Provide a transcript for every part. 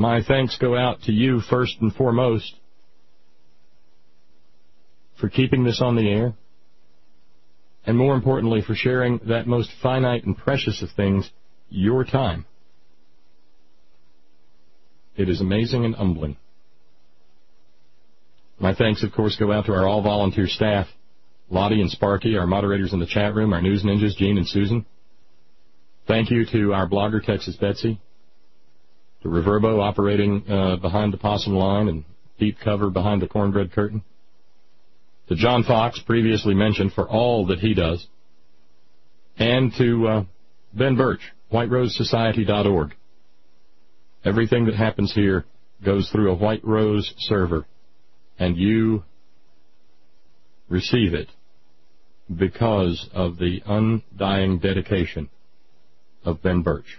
my thanks go out to you first and foremost for keeping this on the air, and more importantly, for sharing that most finite and precious of things, your time. It is amazing and humbling. My thanks, of course, go out to our all-volunteer staff, Lottie and Sparky, our moderators in the chat room, our news ninjas, Gene and Susan. Thank you to our blogger, Texas Betsy, to Reverbo operating behind the possum line and deep cover behind the cornbread curtain, to John Fox, previously mentioned, for all that he does, and to Ben Birch, whiterosesociety.org. Everything that happens here goes through a White Rose server, and you receive it because of the undying dedication of Ben Birch,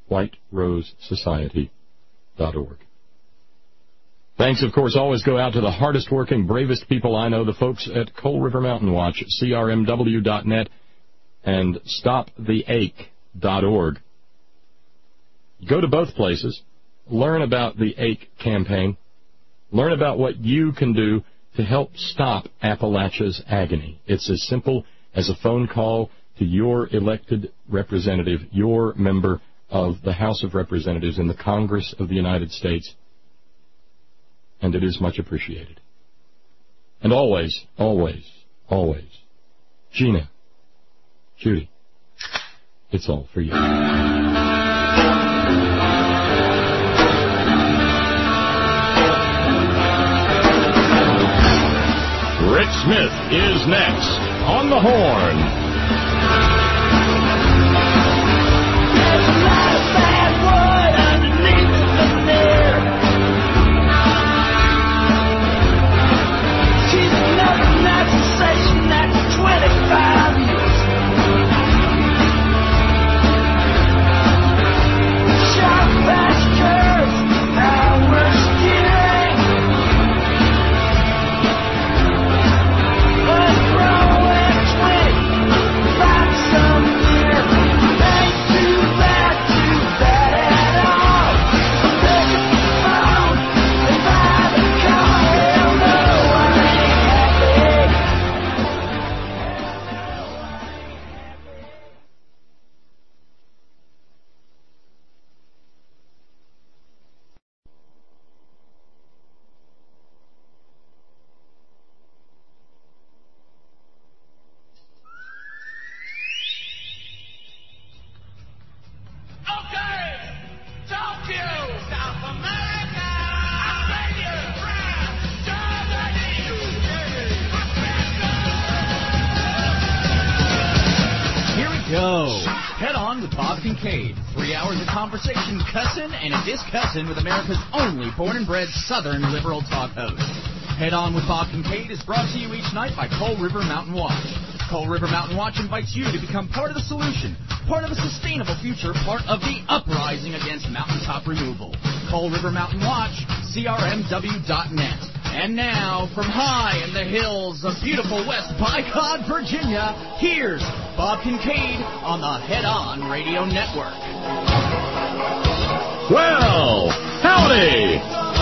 whiterosesociety.org. Thanks, of course, always go out to the hardest-working, bravest people I know, the folks at Coal River Mountain Watch, crmw.net, and stoptheache.org. Go to both places, learn about the AIC campaign, learn about what you can do to help stop Appalachia's agony. It's as simple as a phone call to your elected representative, your member of the House of Representatives in the Congress of the United States, and it is much appreciated. And always, always, always, Gina, Judy, it's all for you. Rick Smith is next on the Horn. With America's only born-and-bred Southern liberal talk host. Head On with Bob Kincaid is brought to you each night by Coal River Mountain Watch. Coal River Mountain Watch invites you to become part of the solution, part of a sustainable future, part of the uprising against mountaintop removal. Coal River Mountain Watch, crmw.net. And now, from high in the hills of beautiful West Bicod, Virginia, here's Bob Kincaid on the Head On Radio Network. Well, howdy!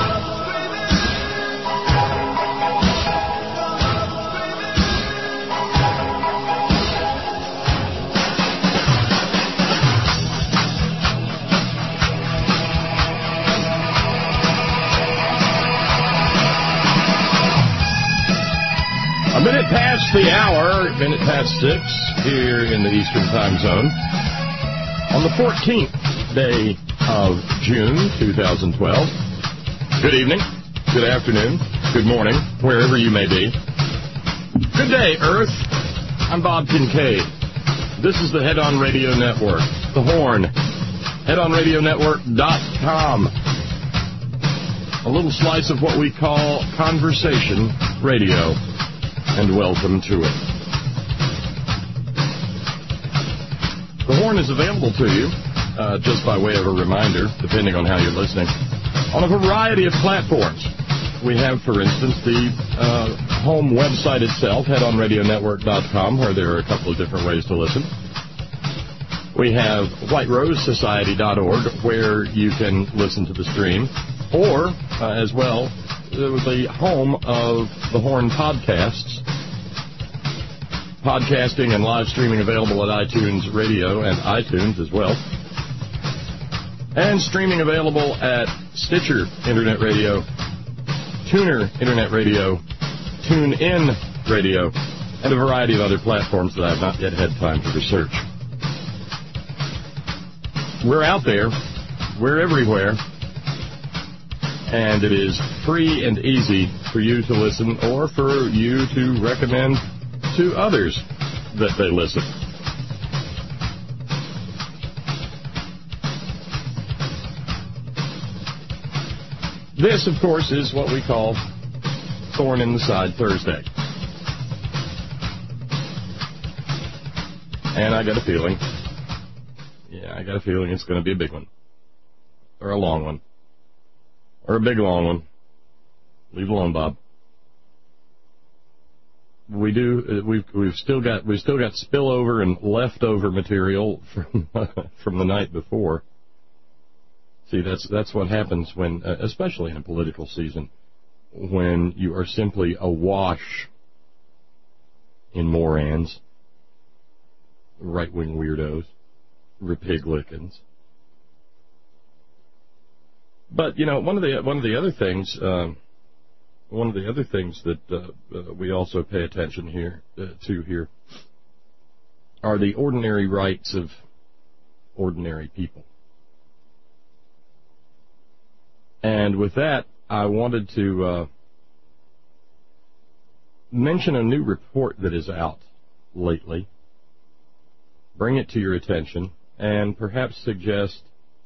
A minute past the hour, minute past 6, here in the Eastern Time Zone, on the 14th day of June 2012. Good evening, good afternoon, good morning, wherever you may be. Good day, Earth. I'm Bob Kincaid. This is the Head On Radio Network, the Horn, headonradionetwork.com. A little slice of what we call conversation radio, and welcome to it. The Horn is available to you, just by way of a reminder, depending on how you're listening, on a variety of platforms. We have, for instance, the home website itself, headonradionetwork.com, where there are a couple of different ways to listen. We have whiterosesociety.org, where you can listen to the stream, or as well, the home of the Horn Podcasts. Podcasting and live streaming available at iTunes Radio and iTunes as well. And streaming available at Stitcher Internet Radio, Tuner Internet Radio, TuneIn Radio, and a variety of other platforms that I have not yet had time to research. We're out there. We're everywhere. And it is free and easy for you to listen or for you to recommend to others that they listen. This, of course, is what we call Thorn in the Side Thursday. And I got a feeling it's going to be a big one. Or a long one. Or a big long one. Leave it alone, Bob. We've still got spillover and leftover material from the night before. See, that's what happens when, especially in a political season, when you are simply awash in morons, right-wing weirdos, Republicans. But one of the other things that we also pay attention here are the ordinary rights of ordinary people. And with that, I wanted to mention a new report that is out lately, bring it to your attention, and perhaps suggest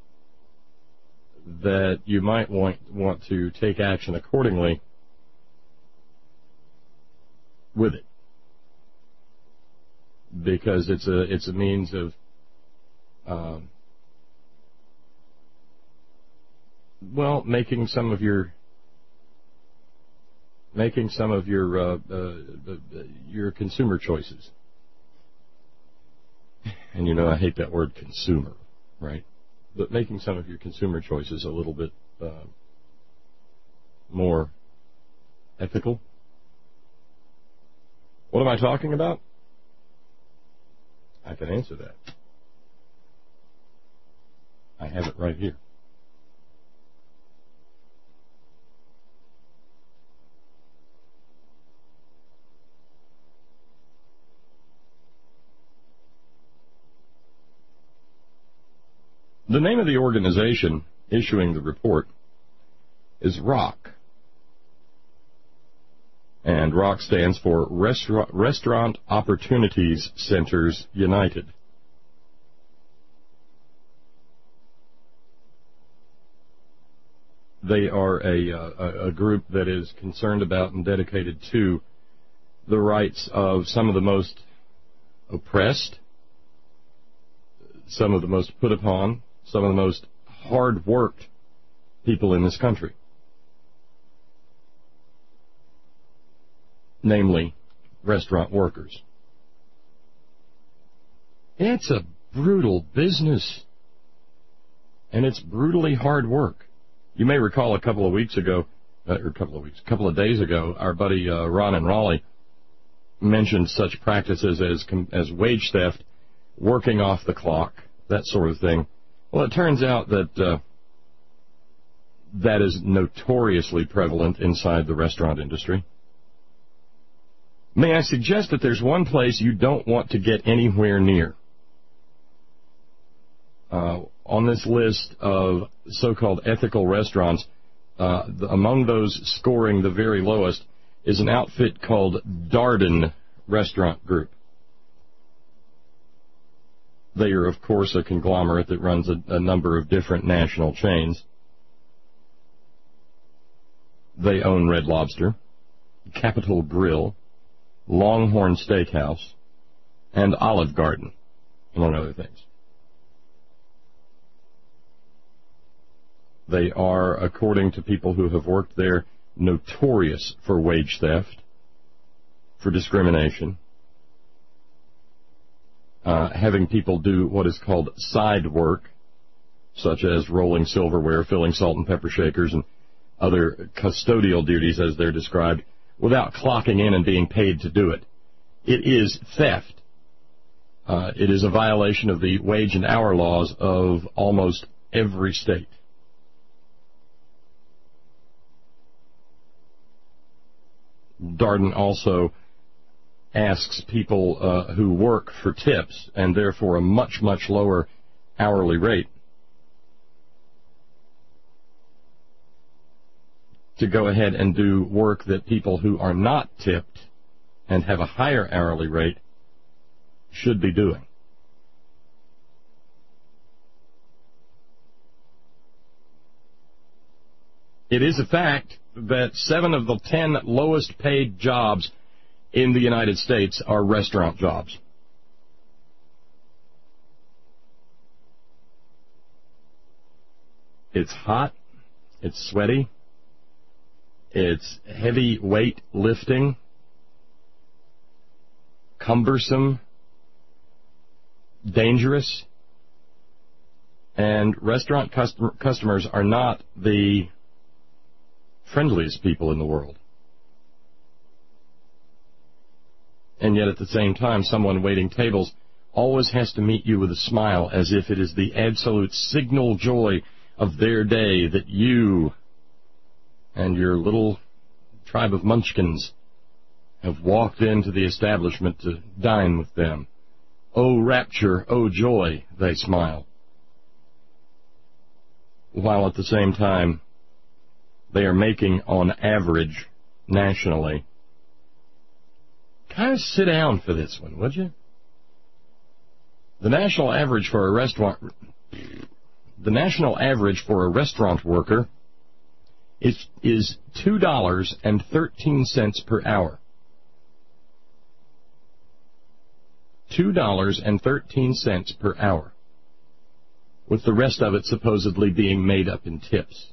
that you might want to take action accordingly with it, because it's a means of making some of your consumer choices. And I hate that word consumer, right? But making some of your consumer choices a little bit more ethical. What am I talking about? I can answer that. I have it right here. The name of the organization issuing the report is ROC. And ROC stands for Restaurant Opportunities Centers United. They are a group that is concerned about and dedicated to the rights of some of the most oppressed, some of the most put upon, some of the most hard-worked people in this country, namely restaurant workers. It's a brutal business, and it's brutally hard work. You may recall a couple of days ago, our buddy Ron in Raleigh mentioned such practices as wage theft, working off the clock, that sort of thing. Well, it turns out that that is notoriously prevalent inside the restaurant industry. May I suggest that there's one place you don't want to get anywhere near? On this list of so-called ethical restaurants, among those scoring the very lowest is an outfit called Darden Restaurant Group. They are, of course, a conglomerate that runs a number of different national chains. They own Red Lobster, Capitol Grill, Longhorn Steakhouse, and Olive Garden, among other things. They are, according to people who have worked there, notorious for wage theft, for discrimination, having people do what is called side work, such as rolling silverware, filling salt and pepper shakers, and other custodial duties as they're described, without clocking in and being paid to do it. It is theft. It is a violation of the wage and hour laws of almost every state. Darden also asks people who work for tips, and therefore a much, much lower hourly rate, to go ahead and do work that people who are not tipped and have a higher hourly rate should be doing. It is a fact that 7 of the 10 lowest paid jobs in the United States are restaurant jobs. It's hot, it's sweaty, it's heavy weight lifting, cumbersome, dangerous, and restaurant customers are not the friendliest people in the world. And yet at the same time, someone waiting tables always has to meet you with a smile, as if it is the absolute signal joy of their day that you and your little tribe of munchkins have walked into the establishment to dine with them. Oh, rapture, oh, joy, they smile. While at the same time, they are making, on average, nationally. Kind of sit down for this one, would you? The national average for a restaurant worker is $2.13 per hour. $2.13 per hour, with the rest of it supposedly being made up in tips.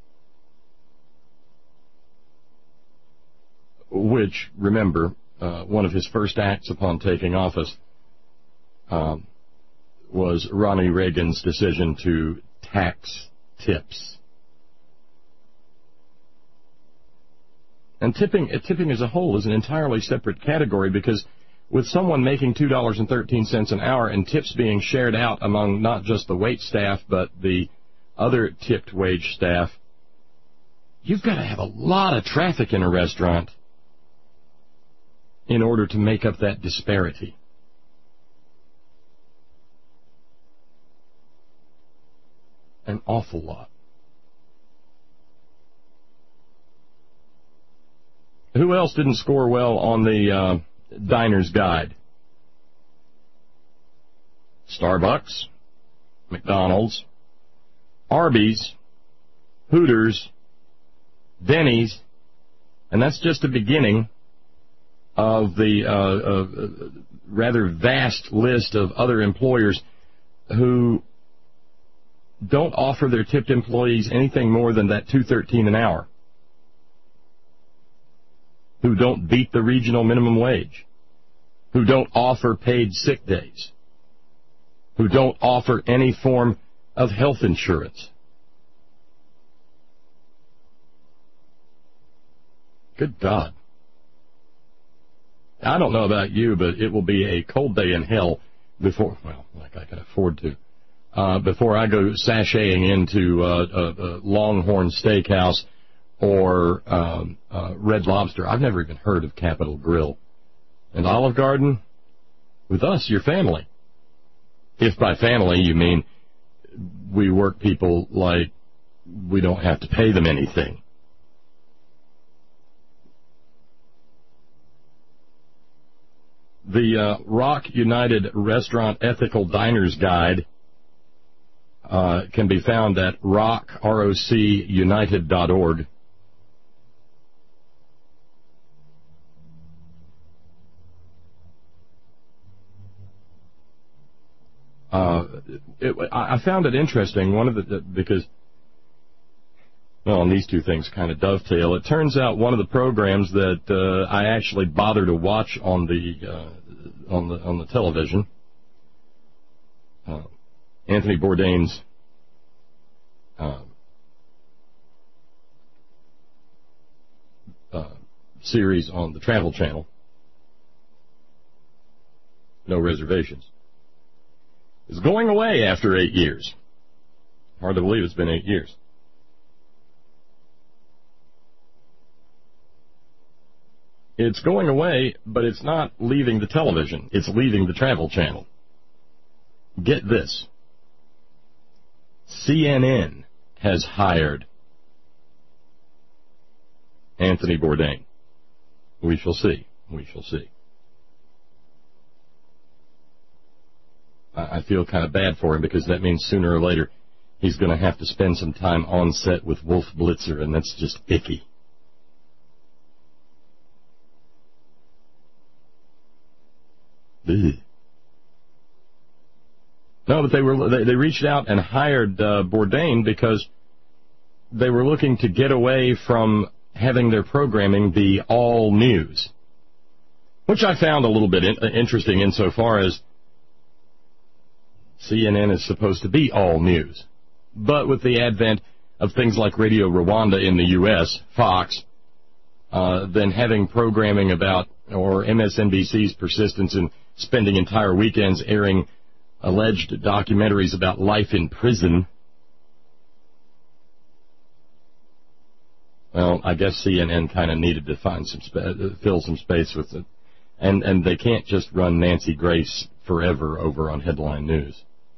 Which, remember, one of his first acts upon taking office was Ronnie Reagan's decision to tax tips. And tipping as a whole is an entirely separate category, because with someone making $2.13 an hour and tips being shared out among not just the wait staff but the other tipped wage staff, you've got to have a lot of traffic in a restaurant in order to make up that disparity. An awful lot. Who else didn't score well on the Diner's Guide? Starbucks, McDonald's, Arby's, Hooters, Denny's, and that's just the beginning of the rather vast list of other employers who don't offer their tipped employees anything more than that $2.13 an hour, who don't beat the regional minimum wage, who don't offer paid sick days, who don't offer any form of health insurance. Good God. I don't know about you, but it will be a cold day in hell before, well, like I can afford to, before I go sashaying into a Longhorn Steakhouse or Red Lobster. I've never even heard of Capitol Grill. And Olive Garden, with us, your family. If by family you mean we work people like we don't have to pay them anything. The Rock United Restaurant Ethical Diners Guide can be found at rockunited.org. I found it interesting, because, well, and these two things kind of dovetail. It turns out one of the programs that I actually bother to watch on the television Anthony Bourdain's series on the Travel Channel, No Reservations, is going away after 8 years. Hard to believe it's been 8 years. It's going away, but it's not leaving the television. It's leaving the Travel Channel. Get this. CNN has hired Anthony Bourdain. We shall see. We shall see. I feel kind of bad for him because that means sooner or later he's going to have to spend some time on set with Wolf Blitzer, and that's just icky. Ugh. No, but they reached out and hired Bourdain because they were looking to get away from having their programming be all news, which I found a little bit interesting insofar as CNN is supposed to be all news. But with the advent of things like Radio Rwanda in the U.S., Fox, then having programming about, or MSNBC's persistence in spending entire weekends airing alleged documentaries about life in prison. Well, I guess CNN kind of needed to find fill some space with it. And they can't just run Nancy Grace forever over on headline news.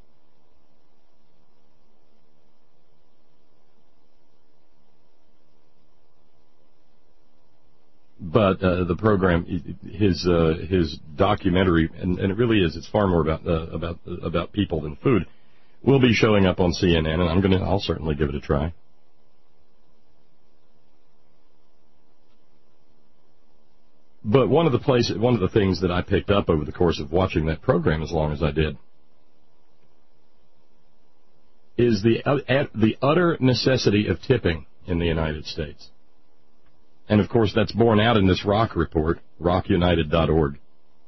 But the program, his documentary, and it really is, it's far more about people than food, will be showing up on CNN, and I'll certainly give it a try. But one of the things that I picked up over the course of watching that program as long as I did is the utter necessity of tipping in the United States. And, of course, that's borne out in this ROC report, rockunited.org.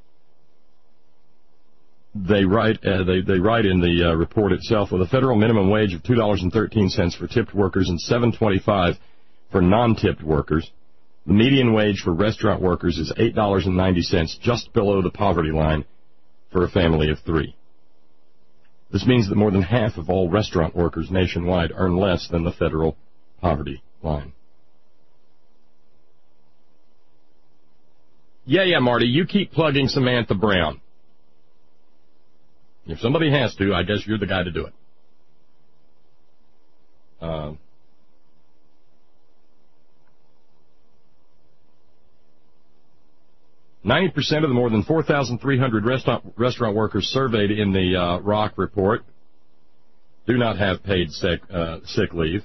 They write in the report itself, with a federal minimum wage of $2.13 for tipped workers and $7.25 for non-tipped workers. The median wage for restaurant workers is $8.90, just below the poverty line for a family of three. This means that more than half of all restaurant workers nationwide earn less than the federal poverty line. Yeah, Marty, you keep plugging Samantha Brown. If somebody has to, I guess you're the guy to do it. 90% of the more than 4,300 restaurant workers surveyed in the ROC report do not have paid sick leave.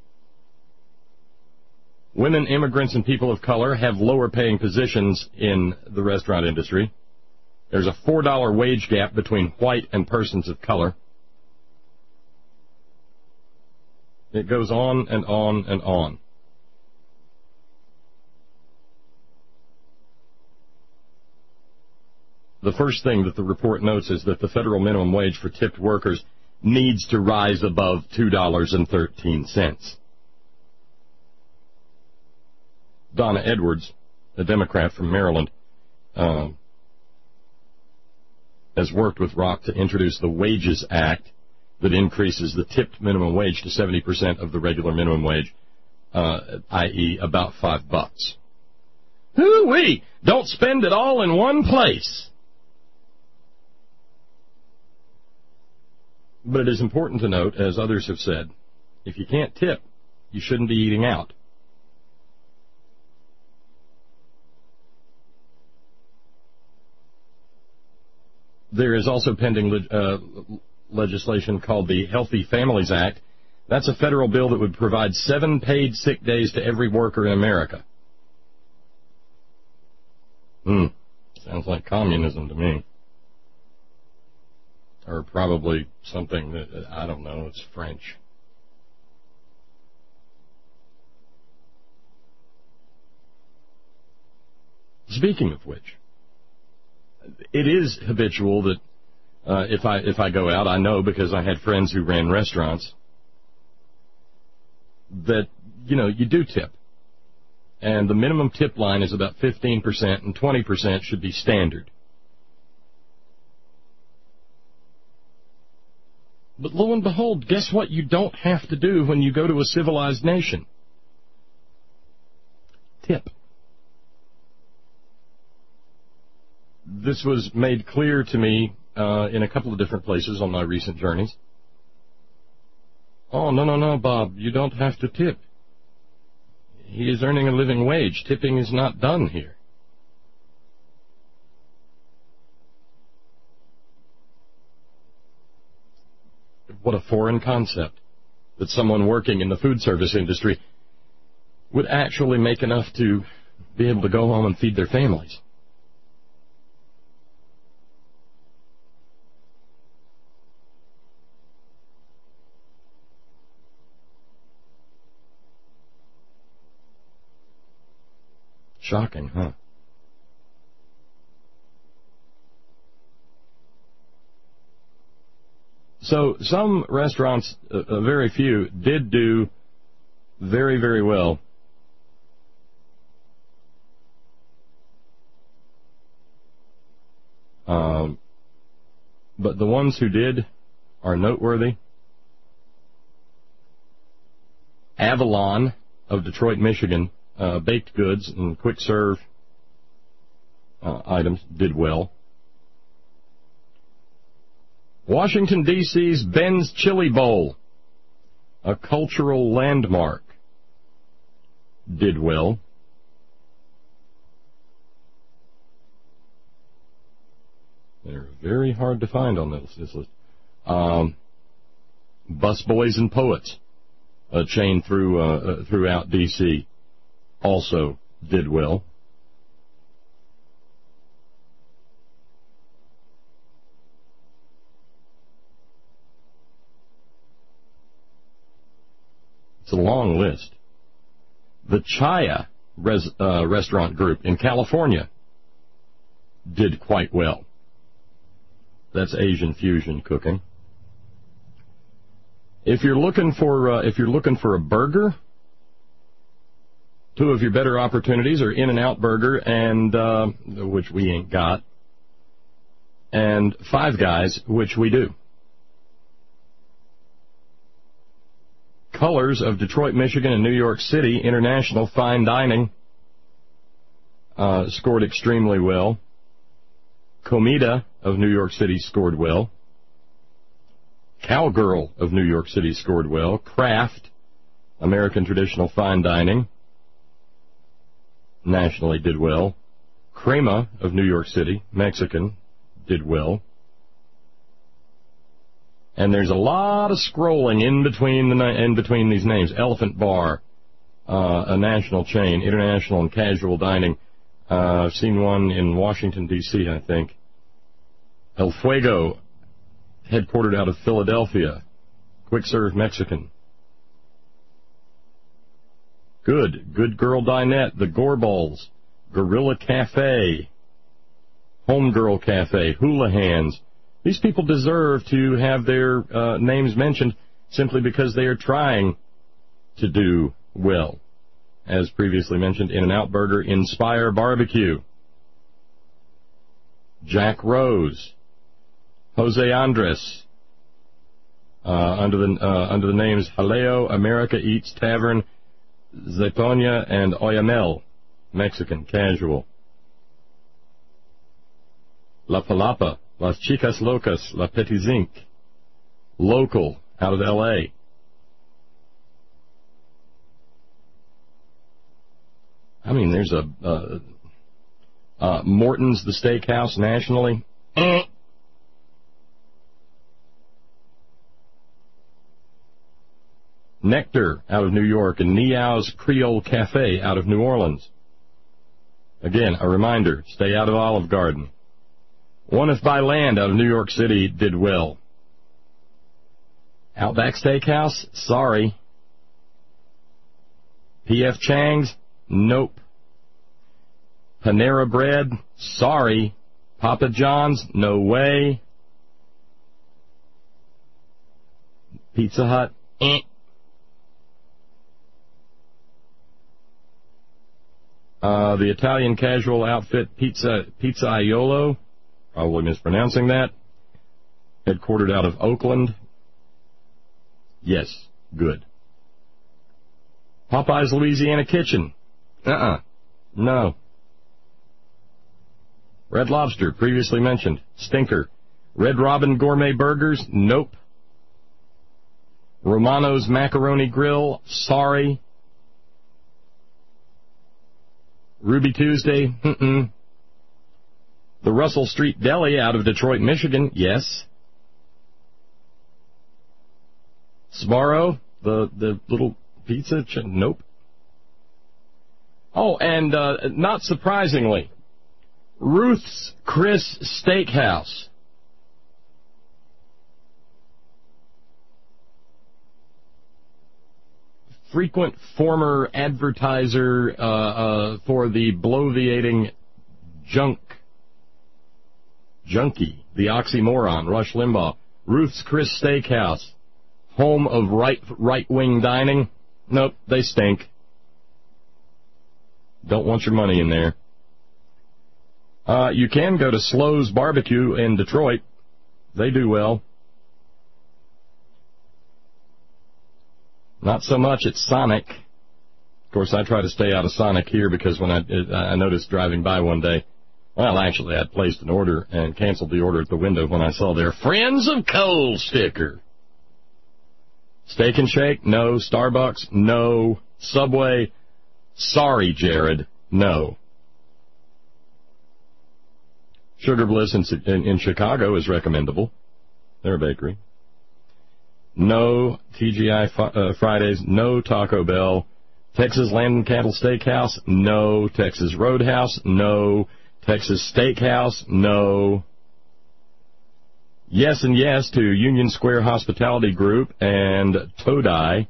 Women, immigrants, and people of color have lower paying positions in the restaurant industry. There's a $4 wage gap between white and persons of color. It goes on and on and on. The first thing that the report notes is that the federal minimum wage for tipped workers needs to rise above $2.13. Donna Edwards, a Democrat from Maryland, has worked with ROC to introduce the Wages Act that increases the tipped minimum wage to 70% of the regular minimum wage, i.e. about $5. Hoo-wee! Don't spend it all in one place. But it is important to note, as others have said, if you can't tip, you shouldn't be eating out. There is also pending legislation called the Healthy Families Act. That's a federal bill that would provide 7 paid sick days to every worker in America. Sounds like communism to me. Or probably something that, I don't know, it's French. Speaking of which, it is habitual that If I go out, I know because I had friends who ran restaurants that, you do tip. And the minimum tip line is about 15%, and 20% should be standard. But lo and behold, guess what you don't have to do when you go to a civilized nation? Tip. This was made clear to me in a couple of different places on my recent journeys. Oh, no, Bob, you don't have to tip. He is earning a living wage. Tipping is not done here. What a foreign concept that someone working in the food service industry would actually make enough to be able to go home and feed their families. Shocking, huh? So some restaurants, very few, did do very, very well. But the ones who did are noteworthy. Avalon of Detroit, Michigan, baked goods and quick serve items did well. Washington, D.C.'s Ben's Chili Bowl, a cultural landmark, did well. They're very hard to find on this list. Busboys and Poets, a chain throughout D.C., also did well. It's a long list. The Chaya restaurant group in California did quite well. That's Asian fusion cooking. If you're looking for a burger, two of your better opportunities are In-N-Out Burger and which we ain't got, and Five Guys, which we do. Colors of Detroit, Michigan, and New York City International Fine Dining scored extremely well. Comida of New York City scored well. Cowgirl of New York City scored well. Kraft, American Traditional Fine Dining, nationally did well. Crema of New York City, Mexican, did well. And there's a lot of scrolling in between these names. Elephant Bar, a national chain, international and casual dining. I've seen one in Washington, D.C., I think. El Fuego, headquartered out of Philadelphia. Quick serve Mexican. Good Girl Dinette, the Gorbals, Gorilla Cafe, Homegirl Cafe, Hula Hands. These people deserve to have their names mentioned simply because they are trying to do well. As previously mentioned, In-N-Out Burger, Inspire Barbecue, Jack Rose, Jose Andres, under the names Jaleo, America Eats Tavern, Zetonia, and Oyamel, Mexican casual. La Palapa, Las Chicas Locas, La Petit Zinc, local, out of L.A. I mean, there's Morton's, the steakhouse, nationally. Nectar, out of New York, and Niao's Creole Cafe, out of New Orleans. Again, a reminder, stay out of Olive Garden. One If by Land, out of New York City, did well. Outback Steakhouse, sorry. P.F. Chang's, nope. Panera Bread, sorry. Papa John's, no way. Pizza Hut, The Italian casual outfit Pizza Aiolo, probably mispronouncing that, headquartered out of Oakland. Yes, good. Popeye's Louisiana Kitchen. No. Red Lobster, previously mentioned. Stinker. Red Robin Gourmet Burgers. Nope. Romano's Macaroni Grill. Sorry. Ruby Tuesday. The Russell Street Deli out of Detroit, Michigan. Yes. Sbarro, the little pizza. Nope. Oh, and not surprisingly, Ruth's Chris Steakhouse. Frequent former advertiser for the bloviating junkie, the oxymoron, Rush Limbaugh. Ruth's Chris Steakhouse, home of right-wing dining. Nope, they stink. Don't want your money in there. You can go to Slo's Barbecue in Detroit. They do well. Not so much at Sonic. Of course, I try to stay out of Sonic here because when I noticed driving by one day, well, actually, I'd placed an order and canceled the order at the window when I saw their Friends of Coal sticker. Steak and Shake? No. Starbucks? No. Subway? Sorry, Jared. No. Sugar Bliss in Chicago is recommendable. They're a bakery. No TGI Fridays. No Taco Bell. Texas Land and Cattle Steakhouse. No. Texas Roadhouse. No. Texas Steakhouse. No. Yes and yes to Union Square Hospitality Group and Todai.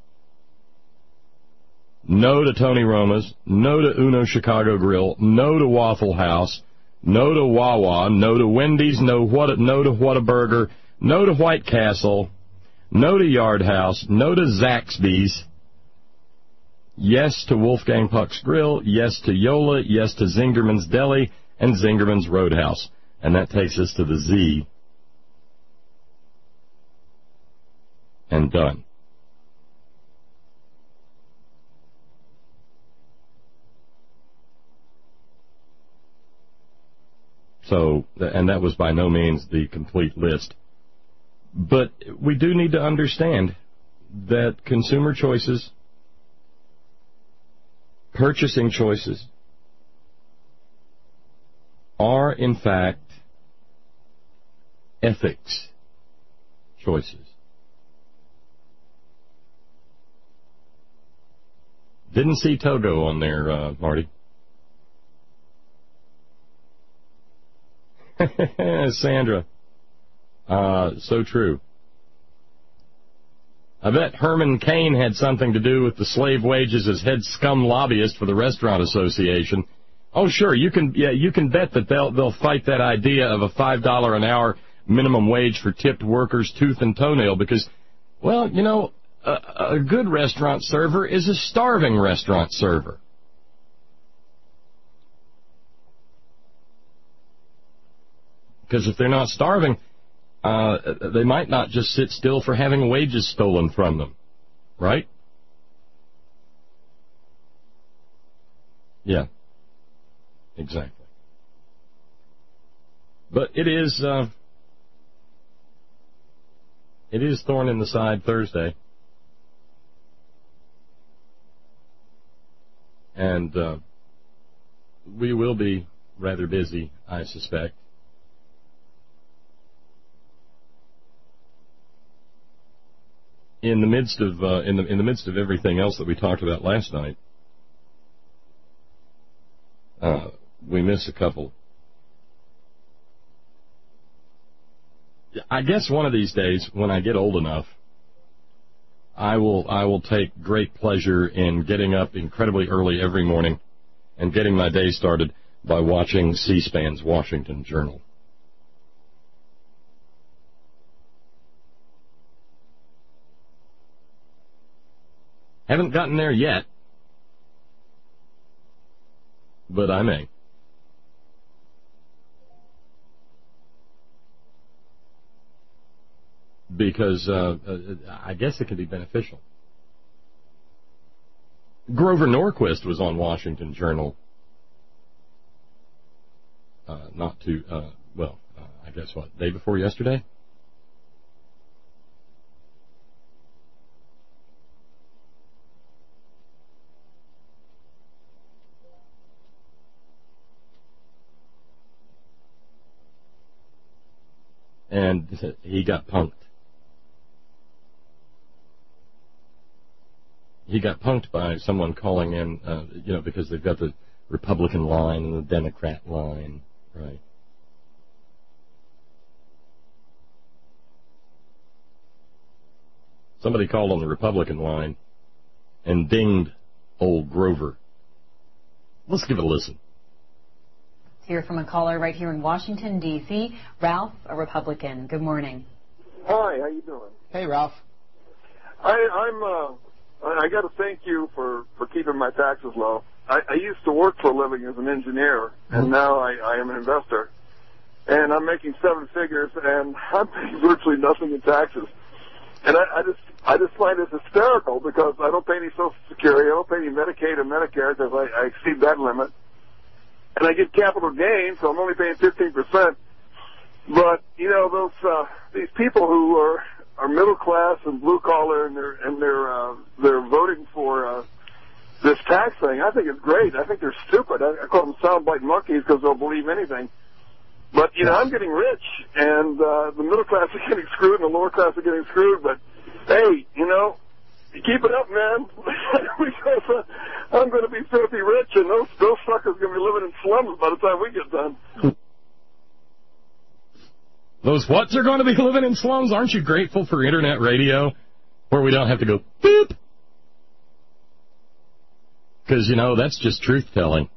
No to Tony Roma's. No to Uno Chicago Grill. No to Waffle House. No to Wawa. No to Wendy's. No to Whataburger. No to White Castle. No to Yard House. No to Zaxby's. Yes to Wolfgang Puck's Grill. Yes to Yola. Yes to Zingerman's Deli and Zingerman's Roadhouse. And that takes us to the Z. And done. So, and that was by no means the complete list. But we do need to understand that consumer choices, purchasing choices, are in fact ethics choices. Didn't see Togo on there, Marty. Sandra. So true. I bet Herman Cain had something to do with the slave wages as head scum lobbyist for the Restaurant Association. Oh, sure, you can bet that they'll fight that idea of a $5 an hour minimum wage for tipped workers tooth and toenail because, well, you know, a good restaurant server is a starving restaurant server. Because if they're not starving, they might not just sit still for having wages stolen from them, right? Yeah, exactly. But it is Thorn in the Side Thursday. And we will be rather busy, I suspect. In the midst of in the midst of everything else that we talked about last night, we miss a couple. I guess one of these days, when I get old enough, I will take great pleasure in getting up incredibly early every morning and getting my day started by watching C-SPAN's Washington Journal. Haven't gotten there yet, but I may. Because I guess it can be beneficial. Grover Norquist was on Washington Journal I guess day before yesterday? And he got punked. He got punked by someone calling in, because they've got the Republican line and the Democrat line, right? Somebody called on the Republican line and dinged old Grover. Let's give it a listen. Hear from a caller right here in Washington, D.C. Ralph, a Republican. Good morning. Hi, how you doing? Hey, Ralph. I got to thank you for keeping my taxes low. I used to work for a living as an engineer, and now I am an investor. And I'm making 7 figures, and I'm paying virtually nothing in taxes. And I just find it hysterical because I don't pay any Social Security, I don't pay any Medicaid or Medicare because I exceed that limit. And I get capital gains, so I'm only paying 15%. But, these people who are middle class and blue collar and they're voting for this tax thing, I think it's great. I think they're stupid. I call them soundbite monkeys because they'll believe anything. But, I'm getting rich, and the middle class are getting screwed, and the lower class are getting screwed. But, hey, keep it up, man, because I'm going to be filthy rich, and those suckers are going to be living in slums by the time we get done. Those whats are going to be living in slums? Aren't you grateful for Internet radio, where we don't have to go, boop? Because, that's just truth-telling.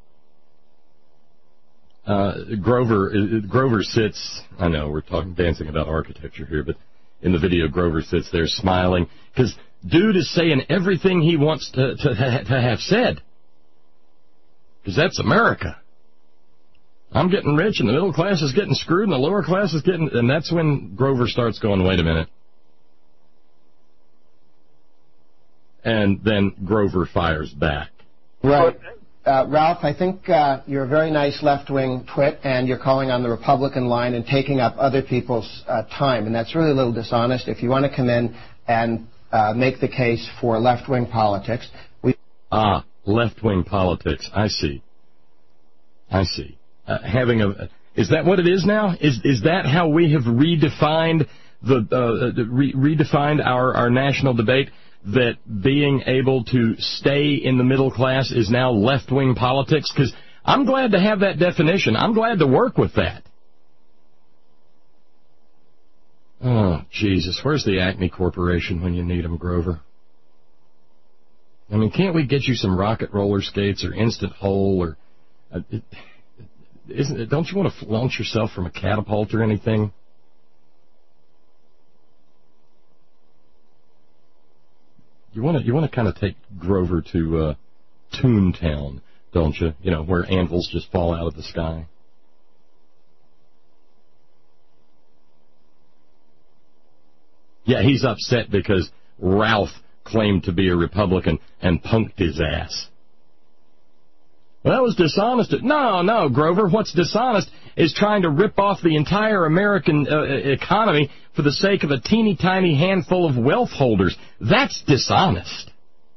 Grover sits, I know we're dancing about architecture here, but in the video Grover sits there smiling because dude is saying everything he wants to have said, because that's America. I'm getting rich and the middle class is getting screwed and the lower class is getting, and that's when Grover starts going, wait a minute. And then Grover fires back. Right. Ralph, I think you're a very nice left-wing twit, and you're calling on the Republican line and taking up other people's time, and that's really a little dishonest. If you want to come in and make the case for left-wing politics, left-wing politics. I see. Is that what it is now? Is that how we have redefined redefined our national debate? That being able to stay in the middle class is now left-wing politics? Because I'm glad to have that definition. I'm glad to work with that. Oh, Jesus, where's the Acme Corporation when you need them, Grover? I mean, can't we get you some rocket roller skates or instant hole or... don't you want to launch yourself from a catapult or anything? You want to kind of take Grover to Toontown, don't you? Where anvils just fall out of the sky. Yeah, he's upset because Ralph claimed to be a Republican and punked his ass. Well, that was dishonest. No, Grover, what's dishonest is trying to rip off the entire American economy for the sake of a teeny-tiny handful of wealth holders. That's dishonest.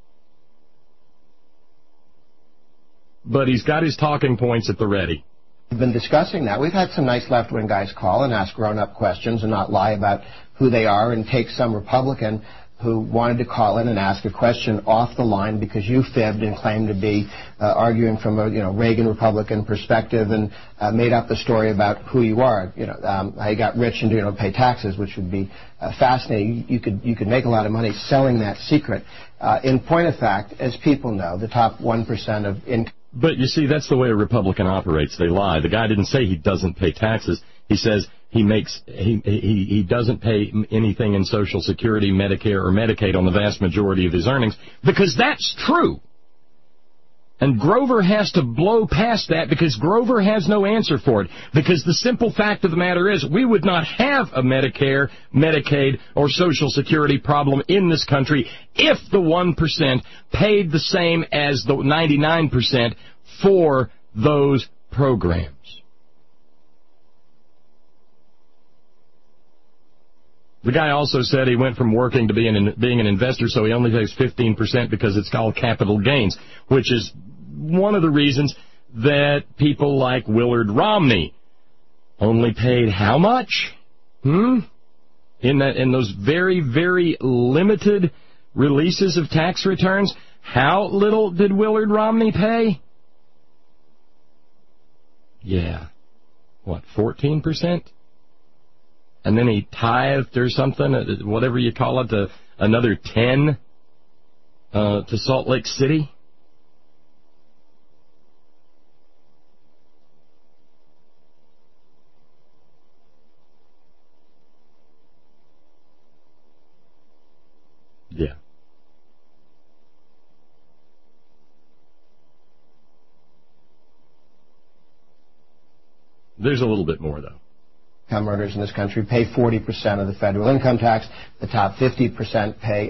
But he's got his talking points at the ready. We've been discussing that. We've had some nice left-wing guys call and ask grown-up questions and not lie about who they are, and take some Republican who wanted to call in and ask a question off the line because you fibbed and claimed to be arguing from a Reagan Republican perspective and made up a story about who you are. How you got rich and don't pay taxes, which would be fascinating. You could make a lot of money selling that secret. In point of fact, as people know, the top 1% of income. But you see, that's the way a Republican operates. They lie. The guy didn't say he doesn't pay taxes. He says he doesn't pay anything in Social Security, Medicare, or Medicaid on the vast majority of his earnings, because that's true. And Grover has to blow past that because Grover has no answer for it. Because the simple fact of the matter is we would not have a Medicare, Medicaid, or Social Security problem in this country if the 1% paid the same as the 99% for those programs. The guy also said he went from working to being an investor, so he only takes 15% because it's called capital gains, which is one of the reasons that people like Willard Romney only paid how much? In those very, very limited releases of tax returns, how little did Willard Romney pay? Yeah. 14%? And then he tithed or something, whatever you call it, another 10 to Salt Lake City. Yeah. There's a little bit more, though. Income earners in this country pay 40% of the federal income tax. The top 50% pay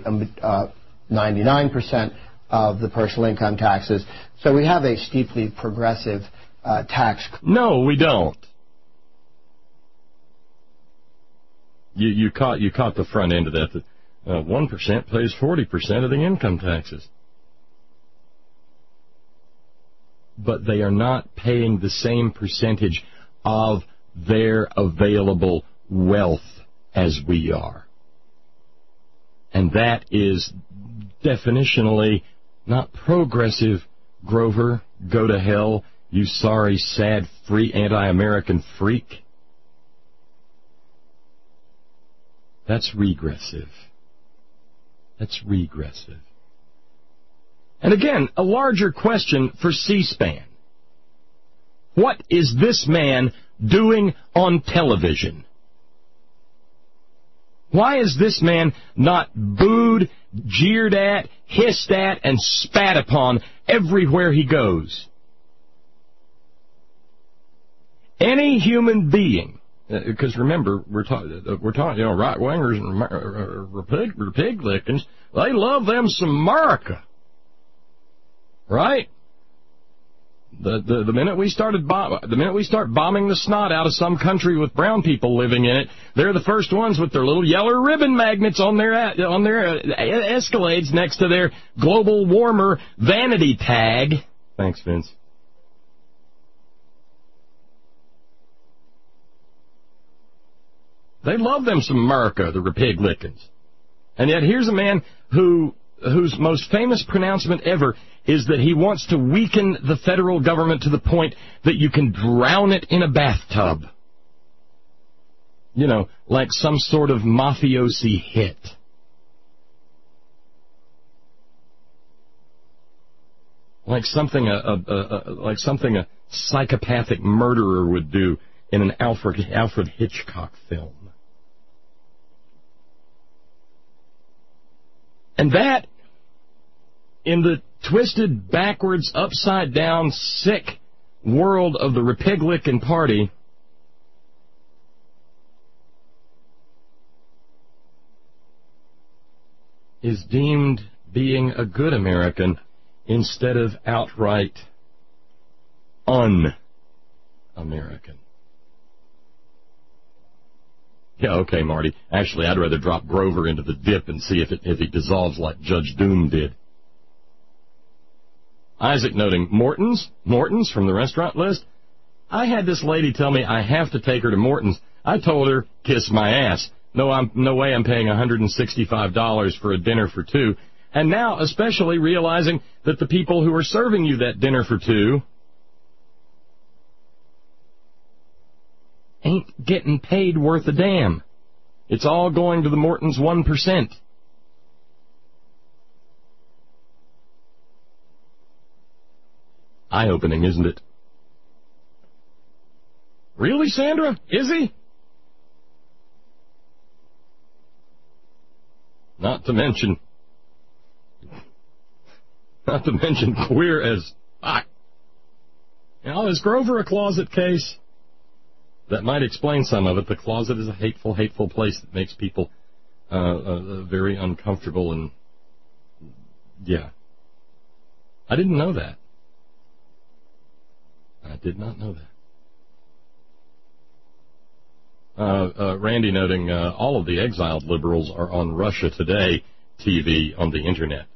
99% of the personal income taxes. So we have a steeply progressive tax. No, we don't. You caught the front end of that. 1% pays 40% of the income taxes. But they are not paying the same percentage of their available wealth as we are. And that is definitionally not progressive, Grover. Go to hell, you sorry, sad, free, anti-American freak. That's regressive. That's regressive. And again, a larger question for C-SPAN. What is this man doing on television? Why is this man not booed, jeered at, hissed at, and spat upon everywhere he goes? Any human being, because remember, we're talking, right-wingers and Republicans, they love them some America, right? The minute we start bombing the snot out of some country with brown people living in it, they're the first ones with their little yellow ribbon magnets on their Escalades next to their global warmer vanity tag. Thanks, Vince. They love them some America, the Republicans. And yet here's a man whose most famous pronouncement ever is that he wants to weaken the federal government to the point that you can drown it in a bathtub. You know, like some sort of mafiosi hit. Like something a psychopathic murderer would do in an Alfred Hitchcock film. And that, in the twisted, backwards, upside-down, sick world of the Republican Party, is deemed being a good American instead of outright un-American. Yeah, okay, Marty. Actually, I'd rather drop Grover into the dip and see if he dissolves like Judge Doom did. Isaac noting, Morton's from the restaurant list. I had this lady tell me I have to take her to Morton's. I told her, kiss my ass. No way I'm paying $165 for a dinner for two. And now, especially realizing that the people who are serving you that dinner for two ain't getting paid worth a damn. It's all going to the Morton's 1%. Eye-opening, isn't it? Really, Sandra? Is he? Not to mention queer as fuck. Now, is Grover a closet case? That might explain some of it. The closet is a hateful, hateful place that makes people very uncomfortable, and yeah. I didn't know that. I did not know that. Randy noting all of the exiled liberals are on Russia Today TV on the internet.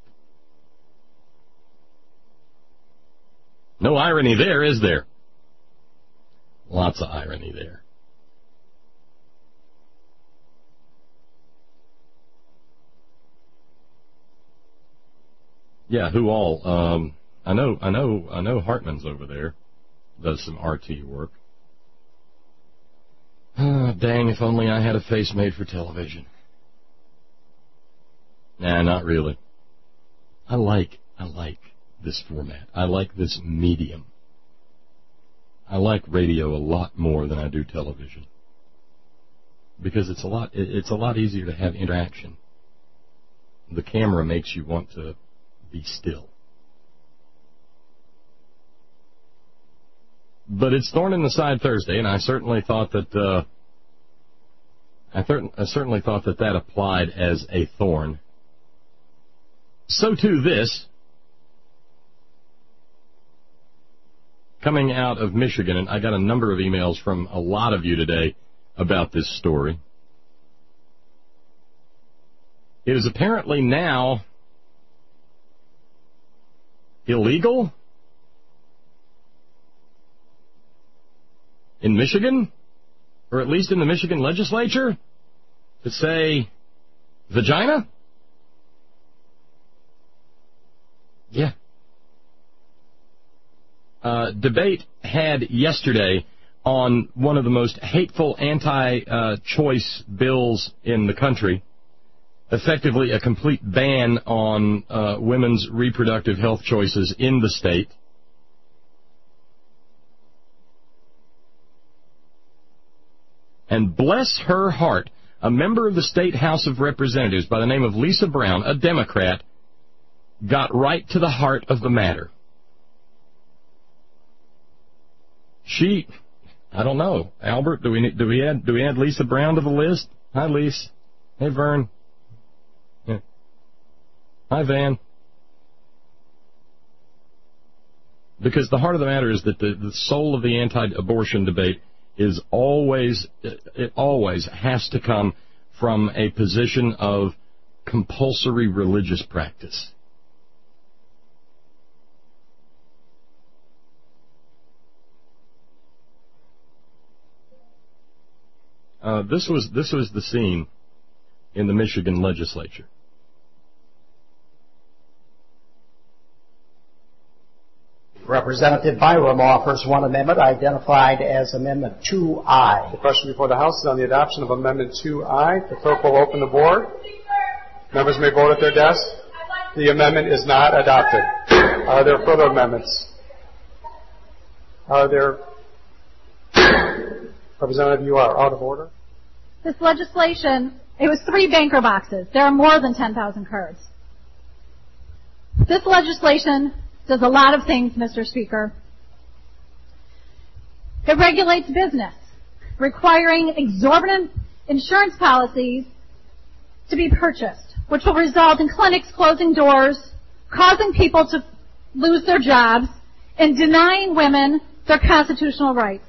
No irony there, is there? Lots of irony there. Yeah, who all? I know Hartman's over there. Does some RT work. Dang, if only I had a face made for television. Nah, not really. I like this format. I like this medium. I like radio a lot more than I do television. Because it's a lot easier to have interaction. The camera makes you want to be still. But it's Thorn in the Side Thursday, and I certainly thought that that applied as a thorn. So too this, coming out of Michigan, and I got a number of emails from a lot of you today about this story. It is apparently now illegal in Michigan, or at least in the Michigan legislature, to say vagina? Yeah. Debate had yesterday on one of the most hateful anti-choice bills in the country, effectively a complete ban on women's reproductive health choices in the state. And bless her heart, a member of the State House of Representatives by the name of Lisa Brown, a Democrat, got right to the heart of the matter. I don't know. Albert, do we add Lisa Brown to the list? Hi, Lisa. Hey, Vern. Yeah. Hi, Van. Because the heart of the matter is that the soul of the anti-abortion debate is always has to come from a position of compulsory religious practice. This was the scene in the Michigan legislature. Representative Byram offers one amendment identified as Amendment 2I. The question before the House is on the adoption of Amendment 2I. The clerk will open the board. Members may vote at their desk. The amendment is not adopted. Are there further amendments? Are there... Representative, you are out of order. This legislation, it was 3 banker boxes. There are more than 10,000 cards. This legislation does a lot of things, Mr. Speaker. It regulates business, requiring exorbitant insurance policies to be purchased, which will result in clinics closing doors, causing people to lose their jobs, and denying women their constitutional rights.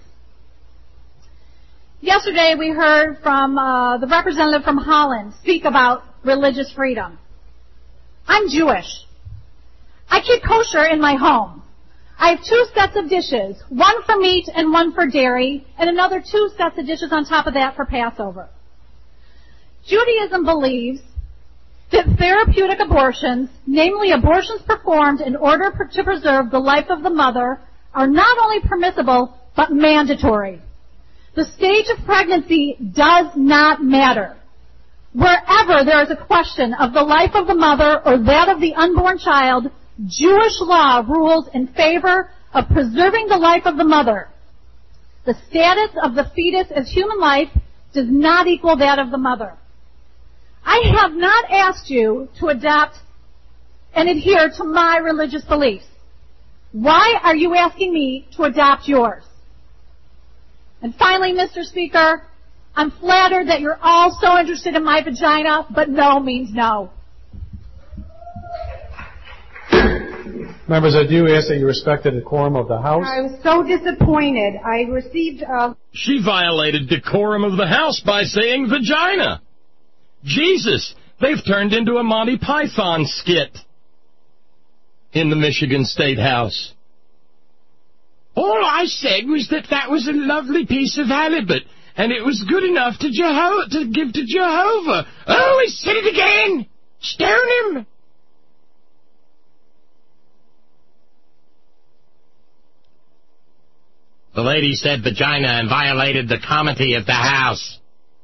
Yesterday we heard from the representative from Holland speak about religious freedom. I'm Jewish. I keep kosher in my home. I have 2 sets of dishes, one for meat and one for dairy, and another 2 sets of dishes on top of that for Passover. Judaism believes that therapeutic abortions, namely abortions performed in order to preserve the life of the mother, are not only permissible, but mandatory. The stage of pregnancy does not matter. Wherever there is a question of the life of the mother or that of the unborn child, Jewish law rules in favor of preserving the life of the mother. The status of the fetus as human life does not equal that of the mother. I have not asked you to adopt and adhere to my religious beliefs. Why are you asking me to adopt yours? And finally, Mr. Speaker, I'm flattered that you're all so interested in my vagina, but no means no. Members, I do ask that you respect the decorum of the House. I was so disappointed. I received a... She violated decorum of the House by saying vagina. Jesus, they've turned into a Monty Python skit in the Michigan State House. All I said was that was a lovely piece of halibut, and it was good enough to give to Jehovah. Oh, he said it again! Stone him! The lady said vagina and violated the comity of the House.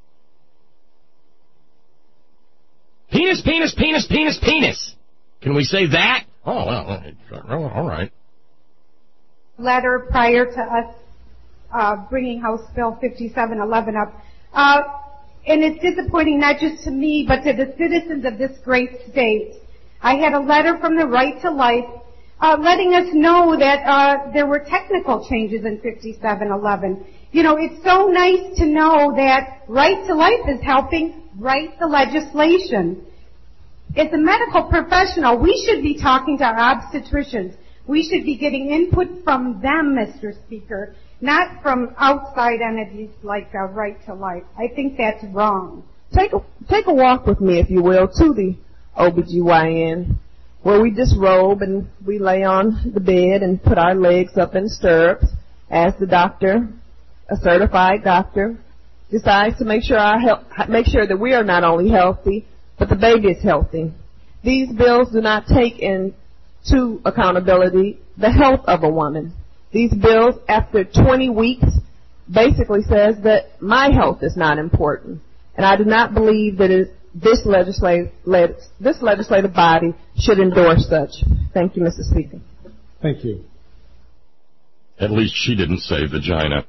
Penis, penis, penis, penis, penis. Can we say that? Oh, well, all right. Letter prior to us bringing House Bill 5711 up. And it's disappointing not just to me, but to the citizens of this great state. I had a letter from the Right to Life letting us know that there were technical changes in 5711. You know, it's so nice to know that Right to Life is helping write the legislation. As a medical professional, we should be talking to our obstetricians. We should be getting input from them, Mr. Speaker, not from outside entities like Right to Life. I think that's wrong. Take a walk with me, if you will, to the OBGYN, where we disrobe and we lay on the bed and put our legs up in stirrups as the doctor, a certified doctor, decides to make sure that we are not only healthy, but the baby is healthy. These bills do not take into accountability the health of a woman. These bills, after 20 weeks, basically says that my health is not important. And I do not believe that this legislative body should endorse such. Thank you, Mr. Speaker. Thank you. At least she didn't say vagina.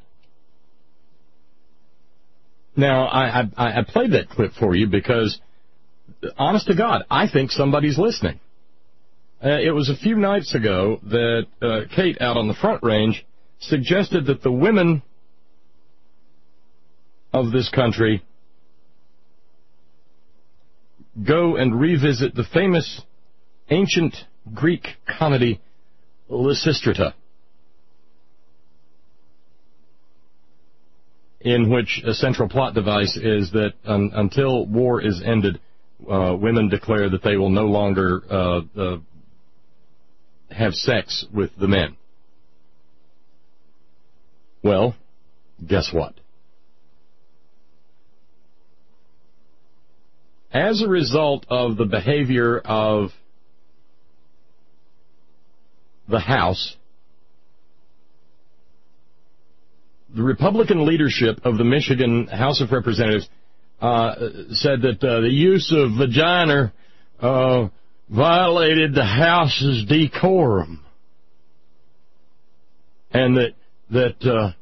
Now, I played that clip for you because, honest to God, I think somebody's listening. It was a few nights ago that Kate out on the Front Range suggested that the women of this country go and revisit the famous ancient Greek comedy Lysistrata, in which a central plot device is that until war is ended, women declare that they will no longer have sex with the men. Well, guess what? As a result of the behavior of the House, the Republican leadership of the Michigan House of Representatives said that the use of vagina violated the House's decorum, and that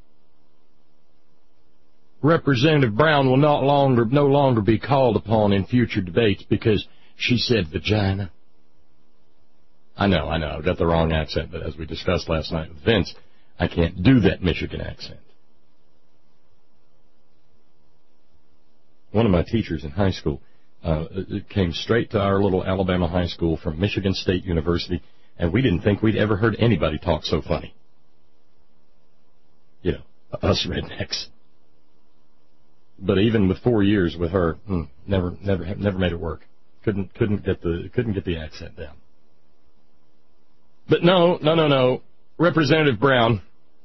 Representative Brown will no longer be called upon in future debates because she said vagina. I know, I've got the wrong accent, but as we discussed last night with Vince, I can't do that Michigan accent. One of my teachers in high school came straight to our little Alabama high school from Michigan State University, and we didn't think we'd ever heard anybody talk so funny. You know, us rednecks. But even with 4 years with her, never made it work. Couldn't get the accent down. But no. Representative Brown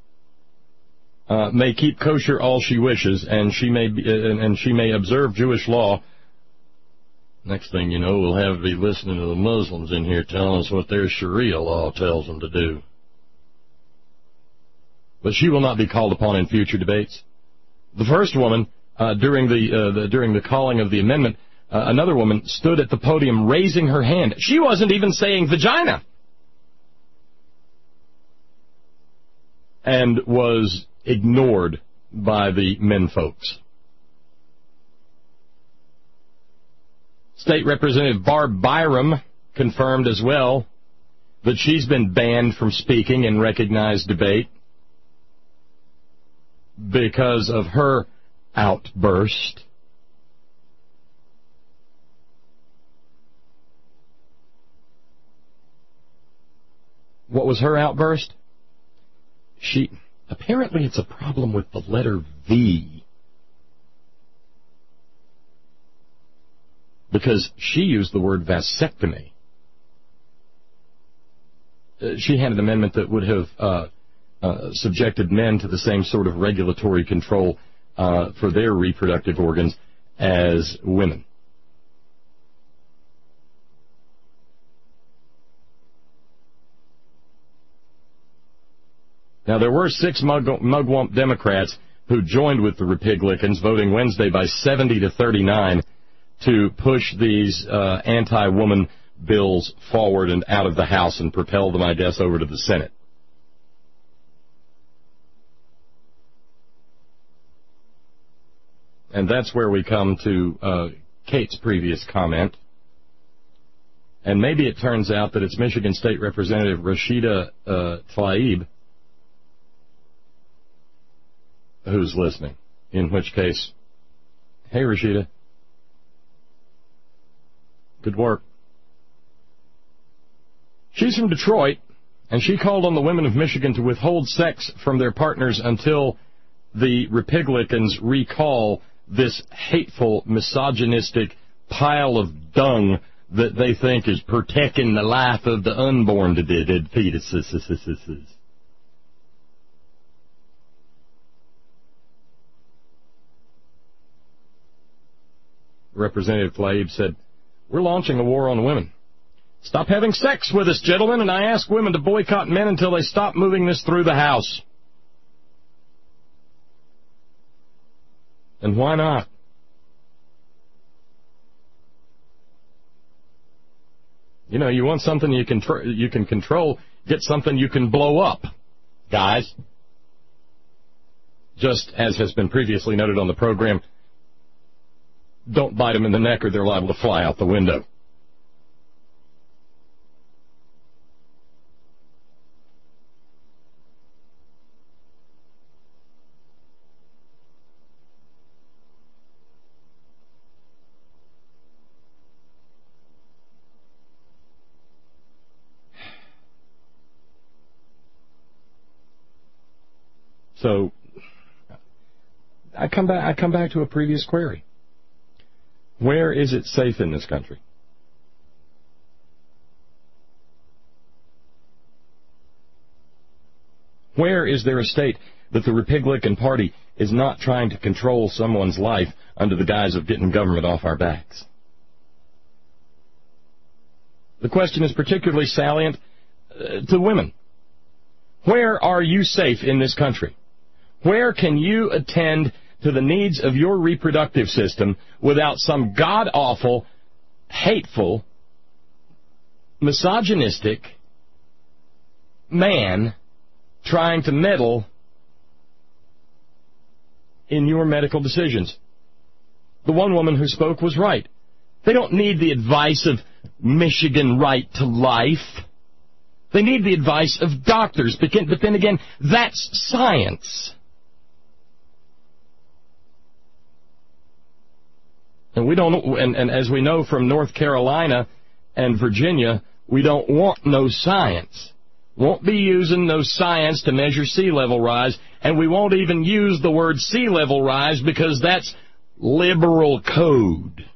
may keep kosher all she wishes, and she may observe Jewish law. Next thing you know, we'll have to be listening to the Muslims in here telling us what their Sharia law tells them to do. But she will not be called upon in future debates. The first woman, during the calling of the amendment, another woman stood at the podium raising her hand. She wasn't even saying vagina, and was ignored by the men folks. State Representative Barb Byram confirmed as well that she's been banned from speaking in recognized debate because of her outburst. What was her outburst? Apparently it's a problem with the letter V. Because she used the word vasectomy. She had an amendment that would have subjected men to the same sort of regulatory control for their reproductive organs as women. Now, there were 6 mugwump Democrats who joined with the Republicans, voting Wednesday by 70 to 39 to push these anti-woman bills forward and out of the House and propel them, I guess, over to the Senate. And that's where we come to Kate's previous comment. And maybe it turns out that it's Michigan State Representative Rashida Tlaib who's listening, in which case, hey, Rashida, good work. She's from Detroit, and she called on the women of Michigan to withhold sex from their partners until the Republicans recall this hateful, misogynistic pile of dung that they think is protecting the life of the unborn fetuses. Representative Tlaib said, "We're launching a war on women. Stop having sex with us, gentlemen, and I ask women to boycott men until they stop moving this through the House." And why not? You know, you want something you can control, get something you can blow up, guys. Just as has been previously noted on the program, don't bite them in the neck or they're liable to fly out the window. So I come back to a previous query. Where is it safe in this country? Where is there a state that the Republican Party is not trying to control someone's life under the guise of getting government off our backs? The question is particularly salient to women. Where are you safe in this country? Where can you attend to the needs of your reproductive system without some god-awful, hateful, misogynistic man trying to meddle in your medical decisions? The one woman who spoke was right. They don't need the advice of Michigan Right to Life. They need the advice of doctors. But then again, that's science. And we don't, and as we know from North Carolina and Virginia, we don't want no science. Won't be using no science to measure sea level rise, and we won't even use the word sea level rise because that's liberal code.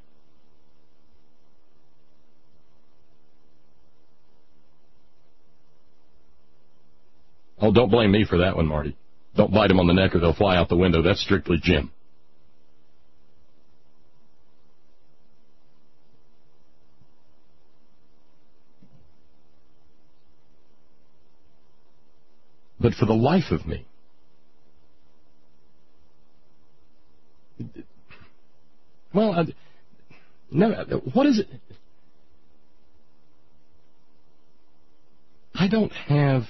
Oh, don't blame me for that one, Marty. Don't bite them on the neck or they'll fly out the window. That's strictly Jim. But for the life of me, no, what is it? I don't have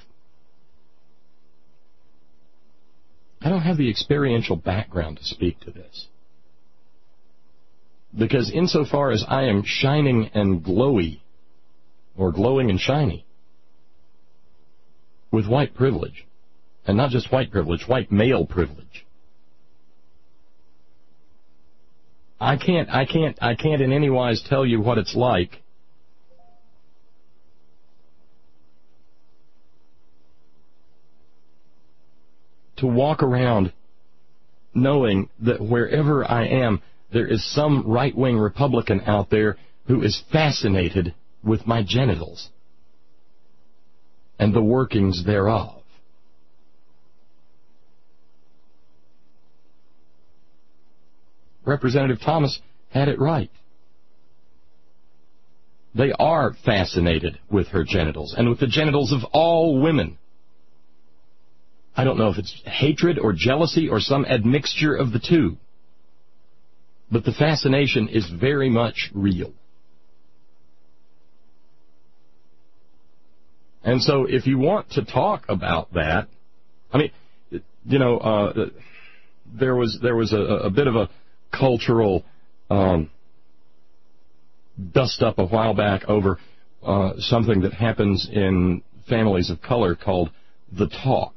the experiential background to speak to this. Because insofar as I am shining and glowy, or glowing and shiny, with white privilege, and not just white privilege, white male privilege, I can't in any wise tell you what it's like to walk around knowing that wherever I am, there is some right-wing Republican out there who is fascinated with my genitals and the workings thereof. Representative Thomas had it right. They are fascinated with her genitals and with the genitals of all women. I don't know if it's hatred or jealousy or some admixture of the two, but the fascination is very much real. And so if you want to talk about that, I mean, you know, there was a bit of a cultural dust-up a while back over something that happens in families of color called the talk.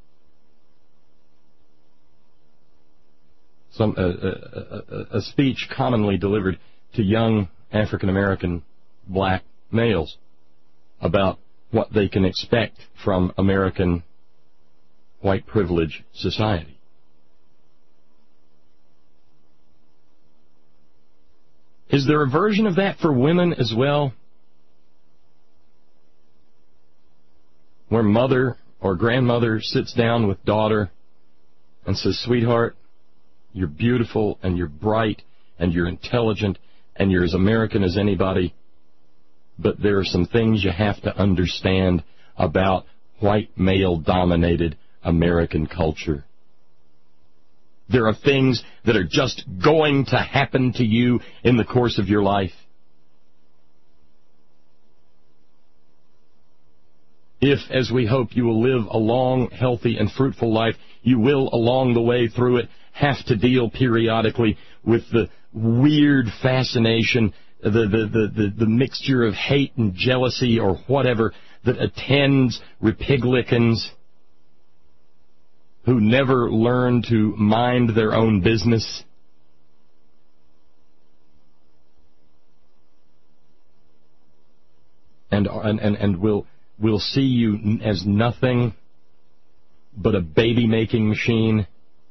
A speech commonly delivered to young African-American black males about what they can expect from American white privilege society. Is there a version of that for women as well? Where mother or grandmother sits down with daughter and says, "Sweetheart, you're beautiful and you're bright and you're intelligent and you're as American as anybody, but there are some things you have to understand about white male-dominated American culture. There are things that are just going to happen to you in the course of your life. If, as we hope, you will live a long, healthy, and fruitful life, you will, along the way through it, have to deal periodically with the weird fascination, the mixture of hate and jealousy or whatever that attends Republicans who never learn to mind their own business. And will see you as nothing but a baby-making machine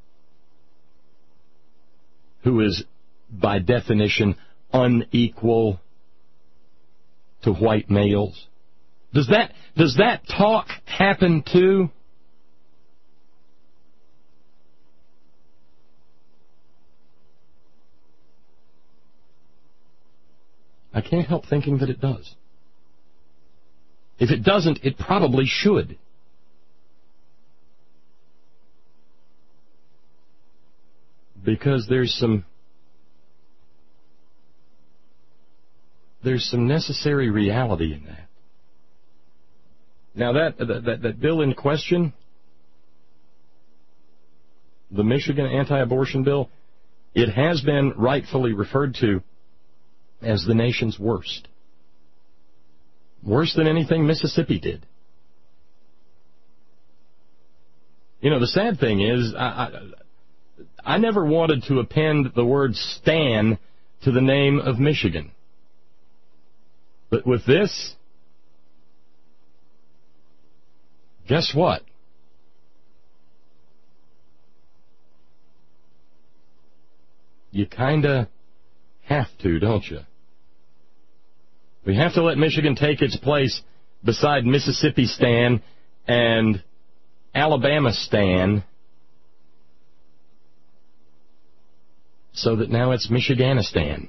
who is, by definition, unequal to white males. Does that talk happen too? I can't help thinking that it does. If it doesn't, it probably should. Because there's some necessary reality in that. Now that bill in question, the Michigan anti-abortion bill, it has been rightfully referred to as the nation's worst. Worse than anything Mississippi did. You know, the sad thing is, I never wanted to append the word Stan to the name of Michigan. But with this, guess what? You kinda have to, don't you? We have to let Michigan take its place beside Mississippi Stan and Alabama Stan, so that now it's Michiganistan.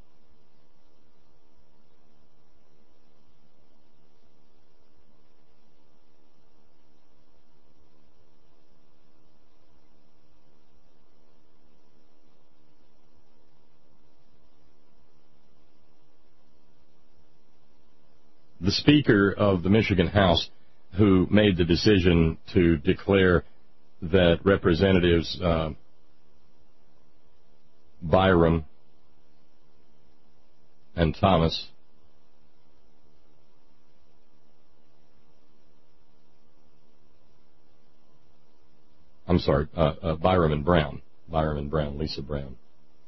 The Speaker of the Michigan House, who made the decision to declare that Representatives Byram and Thomas. I'm sorry, Byram and Brown. Byram and Brown, Lisa Brown.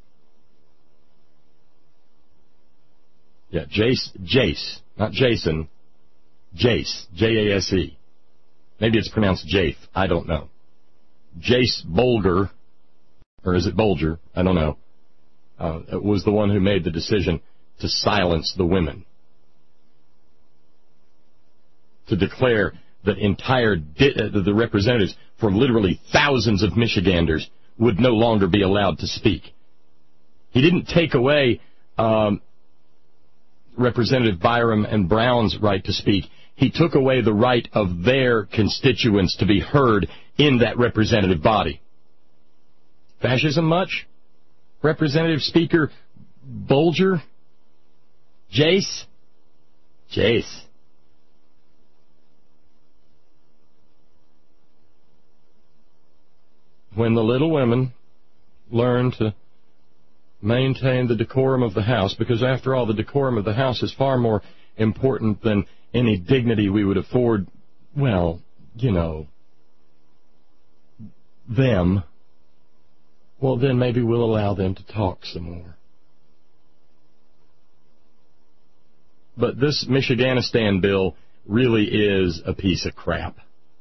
Yeah, Jace, not Jason. Jace, J-A-S-E. Maybe it's pronounced Jafe, I don't know. Jace Bolger, or is it Bolger? I don't know. Was the one who made the decision to silence the women. To declare that the representatives from literally thousands of Michiganders would no longer be allowed to speak. He didn't take away Representative Byram and Brown's right to speak. He took away the right of their constituents to be heard in that representative body. Fascism much? Representative Speaker Bolger? Jace? When the little women learn to maintain the decorum of the House, because after all, the decorum of the House is far more important than any dignity we would afford, well, you know, them, well, then maybe we'll allow them to talk some more. But this Michiganistan bill really is a piece of crap.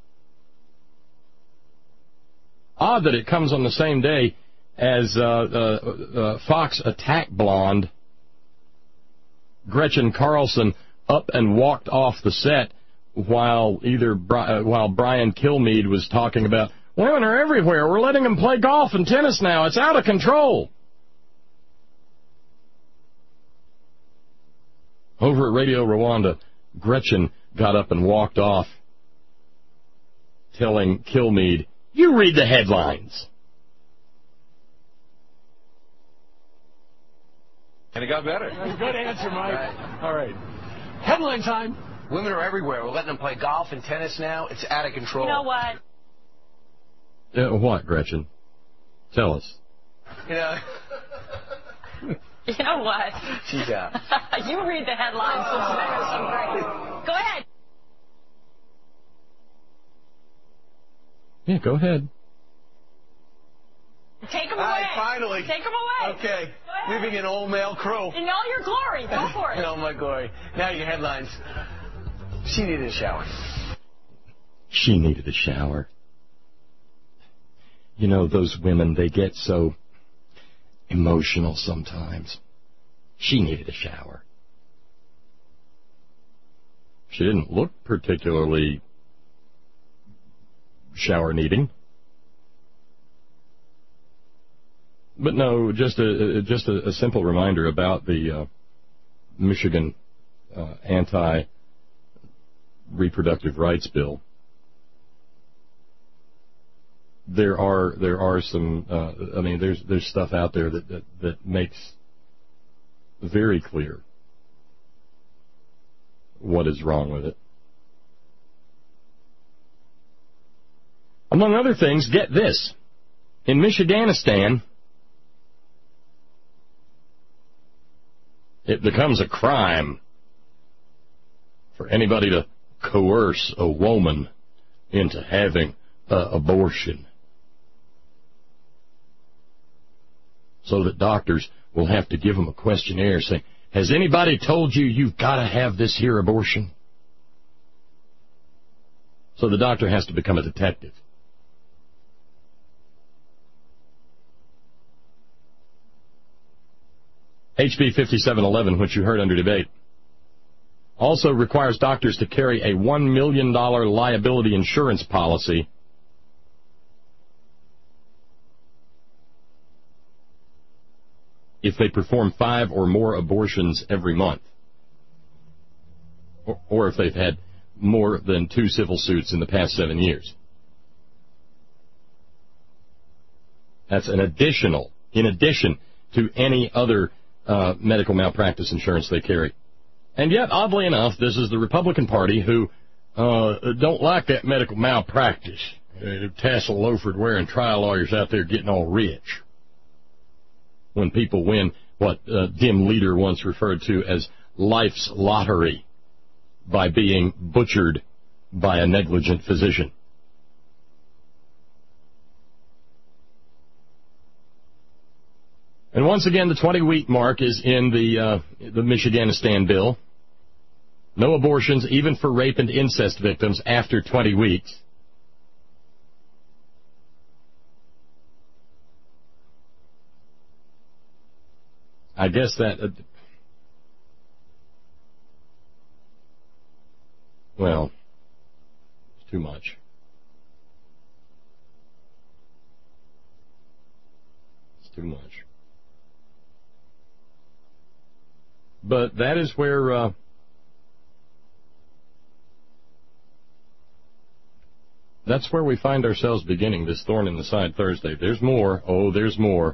Odd that it comes on the same day as Fox attack blonde Gretchen Carlson up and walked off the set while Brian Kilmeade was talking about women are everywhere. We're letting them play golf and tennis now. It's out of control. Over at Radio Rwanda, Gretchen got up and walked off, telling Kilmeade, "You read the headlines." And it got better. Good answer, Mike. All right. Headline time. Women are everywhere. We're letting them play golf and tennis now. It's out of control. You know what? What, Gretchen? Tell us. You know. You know what? She's out. You read the headlines. Go ahead. Yeah, go ahead. Take them away. All right, finally. Take them away. Okay. Leaving an old male crew. In all your glory. Go for it. In all my glory. Now your headlines. She needed a shower. She needed a shower. You know, those women, they get so emotional sometimes. She needed a shower. She didn't look particularly shower needing. But no, just a simple reminder about the Michigan anti-reproductive rights bill. There are some. I mean, there's stuff out there that makes very clear what is wrong with it. Among other things, get this: in Michiganistan, it becomes a crime for anybody to coerce a woman into having an abortion, so that doctors will have to give them a questionnaire saying, has anybody told you you've got to have this here abortion? So the doctor has to become a detective. HB 5711, which you heard under debate, also requires doctors to carry a $1 million liability insurance policy if they perform 5 or more abortions every month, or if they've had more than 2 civil suits in the past 7 years. That's in addition to any other medical malpractice insurance they carry. And yet, oddly enough, this is the Republican Party who don't like that medical malpractice. Tassel-loafered wearing trial lawyers out there getting all rich when people win what Dim Leader once referred to as life's lottery by being butchered by a negligent physician. And once again, the 20-week mark is in the Michiganistan bill. No abortions, even for rape and incest victims, after 20 weeks. I guess that... well, it's too much. It's too much. But that is where... that's where we find ourselves beginning this Thorn in the Side Thursday. There's more. Oh, there's more.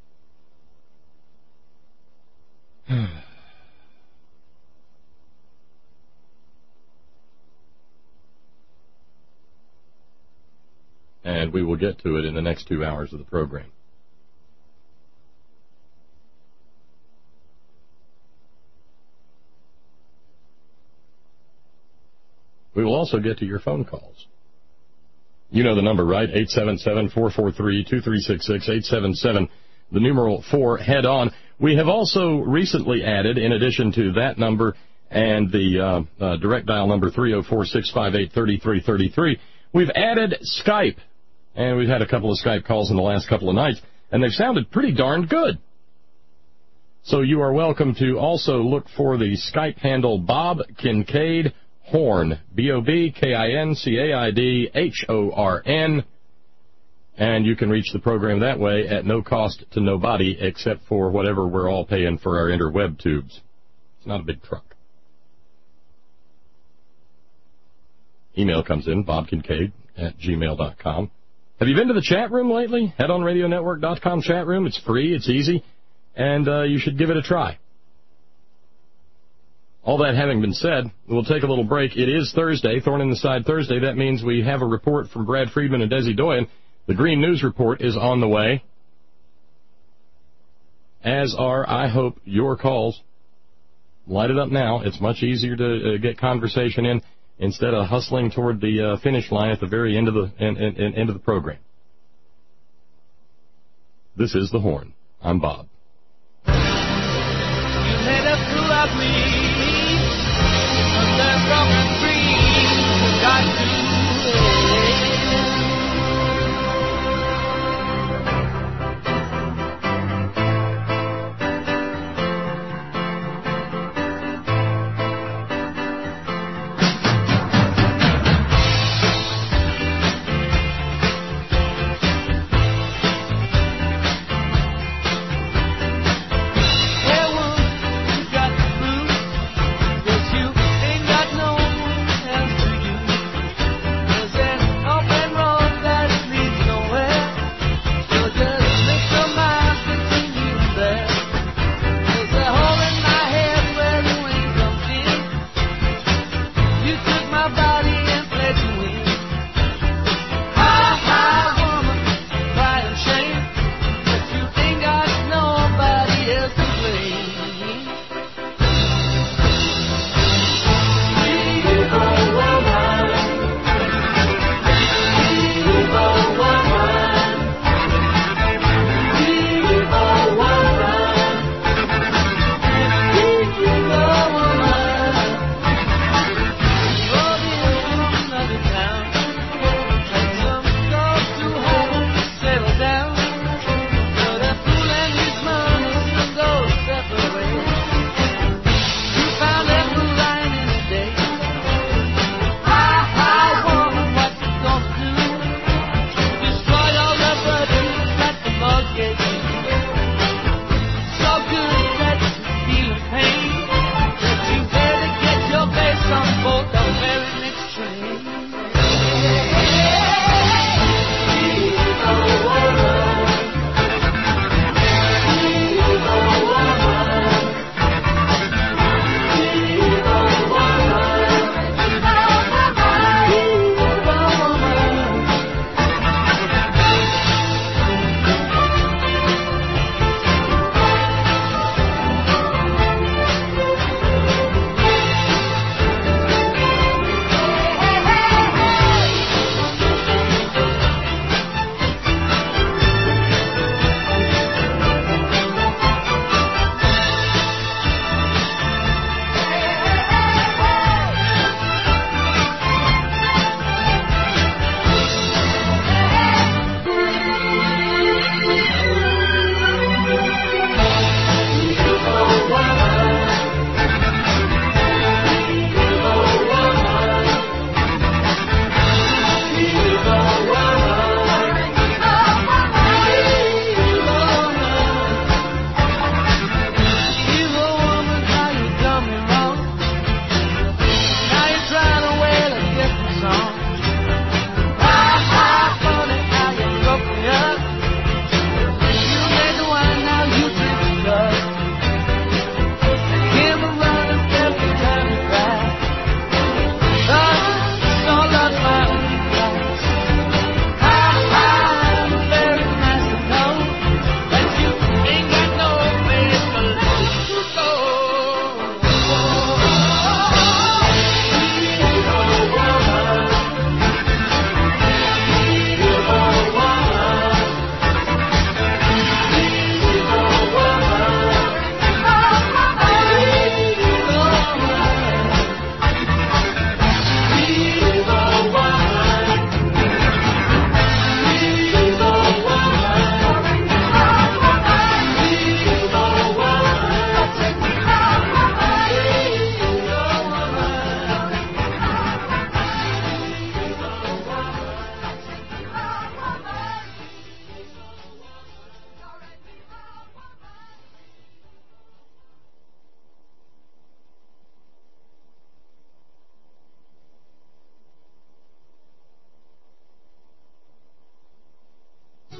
And we will get to it in the next 2 hours of the program. We will also get to your phone calls. You know the number, right? 877-443-2366, 877, the numeral 4, head on. We have also recently added, in addition to that number and the direct dial number 304-658-3333, we've added Skype. And we've had a couple of Skype calls in the last couple of nights, and they've sounded pretty darn good. So you are welcome to also look for the Skype handle Bob Kincaid Horn, BOBKINCAIDHORN, and you can reach the program that way at no cost to nobody except for whatever we're all paying for our interweb tubes. It's not a big truck. Email comes in, bobkincaid@gmail.com. Have you been to the chat room lately? HeadOnRadioNetwork.com chat room. It's free, it's easy, and you should give it a try. All that having been said, we'll take a little break. It is Thursday, Thorn in the Side Thursday. That means we have a report from Brad Friedman and Desi Doyen. The Green News Report is on the way, as are, I hope, your calls. Light it up now. It's much easier to get conversation in instead of hustling toward the finish line at the very end of the end of the program. This is The Horn. I'm Bob.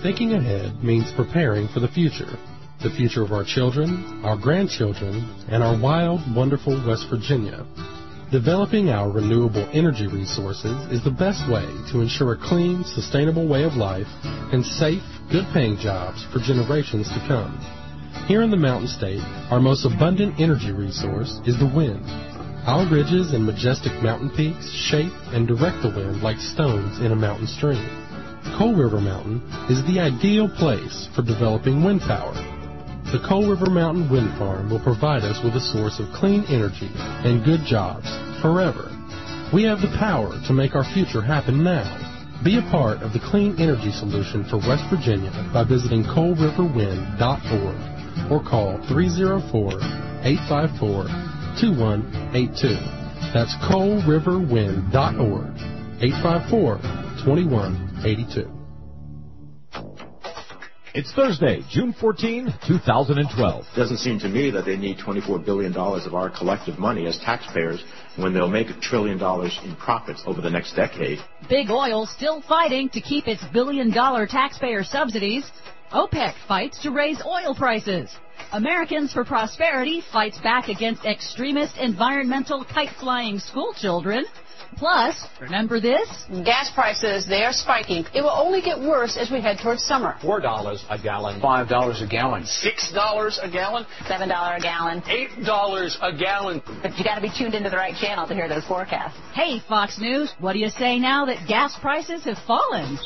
Thinking ahead means preparing for the future of our children, our grandchildren, and our wild, wonderful West Virginia. Developing our renewable energy resources is the best way to ensure a clean, sustainable way of life and safe, good-paying jobs for generations to come. Here in the Mountain State, our most abundant energy resource is the wind. Our ridges and majestic mountain peaks shape and direct the wind like stones in a mountain stream. Coal River Mountain is the ideal place for developing wind power. The Coal River Mountain Wind Farm will provide us with a source of clean energy and good jobs forever. We have the power to make our future happen now. Be a part of the clean energy solution for West Virginia by visiting coalriverwind.org or call 304-854-2182. That's coalriverwind.org, 854-2182. It's Thursday, June 14, 2012. Doesn't seem to me that they need $24 billion of our collective money as taxpayers when they'll make $1 trillion in profits over the next decade. Big Oil still fighting to keep its billion-dollar taxpayer subsidies. OPEC fights to raise oil prices. Americans for Prosperity fights back against extremist environmental kite-flying schoolchildren. Plus, remember this? Gas prices, they are spiking. It will only get worse as we head towards summer. $4 a gallon. $5 a gallon. $6 a gallon. $7 a gallon. $8 a gallon. But you got to be tuned into the right channel to hear those forecasts. Hey, Fox News, what do you say now that gas prices have fallen?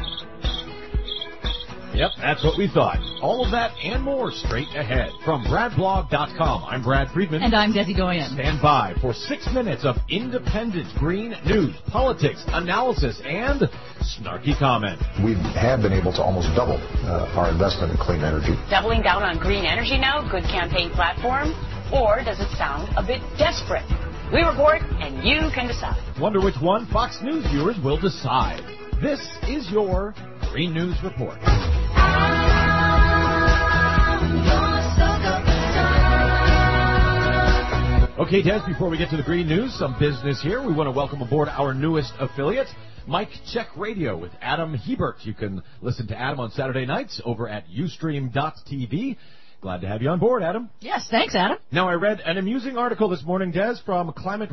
Yep, that's what we thought. All of that and more straight ahead. From BradBlog.com, I'm Brad Friedman. And I'm Desi Doyen. Stand by for 6 minutes of independent green news, politics, analysis, and snarky comment. We have been able to almost double our investment in clean energy. Doubling down on green energy now, good campaign platform, or does it sound a bit desperate? We report, and you can decide. Wonder which one Fox News viewers will decide. This is your Green News Report. Okay, Des, before we get to the green news, some business here. We want to welcome aboard our newest affiliate, Mike Check Radio with Adam Hebert. You can listen to Adam on Saturday nights over at Ustream.tv. Glad to have you on board, Adam. Yes, thanks, Adam. Now, I read an amusing article this morning, Des, from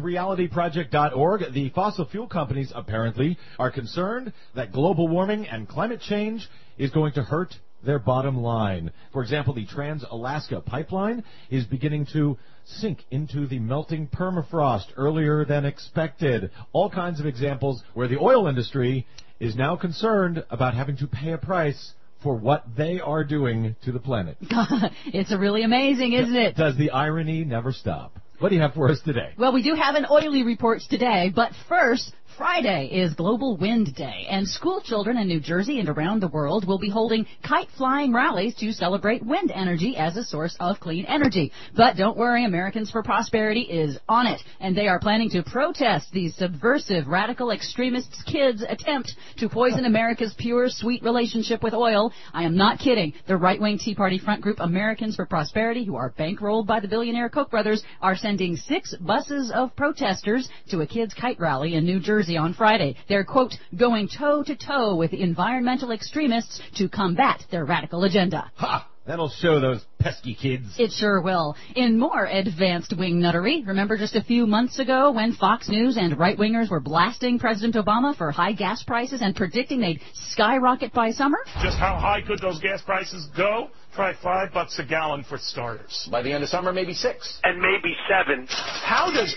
ClimateRealityProject.org. The fossil fuel companies apparently are concerned that global warming and climate change is going to hurt their bottom line. For example, the Trans-Alaska Pipeline is beginning to sink into the melting permafrost earlier than expected. All kinds of examples where the oil industry is now concerned about having to pay a price for what they are doing to the planet. It's really amazing, isn't it? Does the irony never stop? What do you have for us today? Well, we do have an oily report today, but first, Friday is Global Wind Day, and school children in New Jersey and around the world will be holding kite-flying rallies to celebrate wind energy as a source of clean energy. But don't worry, Americans for Prosperity is on it, and they are planning to protest these subversive, radical extremists' kids' attempt to poison America's pure, sweet relationship with oil. I am not kidding. The right-wing Tea Party front group Americans for Prosperity, who are bankrolled by the billionaire Koch brothers, are sending 6 buses of protesters to a kids' kite rally in New Jersey on Friday. They're, quote, going toe-to-toe with environmental extremists to combat their radical agenda. Ha! That'll show those pesky kids. It sure will. In more advanced wingnuttery, remember just a few months ago when Fox News and right-wingers were blasting President Obama for high gas prices and predicting they'd skyrocket by summer? Just how high could those gas prices go? Try $5 a gallon for starters. By the end of summer, maybe 6. And maybe 7. How does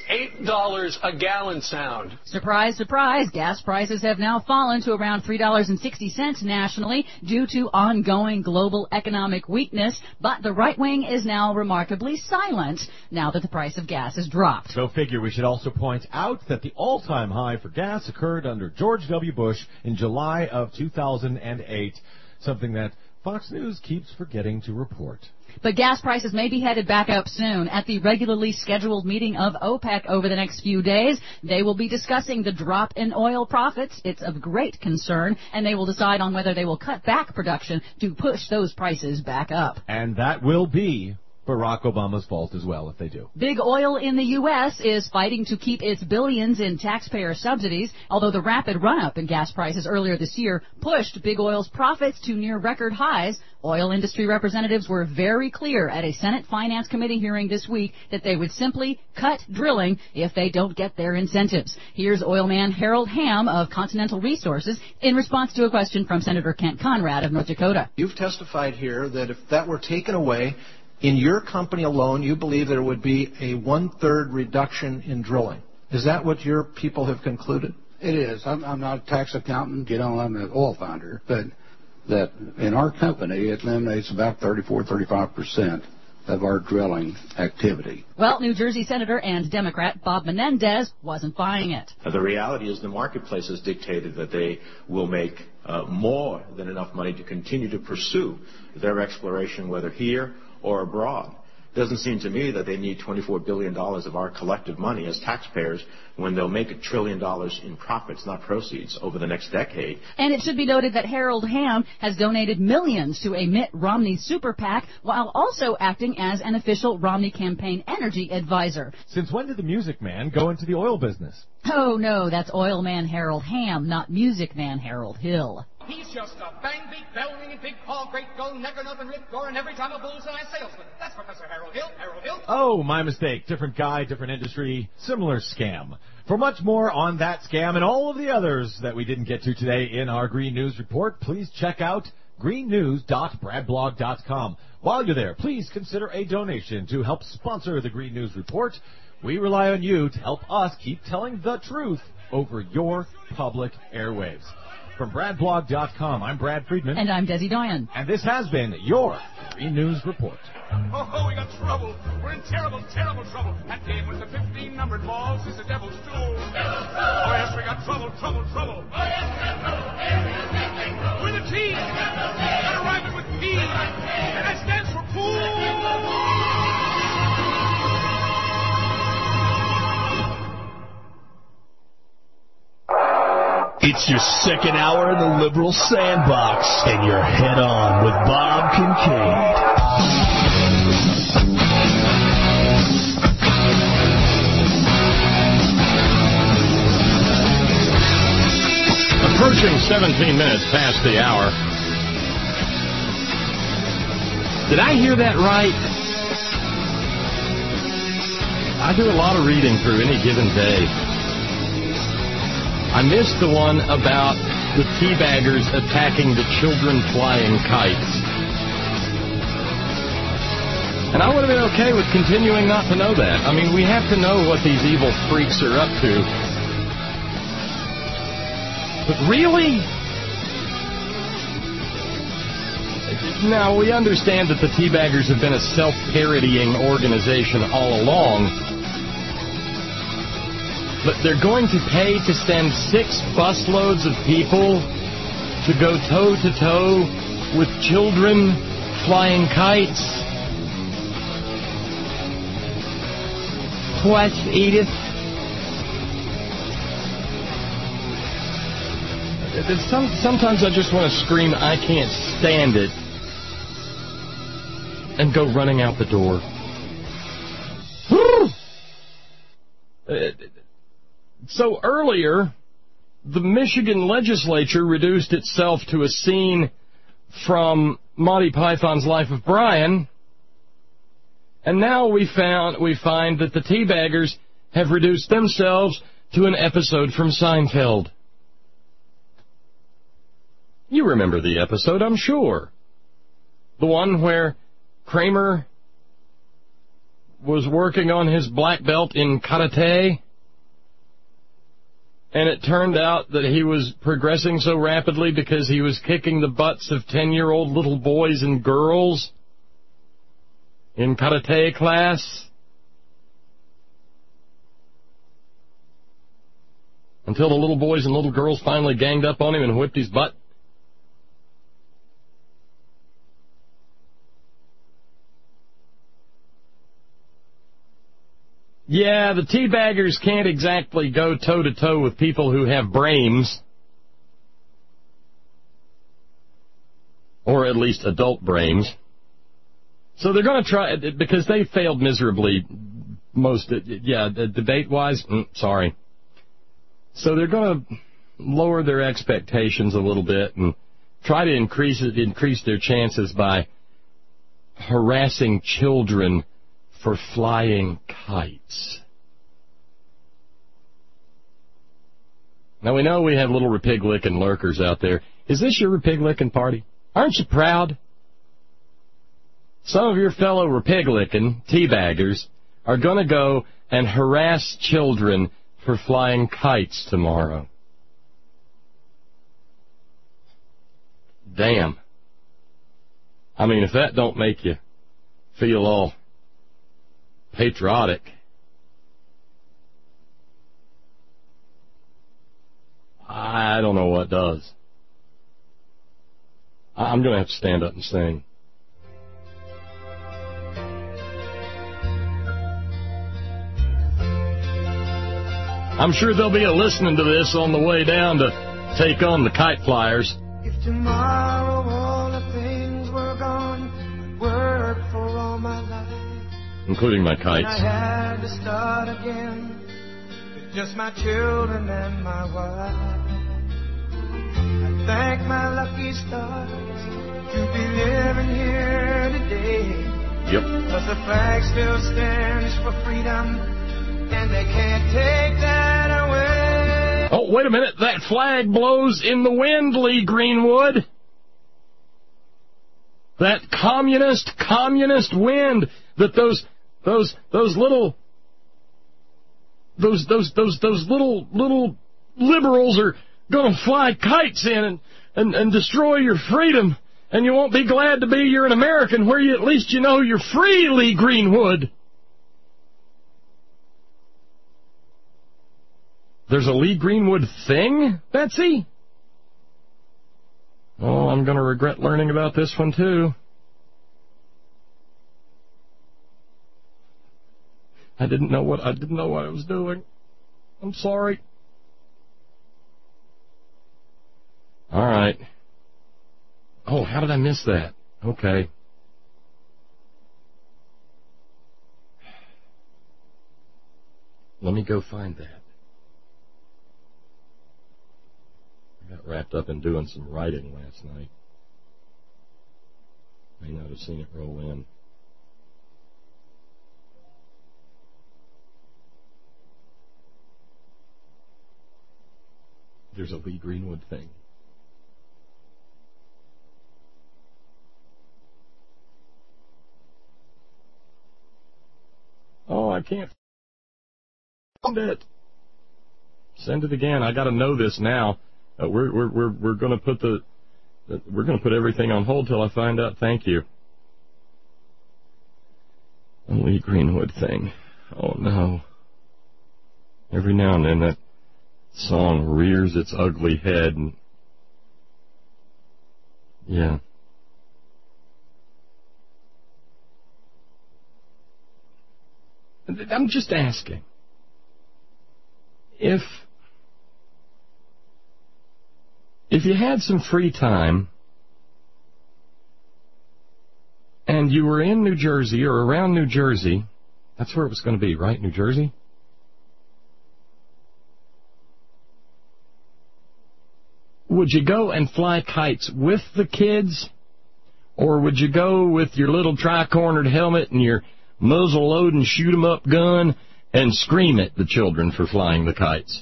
$8 a gallon sound? Surprise, surprise. Gas prices have now fallen to around $3.60 nationally due to ongoing global economic weakness, but the right wing is now remarkably silent now that the price of gas has dropped. Go figure. We should also point out that the all-time high for gas occurred under George W. Bush in July of 2008, something that Fox News keeps forgetting to report. But gas prices may be headed back up soon. At the regularly scheduled meeting of OPEC over the next few days, they will be discussing the drop in oil profits. It's of great concern, and they will decide on whether they will cut back production to push those prices back up. And that will be Barack Obama's fault as well if they do. Big Oil in the U.S. is fighting to keep its billions in taxpayer subsidies, although the rapid run-up in gas prices earlier this year pushed Big Oil's profits to near record highs. Oil industry representatives were very clear at a Senate Finance Committee hearing this week that they would simply cut drilling if they don't get their incentives. Here's oilman Harold Hamm of Continental Resources in response to a question from Senator Kent Conrad of North Dakota. You've testified here that if that were taken away, in your company alone, you believe there would be a 1/3 reduction in drilling. Is that what your people have concluded? It is. I'm not a tax accountant, I'm an oil founder, but that in our company it eliminates about 34-35% of our drilling activity. Well, New Jersey Senator and Democrat Bob Menendez wasn't buying it. The reality is the marketplace has dictated that they will make more than enough money to continue to pursue their exploration, whether here or abroad. It doesn't seem to me that they need $24 billion of our collective money as taxpayers when they'll make $1 trillion in profits, not proceeds, over the next decade. And it should be noted that Harold Hamm has donated millions to a Mitt Romney super PAC while also acting as an official Romney campaign energy advisor. Since when did the Music Man go into the oil business? Oh, no, that's oil man Harold Hamm, not music man Harold Hill. He's just a bang-beat, bell-ringing, big-paw, great-go, neck-or-nothing, rip-goring, every-time a bullseye salesman. That's Professor Harold Hill. Harold Hill. Oh, my mistake. Different guy, different industry, similar scam. For much more on that scam and all of the others that we didn't get to today in our Green News Report, please check out greennews.bradblog.com. While you're there, please consider a donation to help sponsor the Green News Report. We rely on you to help us keep telling the truth over your public airwaves. From bradblog.com, I'm Brad Friedman. And I'm Desi Doyen. And this has been your Green News Report. Oh, we got trouble. We're in terrible, terrible trouble. That game with the 15-numbered balls is the devil's tool. Oh, yes, we got trouble, trouble, trouble. Oh, yes, trouble. With a T. Gotta rhyme it with P. And that stands for pool. It's your second hour in the Liberal Sandbox, and you're head on with Bob Kincaid. Approaching 17 minutes past the hour. Did I hear that right? I do a lot of reading through any given day. I missed the one about the teabaggers attacking the children flying kites. And I would have been okay with continuing not to know that. I mean, we have to know what these evil freaks are up to. But really? Now, we understand that the teabaggers have been a self-parodying organization all along. But they're going to pay to send 6 busloads of people to go toe-to-toe with children flying kites? What, Edith? Sometimes I just want to scream, I can't stand it, and go running out the door. So earlier, the Michigan legislature reduced itself to a scene from Monty Python's Life of Brian, and now we find that the teabaggers have reduced themselves to an episode from Seinfeld. You remember the episode, I'm sure. The one where Kramer was working on his black belt in karate, and it turned out that he was progressing so rapidly because he was kicking the butts of 10-year-old little boys and girls in karate class. Until the little boys and little girls finally ganged up on him and whipped his butt. Yeah, the teabaggers can't exactly go toe-to-toe with people who have brains. Or at least adult brains. So they're going to try, because they failed miserably debate-wise, sorry. So they're going to lower their expectations a little bit and try to increase their chances by harassing children for flying kites. Now, we know we have little repig-licking lurkers out there. Is this your repig-licking party? Aren't you proud? Some of your fellow repig-licking teabaggers are going to go and harass children for flying kites tomorrow. Damn. I mean, if that don't make you feel all patriotic, I don't know what does. I'm going to have to stand up and sing. I'm sure there'll be a listening to this on the way down to take on the kite flyers. If tomorrow all the things were gone, I'd work for all my life, including my kites. I had to start again with just my children and my wife. I thank my lucky stars to be living here today. Yep. Because the flag still stands for freedom, and they can't take that away. Oh, wait a minute. That flag blows in the wind, Lee Greenwood. That communist wind that those little liberals are going to fly kites in and destroy your freedom, and you won't be glad to be you're an American where you at least you know you're free, Lee Greenwood. There's a Lee Greenwood thing, Betsy? Oh, I'm going to regret learning about this one, too. I didn't know what I was doing. I'm sorry. All right. Oh, how did I miss that? Okay. Let me go find that. I got wrapped up in doing some writing last night. May not have seen it roll in. There's a Lee Greenwood thing. Oh, I can't find it. Send it again. I got to know this now. We're going to put everything on hold till I find out. Thank you. A Lee Greenwood thing. Oh no. Every now and then that song rears its ugly head, and yeah. I'm just asking if you had some free time and you were in New Jersey or around New Jersey, that's where it was going to be, right? New Jersey? Would you go and fly kites with the kids? Or would you go with your little tri-cornered helmet and your muzzle-loading shoot-'em-up gun and scream at the children for flying the kites?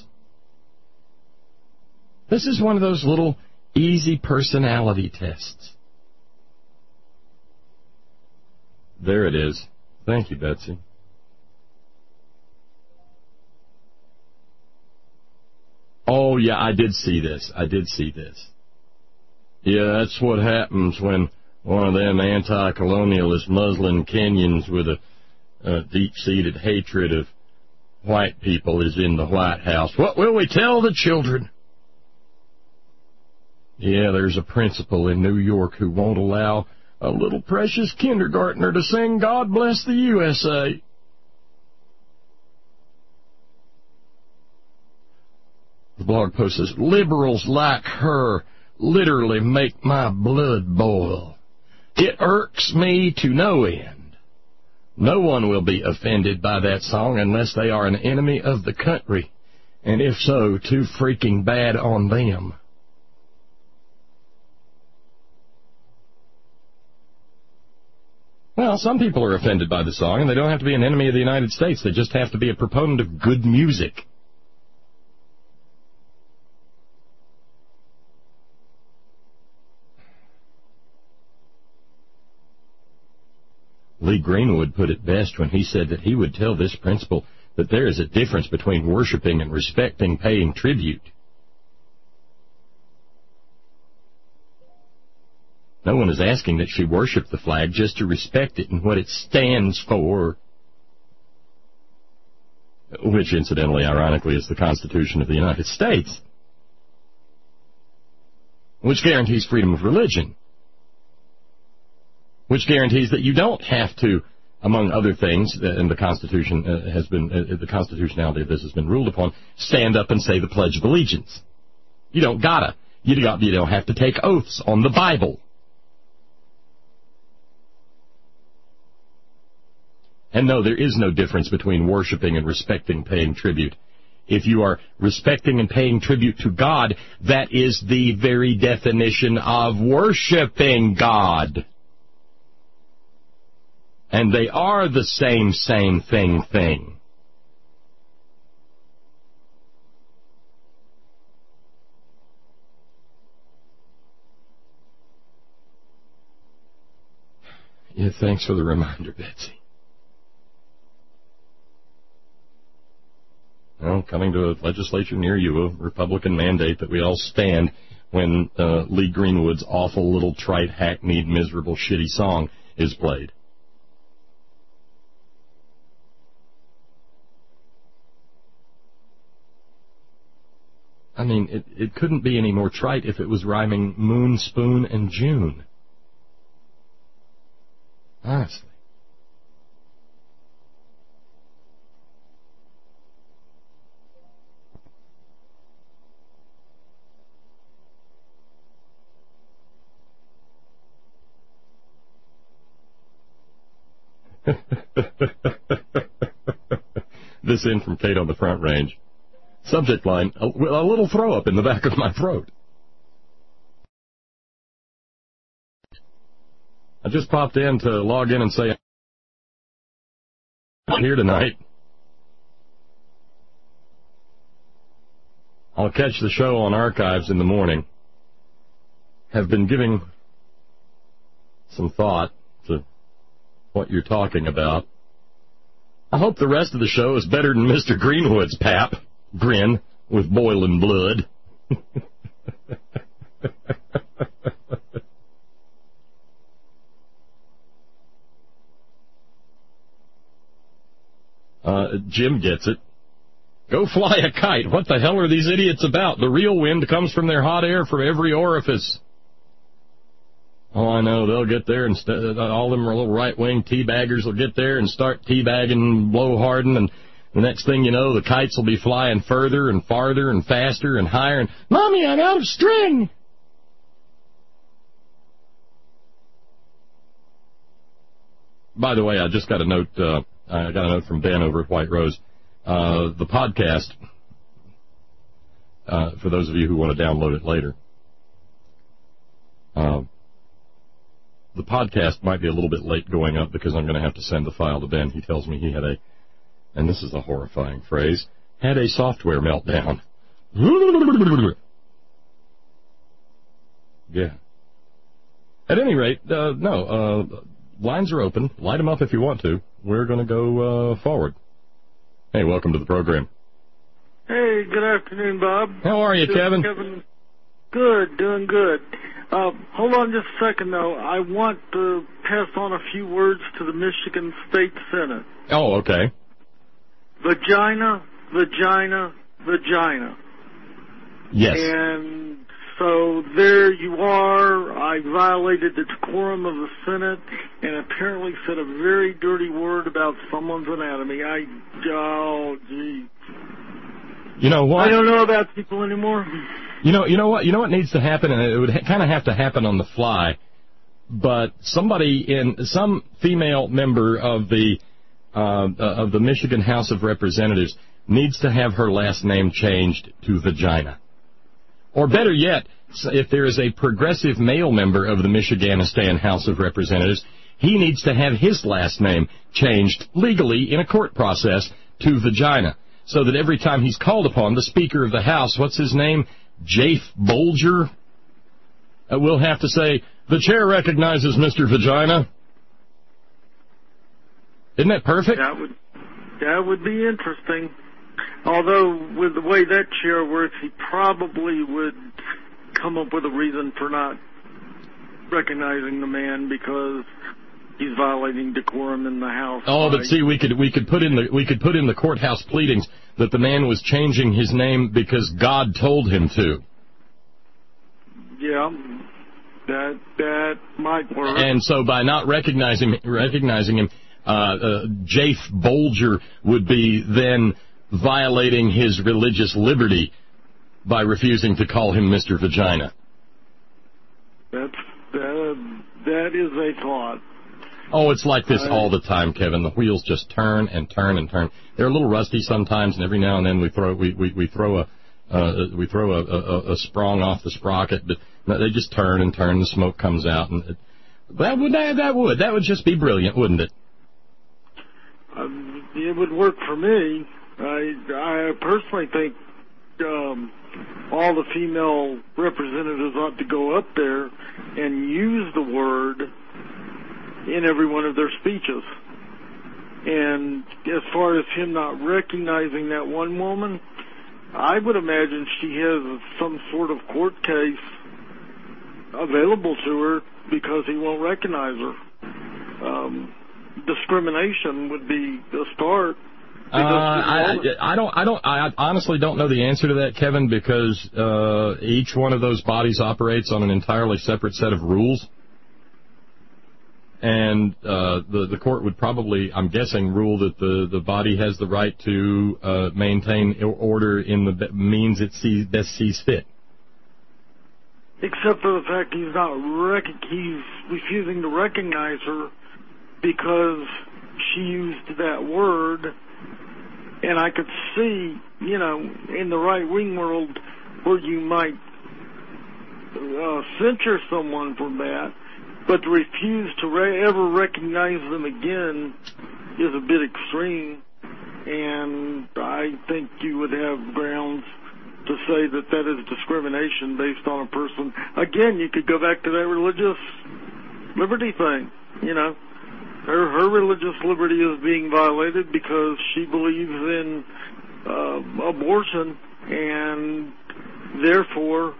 This is one of those little easy personality tests. There it is. Thank you, Betsy. Oh, yeah, I did see this. Yeah, that's what happens when one of them anti-colonialist Muslim Kenyans with a deep-seated hatred of white people is in the White House. What will we tell the children? Yeah, there's a principal in New York who won't allow a little precious kindergartner to sing God Bless the USA. The blog post says, liberals like her literally make my blood boil. It irks me to no end. No one will be offended by that song unless they are an enemy of the country. And if so, too freaking bad on them. Well, some people are offended by the song, and they don't have to be an enemy of the United States. They just have to be a proponent of good music. Lee Greenwood put it best when he said that he would tell this principal that there is a difference between worshiping and respecting, paying tribute. No one is asking that she worship the flag, just to respect it and what it stands for, which, incidentally, ironically, is the Constitution of the United States, which guarantees freedom of religion, which guarantees that you don't have to, among other things, and the Constitution the constitutionality of this has been ruled upon, stand up and say the Pledge of Allegiance. You don't gotta. You don't have to take oaths on the Bible. And no, there is no difference between worshiping and respecting, paying tribute. If you are respecting and paying tribute to God, that is the very definition of worshiping God. And they are the same thing. Yeah, thanks for the reminder, Betsy. Well, coming to a legislature near you, a Republican mandate that we all stand when Lee Greenwood's awful little trite, hackneyed, miserable, shitty song is played. I mean, it couldn't be any more trite if it was rhyming moon, spoon, and June. Honestly. This in from Kate on the Front Range. Subject line, a little throw-up in the back of my throat. I just popped in to log in and say I'm here tonight. I'll catch the show on archives in the morning. Have been giving some thought to what you're talking about. I hope the rest of the show is better than Mr. Greenwood's pap grin with boiling blood. Jim gets it. Go fly a kite. What the hell are these idiots about? The real wind comes from their hot air from every orifice. Oh, I know. They'll get there, and all them little right-wing teabaggers will get there and start teabagging blowharding, and the next thing you know, the kites will be flying further and farther and faster and higher, and, Mommy, I'm out of string! By the way, I just got a note, from Ben over at White Rose. The podcast, for those of you who want to download it later, the podcast might be a little bit late going up because I'm going to have to send the file to Ben. He tells me he had and this is a horrifying phrase, had a software meltdown. Yeah. At any rate, lines are open. Light them up if you want to. We're going to go forward. Hey, welcome to the program. Hey, good afternoon, Bob. How are you, Kevin? Good, doing good. Hold on just a second, though. I want to pass on a few words to the Michigan State Senate. Oh, okay. Vagina, vagina, vagina. Yes. And so there you are. I violated the decorum of the Senate and apparently said a very dirty word about someone's anatomy. Oh, gee. You know what? I don't know about people anymore. You know what? You know what needs to happen, and it would kind of have to happen on the fly. but some female member of the Michigan House of Representatives needs to have her last name changed to Vagina. Or better yet, if there is a progressive male member of the Michiganistan House of Representatives, he needs to have his last name changed legally in a court process to Vagina, so that every time he's called upon, the Speaker of the House, what's his name, Jafe Bolger, will have to say, "The chair recognizes Mr. Vagina." Isn't that perfect? That would be interesting. Although, with the way that chair works, he probably would come up with a reason for not recognizing the man because he's violating decorum in the House. Oh, but see, we could put in the courthouse pleadings that the man was changing his name because God told him to. Yeah, that might work. And so, by not recognizing him, Jafe Bolger would be then violating his religious liberty by refusing to call him Mr. Vagina. That is a thought. Oh, it's like this all the time, Kevin. The wheels just turn and turn and turn. They're a little rusty sometimes, and every now and then we throw a sprung off the sprocket, but they just turn and turn. The smoke comes out, and that would just be brilliant, wouldn't it? It would work for me. I personally think all the female representatives ought to go up there and use the word in every one of their speeches. And as far as him not recognizing that one woman, I would imagine she has some sort of court case available to her because he won't recognize her. Discrimination would be a start. I honestly don't know the answer to that, Kevin, because each one of those bodies operates on an entirely separate set of rules. And the court would probably, I'm guessing, rule that the body has the right to maintain order in the means it best sees fit. Except for the fact he's refusing to recognize her because she used that word. And I could see, in the right-wing world where you might censure someone for that, but to refuse to ever recognize them again is a bit extreme. And I think you would have grounds to say that is discrimination based on a person. Again, you could go back to that religious liberty thing, Her religious liberty is being violated because she believes in abortion, and therefore,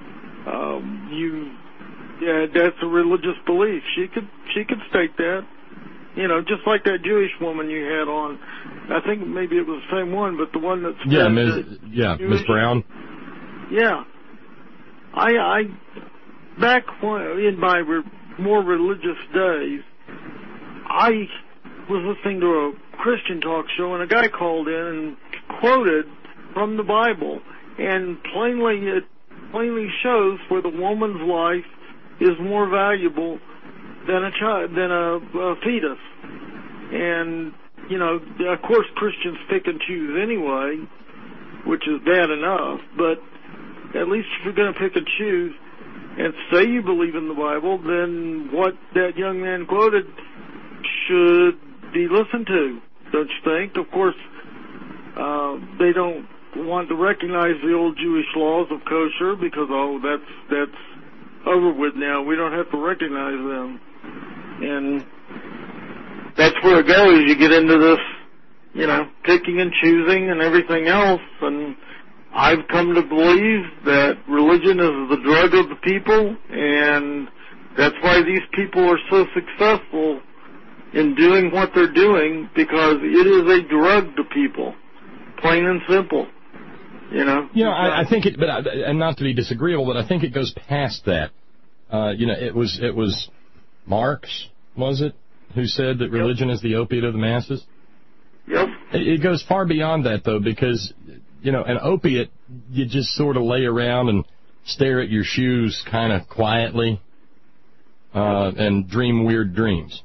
that's a religious belief. She could state that, just like that Jewish woman you had on. I think maybe it was the same one, but the one that's Ms. Brown. Yeah, I back in my more religious days, I was listening to a Christian talk show, and a guy called in and quoted from the Bible, and it plainly shows where the woman's life is more valuable than a fetus. And of course, Christians pick and choose anyway, which is bad enough. But at least if you're going to pick and choose and say you believe in the Bible, then what that young man quoted should be listened to, don't you think? Of course, they don't want to recognize the old Jewish laws of kosher because, that's over with now. We don't have to recognize them. And that's where it goes. You get into this, picking and choosing and everything else. And I've come to believe that religion is the drug of the people, and that's why these people are so successful in doing what they're doing, because it is a drug to people, plain and simple. I think it, and not to be disagreeable, but I think it goes past that. It was Marx, was it, who said that religion is the opiate of the masses? Yep. It goes far beyond that, though, because, an opiate, you just sort of lay around and stare at your shoes kind of quietly. and dream weird dreams.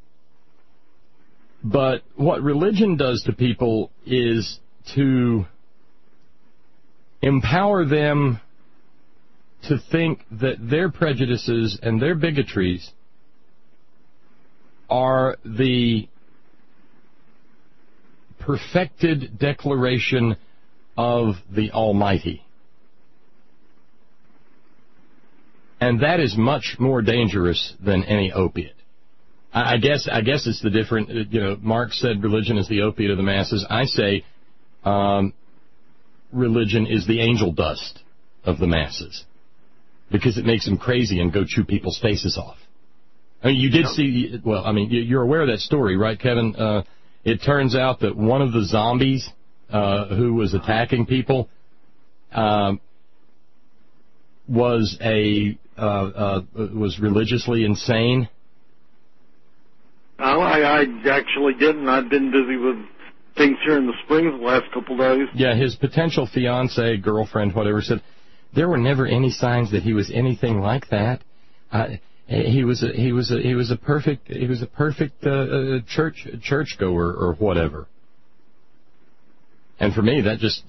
But what religion does to people is to empower them to think that their prejudices and their bigotries are the perfected declaration of the Almighty. And that is much more dangerous than any opiate. I guess it's the different, Marx said religion is the opiate of the masses. I say religion is the angel dust of the masses, because it makes them crazy and go chew people's faces off. I mean, you did see, you're aware of that story, right, Kevin? It turns out that one of the zombies who was attacking people was religiously insane. I actually didn't. I've been busy with things here in the Springs the last couple days. Yeah, his potential fiance, girlfriend, whatever, said there were never any signs that he was anything like that. He was a perfect churchgoer or whatever. And for me, that just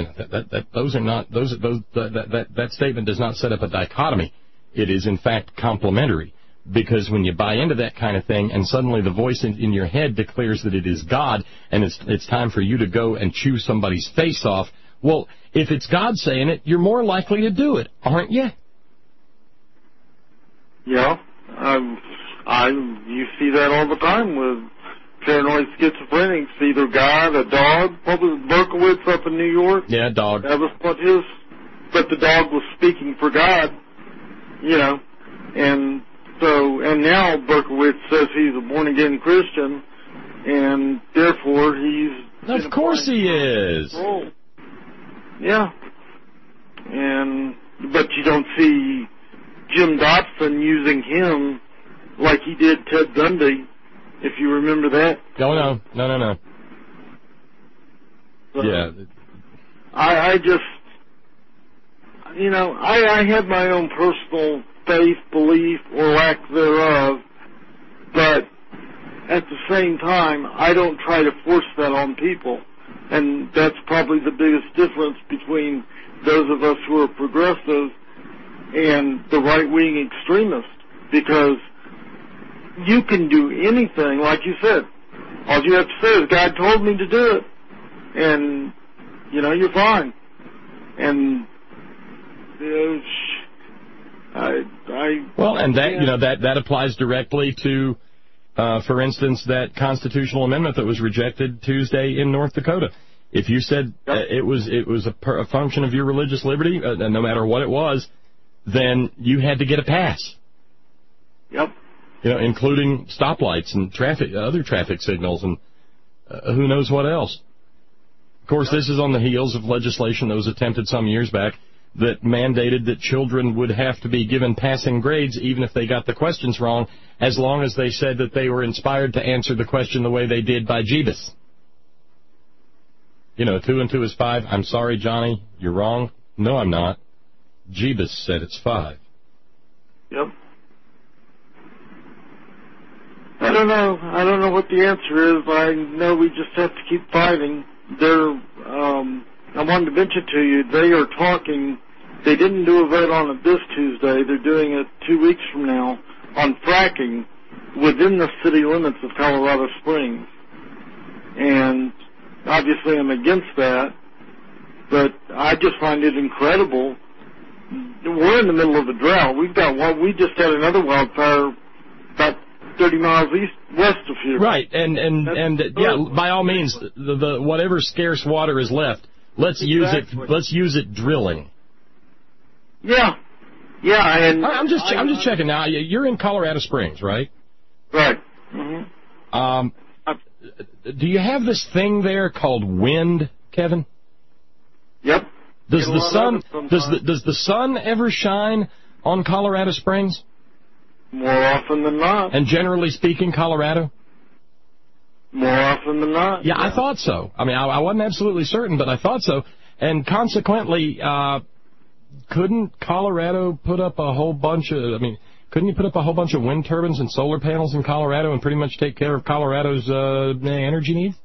that statement does not set up a dichotomy. It is in fact complementary. Because when you buy into that kind of thing and suddenly the voice in your head declares that it is God and it's time for you to go and chew somebody's face off, well, if it's God saying it, you're more likely to do it, aren't you? Yeah. You see that all the time with paranoid schizophrenics, either God, a dog. What was Berkowitz up in New York? Yeah, dog. That was what but the dog was speaking for God, and now Berkowitz says he's a born-again Christian, and therefore he's... Of course he is. Role. Yeah. But you don't see Jim Dobson using him like he did Ted Bundy, if you remember that. No. So, yeah. I just... I had my own personal faith, belief, or lack thereof, but at the same time, I don't try to force that on people. And that's probably the biggest difference between those of us who are progressive and the right-wing extremists, because you can do anything, like you said. All you have to say is, God told me to do it, and, you're fine. And, well, and that applies directly to, for instance, that constitutional amendment that was rejected Tuesday in North Dakota. If you said it was a function of your religious liberty, no matter what it was, then you had to get a pass. Yep. Including stoplights and other traffic signals, and who knows what else. Of course, this is on the heels of legislation that was attempted some years back that mandated that children would have to be given passing grades even if they got the questions wrong, as long as they said that they were inspired to answer the question the way they did by Jeebus. 2 and 2 is 5. I'm sorry, Johnny, you're wrong. No, I'm not. Jeebus said it's 5. Yep. I don't know what the answer is. I know we just have to keep fighting. I wanted to mention to you, they are talking, they didn't do a vote on it this Tuesday, they're doing it 2 weeks from now, on fracking within the city limits of Colorado Springs. And obviously I'm against that, but I just find it incredible. We're in the middle of a drought. We just had another wildfire about 30 miles west of here. Right, and yeah, by all means, the whatever scarce water is left, let's use it drilling. Yeah, and I'm just checking now. You're in Colorado Springs, right? Right. Mm-hmm. Do you have this thing there called wind, Kevin? Yep. Does the sun ever shine on Colorado Springs? More often than not. And generally speaking, Colorado? More often than not. Yeah, I thought so. I mean, I wasn't absolutely certain, but I thought so. And consequently, couldn't Colorado put up a whole bunch of... I mean, Couldn't you put up a whole bunch of wind turbines and solar panels in Colorado and pretty much take care of Colorado's energy needs?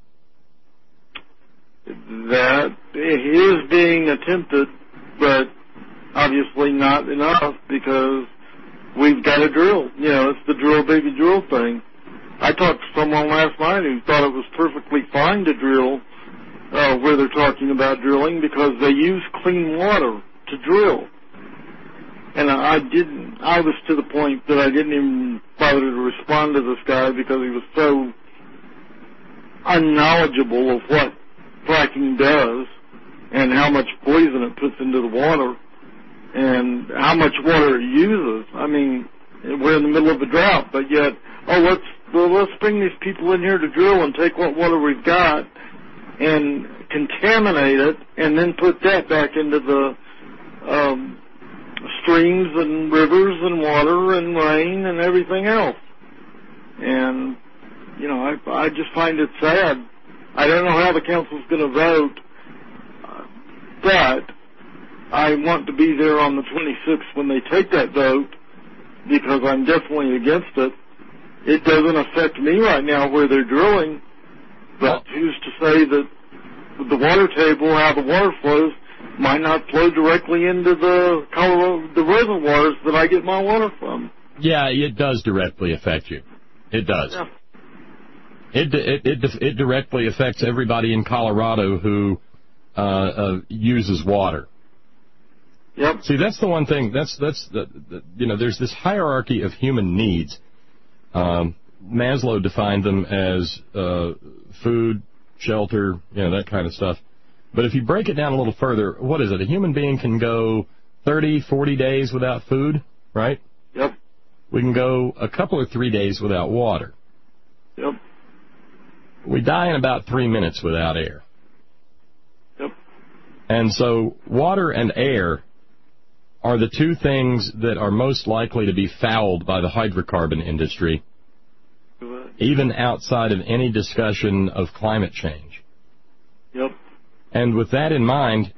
That is being attempted, but obviously not enough because we've got to drill. You know, it's the drill, baby, drill thing. I talked to someone last night who thought it was perfectly fine to drill where they're talking about drilling because they use clean water to drill. And I was to the point that I didn't even bother to respond to this guy because he was so unknowledgeable of what fracking does and how much poison it puts into the water and how much water it uses. I mean, we're in the middle of a drought, but yet, let's bring these people in here to drill and take what water we've got and contaminate it and then put that back into the streams and rivers and water and rain and everything else. And, you know, I just find it sad. I don't know how the council's going to vote, but I want to be there on the 26th when they take that vote because I'm definitely against it. It doesn't affect me right now where they're drilling, but who's to say that the water table, how the water flows, might not flow directly into the reservoirs that I get my water from. Yeah, it does directly affect you. It does. Yeah. It directly affects everybody in Colorado who uses water. Yep. See, that's the one thing. That's there's this hierarchy of human needs. Maslow defined them as food, shelter, that kind of stuff. But if you break it down a little further, what is it? A human being can go 30, 40 days without food, right? Yep. We can go a couple or 3 days without water. Yep. We die in about 3 minutes without air. Yep. And so water and air are the two things that are most likely to be fouled by the hydrocarbon industry, even outside of any discussion of climate change. Yep. And with that in mind,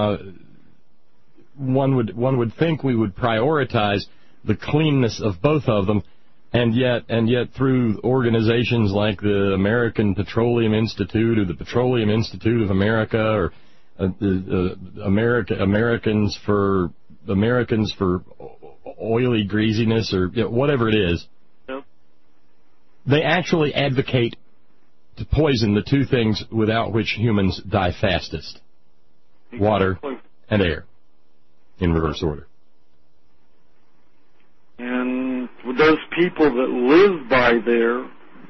one would think we would prioritize the cleanness of both of them, and yet through organizations like the American Petroleum Institute or the Petroleum Institute of America or Americans for oily greasiness or whatever it is, yep. They actually advocate to poison the two things without which humans die fastest: water and air, in reverse order. And for those people that live by there,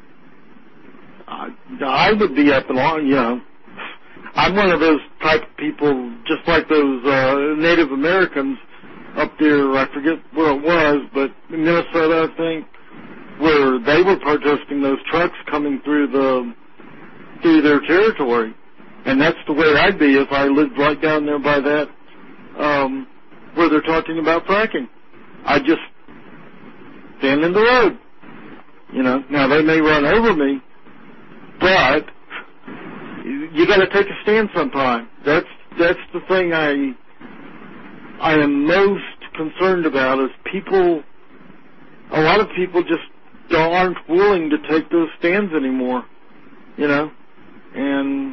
I would be up and on, I'm one of those type of people, just like those Native Americans up there, I forget where it was, but in Minnesota, I think, where they were protesting those trucks coming through their territory. And that's the way I'd be if I lived right down there by that, where they're talking about fracking. I'd just stand in the road. Now they may run over me, but you got to take a stand sometime. That's the thing I am most concerned about is people. A lot of people just aren't willing to take those stands anymore. And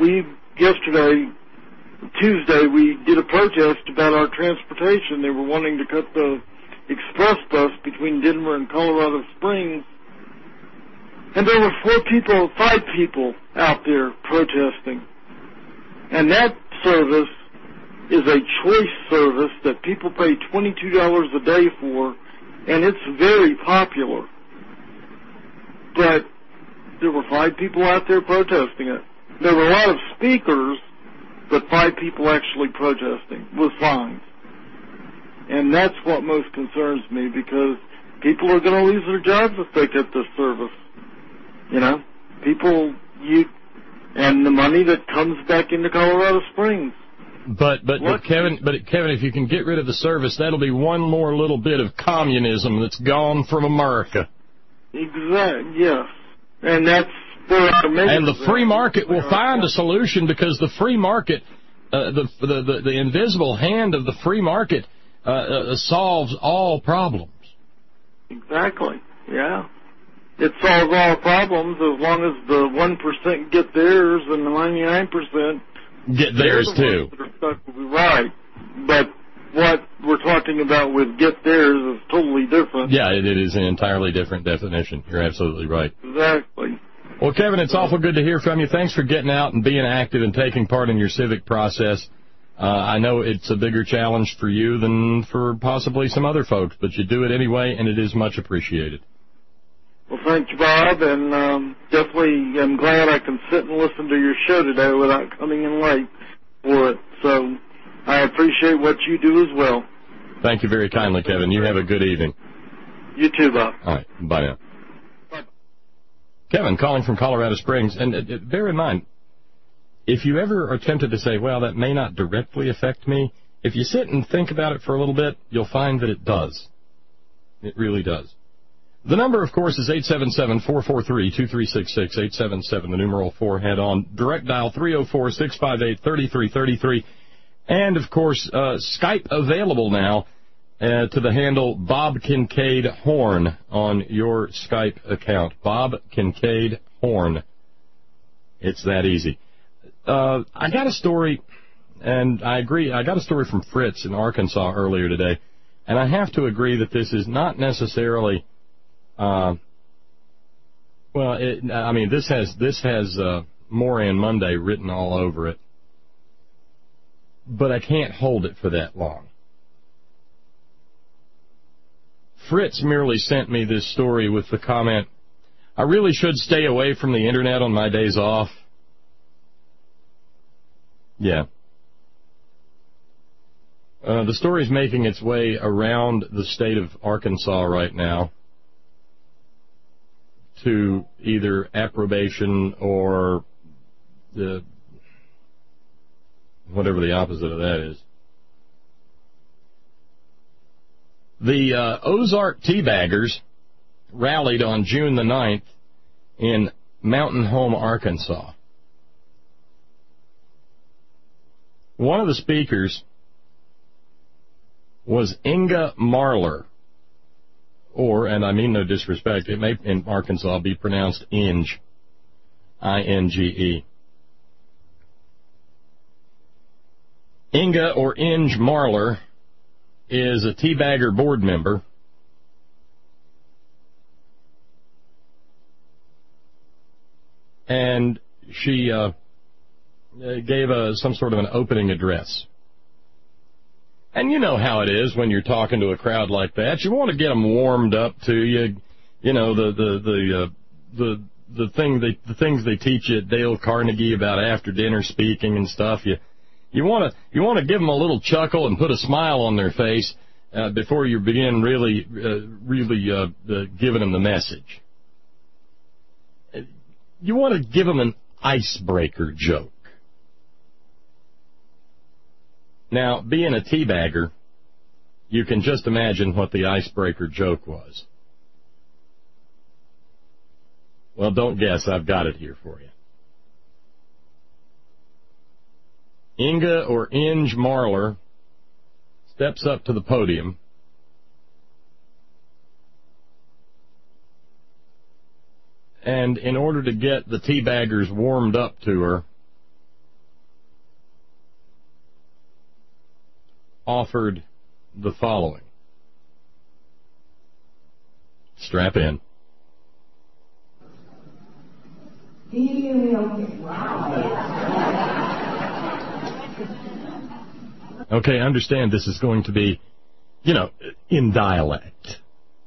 Tuesday, we did a protest about our transportation. They were wanting to cut the express bus between Denver and Colorado Springs. And there were 5 people out there protesting. And that service is a choice service that people pay $22 a day for, and it's very popular. But there were 5 people out there protesting it. There were a lot of speakers, but 5 people actually protesting with signs. And that's what most concerns me, because people are going to lose their jobs if they get this service. And the money that comes back into Colorado Springs. But Kevin, if you can get rid of the service, that'll be one more little bit of communism that's gone from America. Exactly. Yes. And that's where and the free market will find a solution, because the free market, the invisible hand of the free market, solves all problems. Exactly. Yeah. It solves all problems as long as the 1% get theirs and the 99% get theirs too. That are stuck will be right. But what we're talking about with get theirs is totally different. Yeah, it is an entirely different definition. You're absolutely right. Exactly. Well, Kevin, it's awful good to hear from you. Thanks for getting out and being active and taking part in your civic process. I know it's a bigger challenge for you than for possibly some other folks, but you do it anyway, and it is much appreciated. Well, thank you, Bob, and definitely I'm glad I can sit and listen to your show today without coming in late for it. So I appreciate what you do as well. Thank you very kindly, Kevin. You have a good evening. You too, Bob. All right. Bye now. Bye. Kevin calling from Colorado Springs. And bear in mind, if you ever are tempted to say, well, that may not directly affect me, if you sit and think about it for a little bit, you'll find that it does. It really does. The number, of course, is 877-443-2366, 877, the numeral 4, head on. Direct dial 304-658-3333. And, of course, Skype available now to the handle Bob Kincaid Horn on your Skype account. Bob Kincaid Horn. It's that easy. I got a story, and I agree. I got a story from Fritz in Arkansas earlier today, and I have to agree that this is not necessarily... this has Moran Monday written all over it, but I can't hold it for that long. Fritz merely sent me this story with the comment, I really should stay away from the internet on my days off. Yeah. The story's making its way around the state of Arkansas right now to either approbation or whatever the opposite of that is. The Ozark Teabaggers rallied on June the 9th in Mountain Home, Arkansas. One of the speakers was Inga Marler, or, and I mean no disrespect, it may in Arkansas be pronounced Inge, I-N-G-E. Inga, or Inge Marler, is a Teabagger board member. And she gave some sort of an opening address. And you know how it is when you're talking to a crowd like that. You want to get them warmed up to you. You know, the things they teach you at Dale Carnegie about after dinner speaking and stuff. You want to give them a little chuckle and put a smile on their face before you begin really giving them the message. You want to give them an icebreaker joke. Now, being a teabagger, you can just imagine what the icebreaker joke was. Well, don't guess. I've got it here for you. Inga, or Inge Marler, steps up to the podium and in order to get the teabaggers warmed up to her, offered the following. Strap in. Okay, understand this is going to be, in dialect.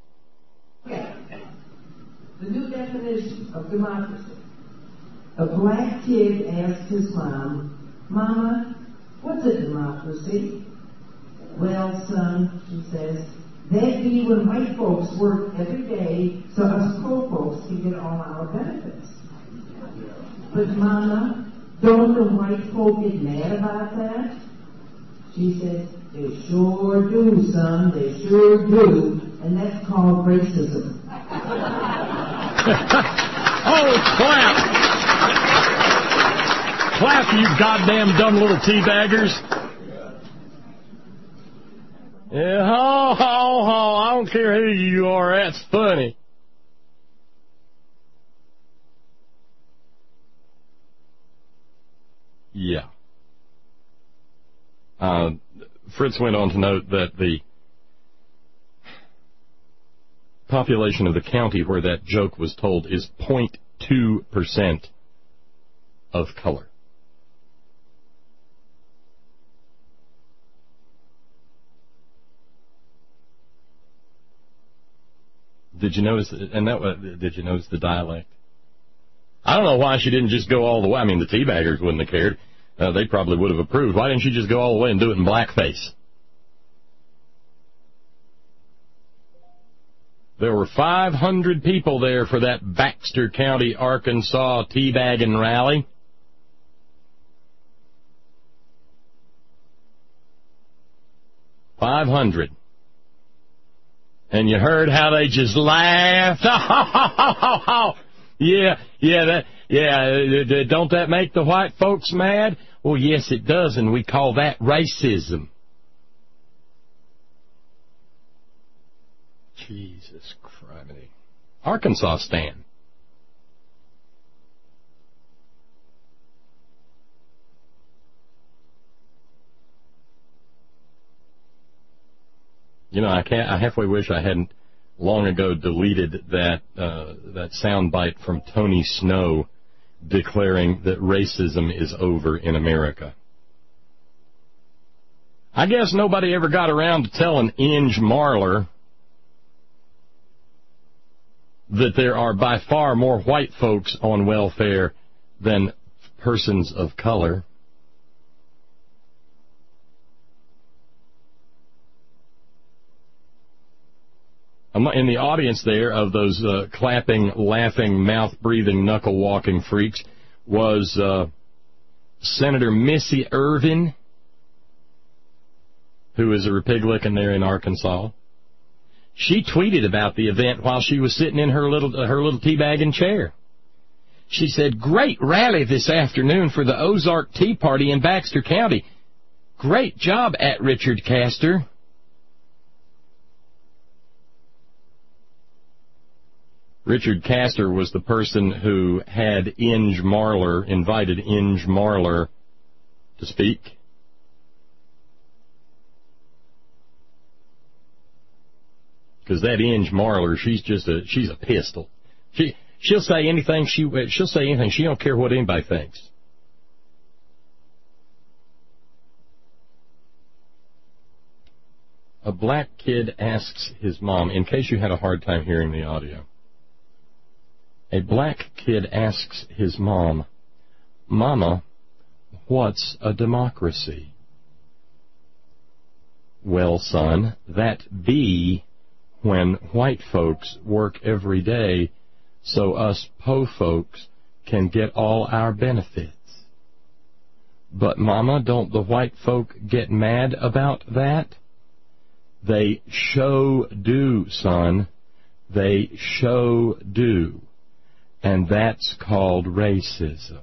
The new definition of democracy. A black kid asked his mom, Mama, what's a democracy? Well, son, she says, that'd be when white folks work every day so us poor folks can get all our benefits. But, Mama, don't the white folk get mad about that? She says, they sure do, son, they sure do, and that's called racism. Oh, clap! Clap, you goddamn dumb little teabaggers. Yeah, ho, ho, ho, I don't care who you are. That's funny. Yeah. Fritz went on to note that the population of the county where that joke was told is 0.2% of color. Did you notice? Did you notice the dialect? I don't know why she didn't just go all the way. I mean, the teabaggers wouldn't have cared. They probably would have approved. Why didn't she just go all the way and do it in blackface? There were 500 people there for that Baxter County, Arkansas teabagging rally. $500. And you heard how they just laughed. Yeah, don't that make the white folks mad? Well, yes, it does, and we call that racism. Jesus Christ. Arkansas stand. You know, I halfway wish I hadn't long ago deleted that soundbite from Tony Snow declaring that racism is over in America. I guess nobody ever got around to telling Inge Marler that there are by far more white folks on welfare than persons of color. In the audience there of those clapping, laughing, mouth-breathing, knuckle-walking freaks was Senator Missy Irvin, who is a Republican there in Arkansas. She tweeted about the event while she was sitting in her little teabagging chair. She said, "Great rally this afternoon for the Ozark Tea Party in Baxter County. Great job at Richard Castor." Richard Castor was the person who had invited Inge Marler to speak. Because that Inge Marler, she's a pistol. She'll say anything. She'll say anything. She don't care what anybody thinks. A black kid asks his mom, in case you had a hard time hearing the audio. A black kid asks his mom, "Mama, what's a democracy?" "Well, son, that be when white folks work every day so us po folks can get all our benefits." "But, Mama, don't the white folk get mad about that?" "They sure do, son. They sure do. And that's called racism."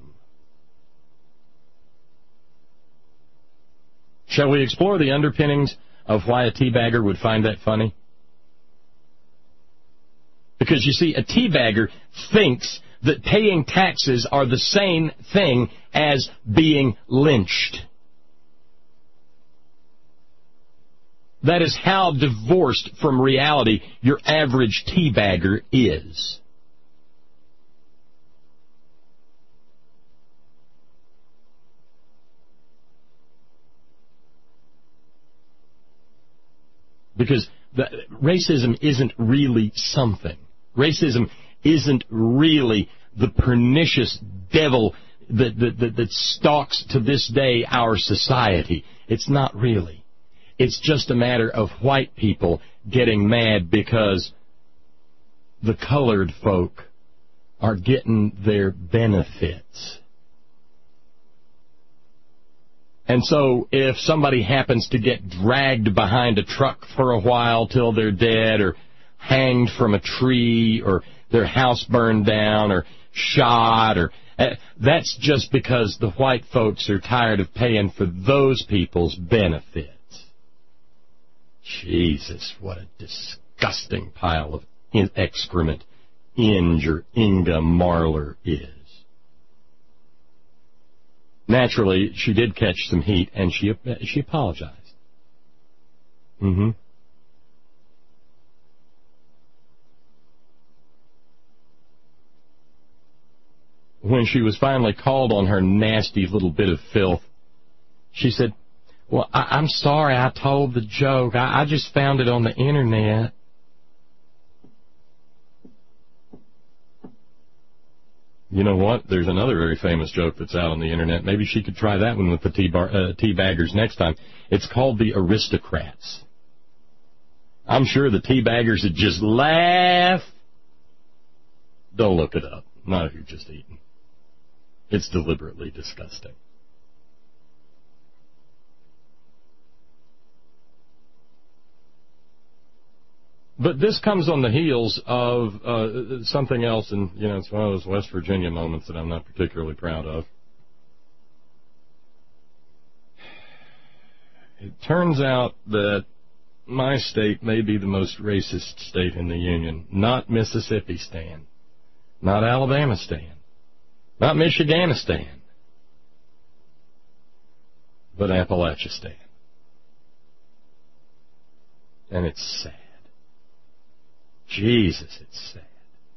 Shall we explore the underpinnings of why a teabagger would find that funny? Because, you see, a teabagger thinks that paying taxes are the same thing as being lynched. That is how divorced from reality your average teabagger is. Because racism isn't really something. Racism isn't really the pernicious devil that stalks to this day our society. It's not really. It's just a matter of white people getting mad because the colored folk are getting their benefits. And so if somebody happens to get dragged behind a truck for a while till they're dead, or hanged from a tree, or their house burned down, or shot, or that's just because the white folks are tired of paying for those people's benefits. Jesus, what a disgusting pile of excrement Inga Marler is. Naturally, she did catch some heat, and she apologized. Mm-hmm. When she was finally called on her nasty little bit of filth, she said, well, I'm sorry I told the joke. I just found it on the internet. You know what? There's another very famous joke that's out on the internet. Maybe she could try that one with the teabaggers next time. It's called The Aristocrats. I'm sure the teabaggers would just laugh. Don't look it up. Not if you're just eating. It's deliberately disgusting. But this comes on the heels of something else, and, you know, it's one of those West Virginia moments that I'm not particularly proud of. It turns out that my state may be the most racist state in the Union. Not Mississippi-stan. Not Alabama-stan. Not Michiganistan. But Appalachia-stan. And it's sad. Jesus, it's sad.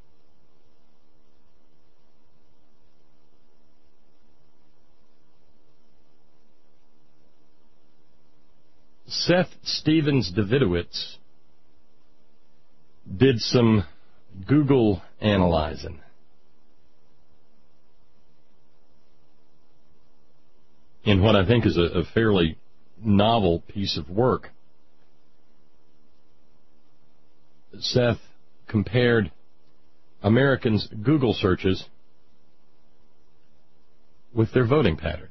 Seth Stevens Davidowitz did some Google analyzing. In what I think is a fairly novel piece of work. Seth compared Americans' Google searches with their voting patterns.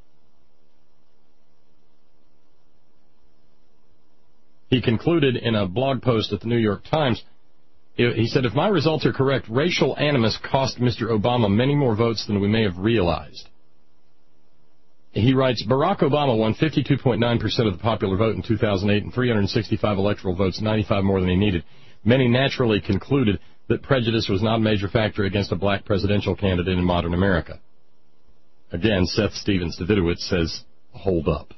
He concluded in a blog post at the New York Times, he said, if my results are correct, racial animus cost Mr. Obama many more votes than we may have realized. He writes, Barack Obama won 52.9% of the popular vote in 2008 and 365 electoral votes, 95 more than he needed. Many naturally concluded that prejudice was not a major factor against a black presidential candidate in modern America. Again, Seth Stevens Davidowitz says, hold up.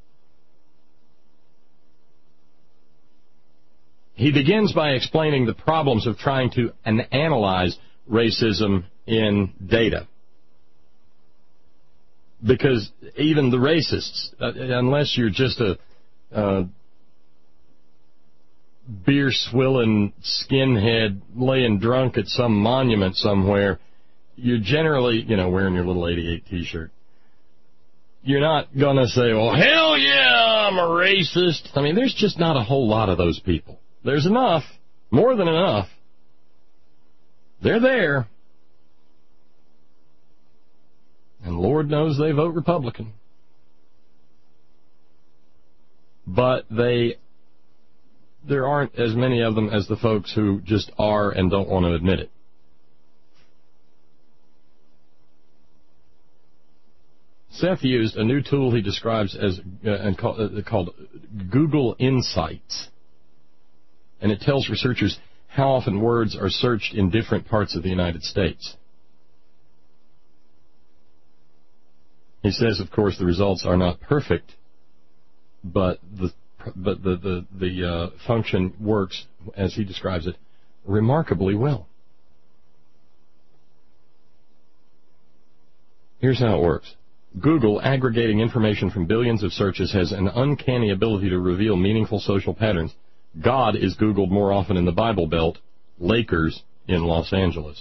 He begins by explaining the problems of trying to analyze racism in data. Because even the racists, unless you're just a beer-swilling skinhead laying drunk at some monument somewhere, you're generally, wearing your little 88 T-shirt. You're not going to say, well, hell yeah, I'm a racist. I mean, there's just not a whole lot of those people. There's enough, more than enough. They're there. And Lord knows they vote Republican. But there aren't as many of them as the folks who just are and don't want to admit it. Seth used a new tool he describes as called Google Insights. And it tells researchers how often words are searched in different parts of the United States. He says, of course, the results are not perfect, but the function works, as he describes it, remarkably well. Here's how it works. Google, aggregating information from billions of searches, has an uncanny ability to reveal meaningful social patterns. God is Googled more often in the Bible Belt, Lakers in Los Angeles.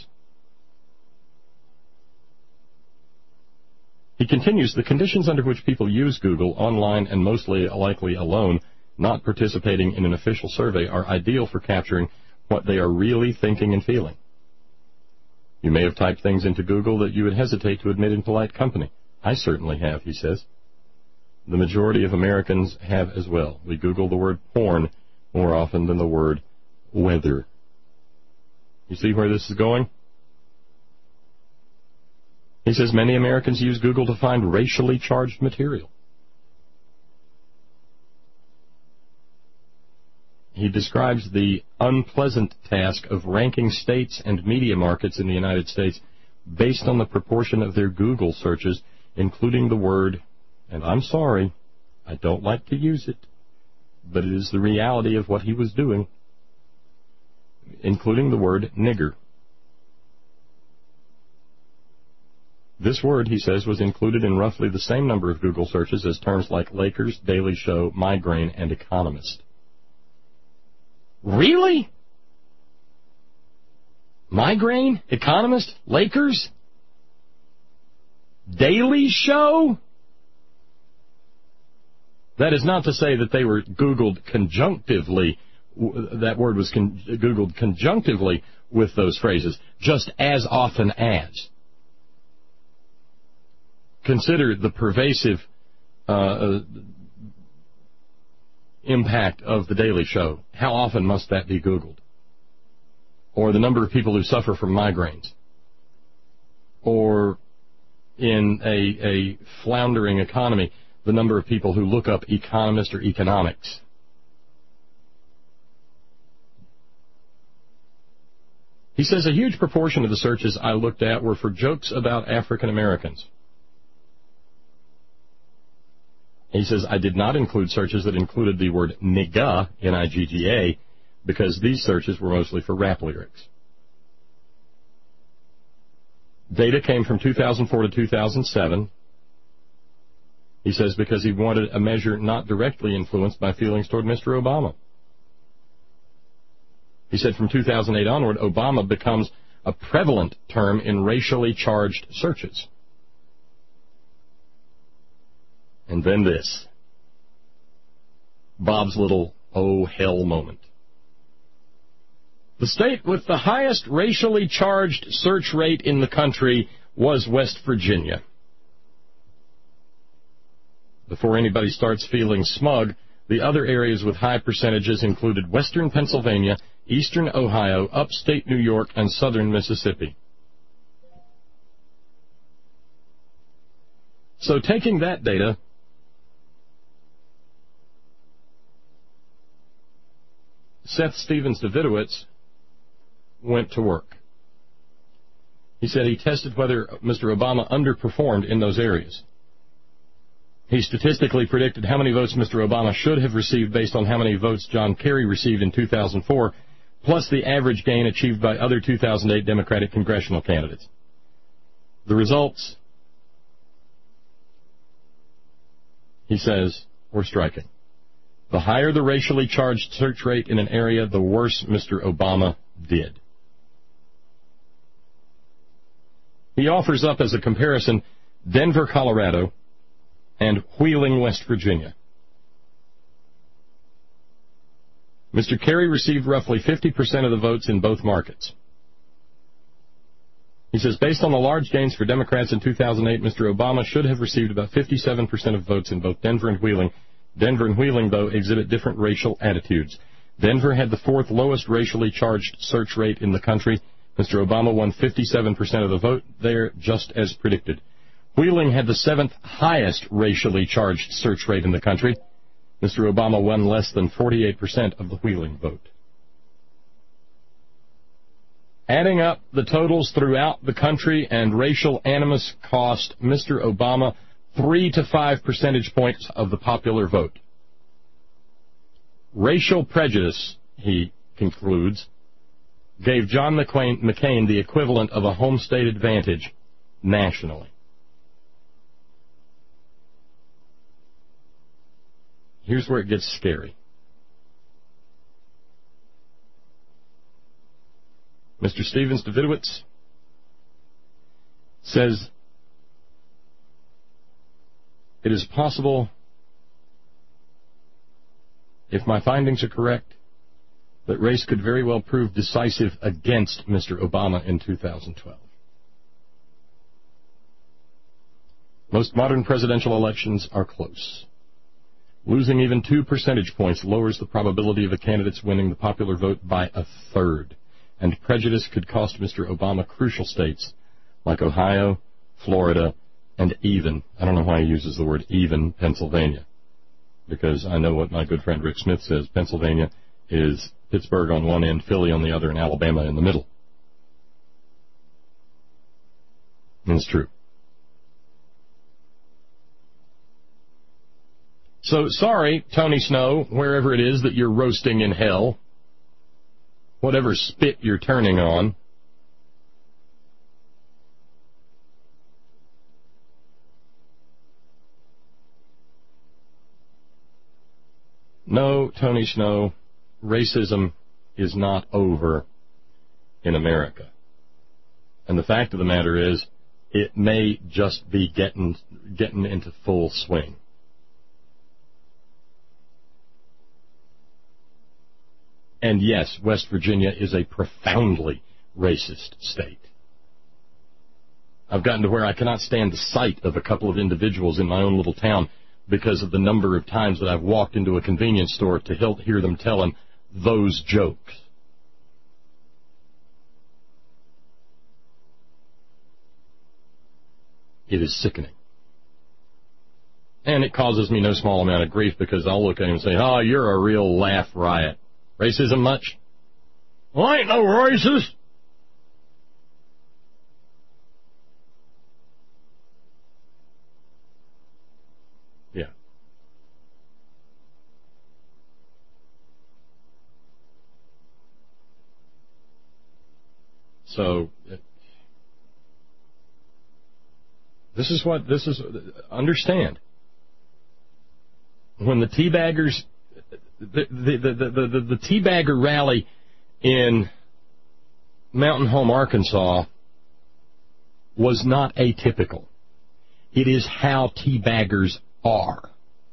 He continues, the conditions under which people use Google, online and mostly likely alone, not participating in an official survey, are ideal for capturing what they are really thinking and feeling. You may have typed things into Google that you would hesitate to admit in polite company. I certainly have, he says. The majority of Americans have as well. We Google the word porn more often than the word weather. You see where this is going? He says many Americans use Google to find racially charged material. he describes the unpleasant task of ranking states and media markets in the United States based on the proportion of their Google searches, including the word, and I'm sorry, I don't like to use it, but it is the reality of what he was doing, including the word nigger. This word, he says, was included in roughly the same number of Google searches as terms like Lakers, Daily Show, migraine, and economist. Really? Migraine, economist, Lakers, Daily Show? That is not to say that they were Googled conjunctively. That word was Googled conjunctively with those phrases, just as often as. Consider the pervasive impact of The Daily Show. How often must that be Googled? Or the number of people who suffer from migraines? Or in a floundering economy, the number of people who look up economist or economics? He says a huge proportion of the searches I looked at were for jokes about African Americans. He says, I did not include searches that included the word nigga, N-I-G-G-A, because these searches were mostly for rap lyrics. Data came from 2004 to 2007. He says because he wanted a measure not directly influenced by feelings toward Mr. Obama. He said from 2008 onward, Obama becomes a prevalent term in racially charged searches. And then this. Bob's little oh hell moment. The state with the highest racially charged search rate in the country was West Virginia. Before anybody starts feeling smug, the other areas with high percentages included western Pennsylvania, eastern Ohio, upstate New York, and southern Mississippi. So taking that data, Seth Stevens-Davidowitz went to work. He said he tested whether Mr. Obama underperformed in those areas. He statistically predicted how many votes Mr. Obama should have received based on how many votes John Kerry received in 2004, plus the average gain achieved by other 2008 Democratic congressional candidates. The results, he says, were striking. The higher the racially charged search rate in an area, the worse Mr. Obama did. He offers up as a comparison Denver, Colorado, and Wheeling, West Virginia. Mr. Kerry received roughly 50% of the votes in both markets. He says, based on the large gains for Democrats in 2008, Mr. Obama should have received about 57% of votes in both Denver and Wheeling. Denver and Wheeling, though, exhibit different racial attitudes. Denver had the fourth lowest racially charged search rate in the country. Mr. Obama won 57% of the vote there, just as predicted. Wheeling had the seventh highest racially charged search rate in the country. Mr. Obama won less than 48% of the Wheeling vote. Adding up the totals throughout the country and racial animus cost Mr. Obama 3 to 5 percentage points of the popular vote. Racial prejudice, he concludes, gave John McCain the equivalent of a home state advantage nationally. Here's where it gets scary. Mr. Stevens-Davidowitz says, it is possible, if my findings are correct, that race could very well prove decisive against Mr. Obama in 2012. Most modern presidential elections are close. Losing even 2 percentage points lowers the probability of a candidate's winning the popular vote by a third, and prejudice could cost Mr. Obama crucial states like Ohio, Florida, and even, I don't know why he uses the word even, Pennsylvania, because I know what my good friend Rick Smith says, Pennsylvania is Pittsburgh on one end, Philly on the other, and Alabama in the middle. And it's true. So, sorry, Tony Snow, wherever it is that you're roasting in hell, whatever spit you're turning on. No, Tony Snow, racism is not over in America. And the fact of the matter is, it may just be getting into full swing. And yes, West Virginia is a profoundly racist state. I've gotten to where I cannot stand the sight of a couple of individuals in my own little town because of the number of times that I've walked into a convenience store to hear them telling those jokes. It is sickening. And it causes me no small amount of grief because I'll look at him and say, oh, you're a real laugh riot. Racism much? Well, I ain't no racist. Yeah. So, understand. When the teabaggers, the teabagger rally in Mountain Home, Arkansas was not atypical. It is how teabaggers are.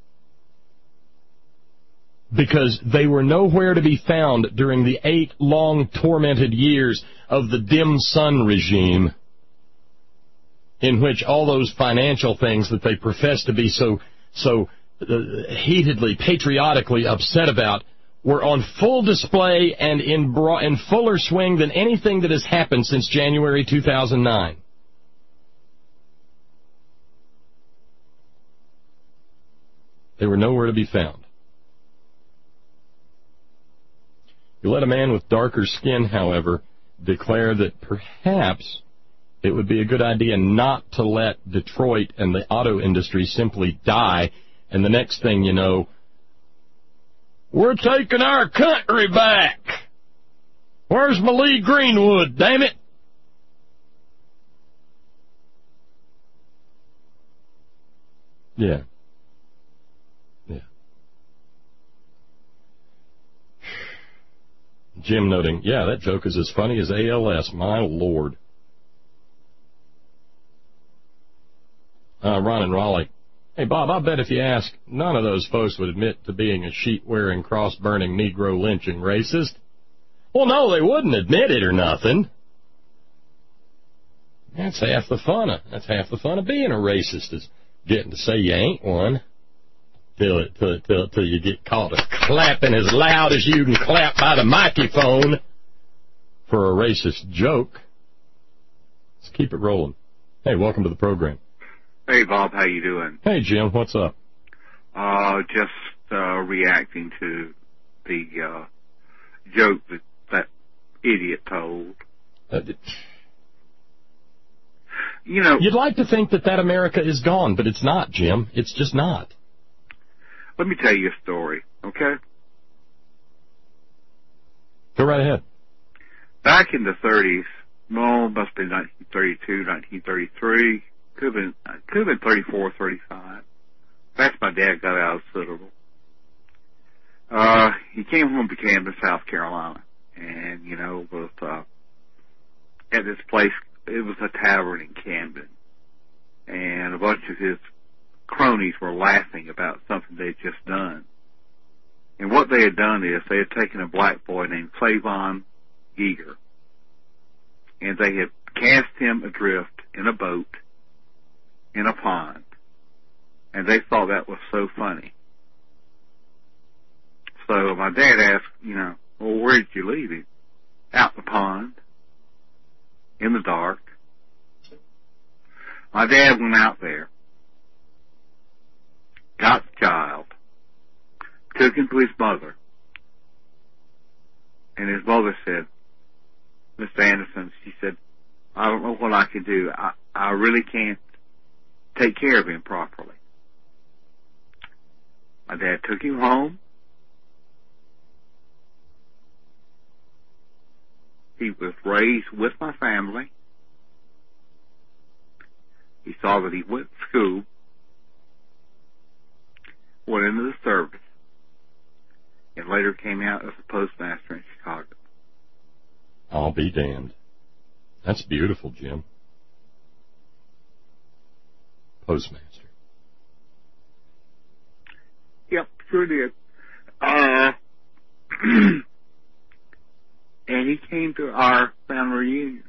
Because they were nowhere to be found during the 8 long tormented years of the dim sun regime, in which all those financial things that they profess to be so heatedly, patriotically upset about were on full display and in fuller swing than anything that has happened since January 2009. They were nowhere to be found. You let a man with darker skin, however, declare that perhaps it would be a good idea not to let Detroit and the auto industry simply die, and the next thing you know, we're taking our country back. Where's my Lee Greenwood, damn it? Yeah. Jim noting, yeah, that joke is as funny as ALS, my lord. Ron and Raleigh. Hey, Bob, I bet if you ask, none of those folks would admit to being a sheet-wearing, cross-burning, Negro-lynching racist. Well, no, they wouldn't admit it or nothing. That's half the fun of being a racist, is getting to say you ain't one. Till you get caught clapping as loud as you can clap by the microphone for a racist joke. Let's keep it rolling. Hey, welcome to the program. Hey, Bob, how you doing? Hey, Jim, what's up? Just reacting to the joke that idiot told. You'd like to think that America is gone, but it's not, Jim. It's just not. Let me tell you a story, okay? Go right ahead. Back in the 30s, must have been 1932, 1933, could have been 34, 35. That's my dad got out of Citadel. He came home to Camden, South Carolina, and, was at this place. It was a tavern in Camden, and a bunch of his cronies were laughing about something they'd just done. And what they had done is they had taken a black boy named Clavon Yeager, and they had cast him adrift in a boat in a pond, and they thought that was so funny. So my dad asked, well, where did you leave him? Out in the pond, in the dark. My dad went out there, got the child, took him to his mother, And his mother said, Mr. Anderson, she said, I don't know what I can do. I really can't take care of him properly. My dad took him home. He was raised with my family. He saw that he went to school, went into the service, and later came out as a postmaster in Chicago. I'll be damned. That's beautiful, Jim. Postmaster. Yep, sure did. And he came to our family reunions.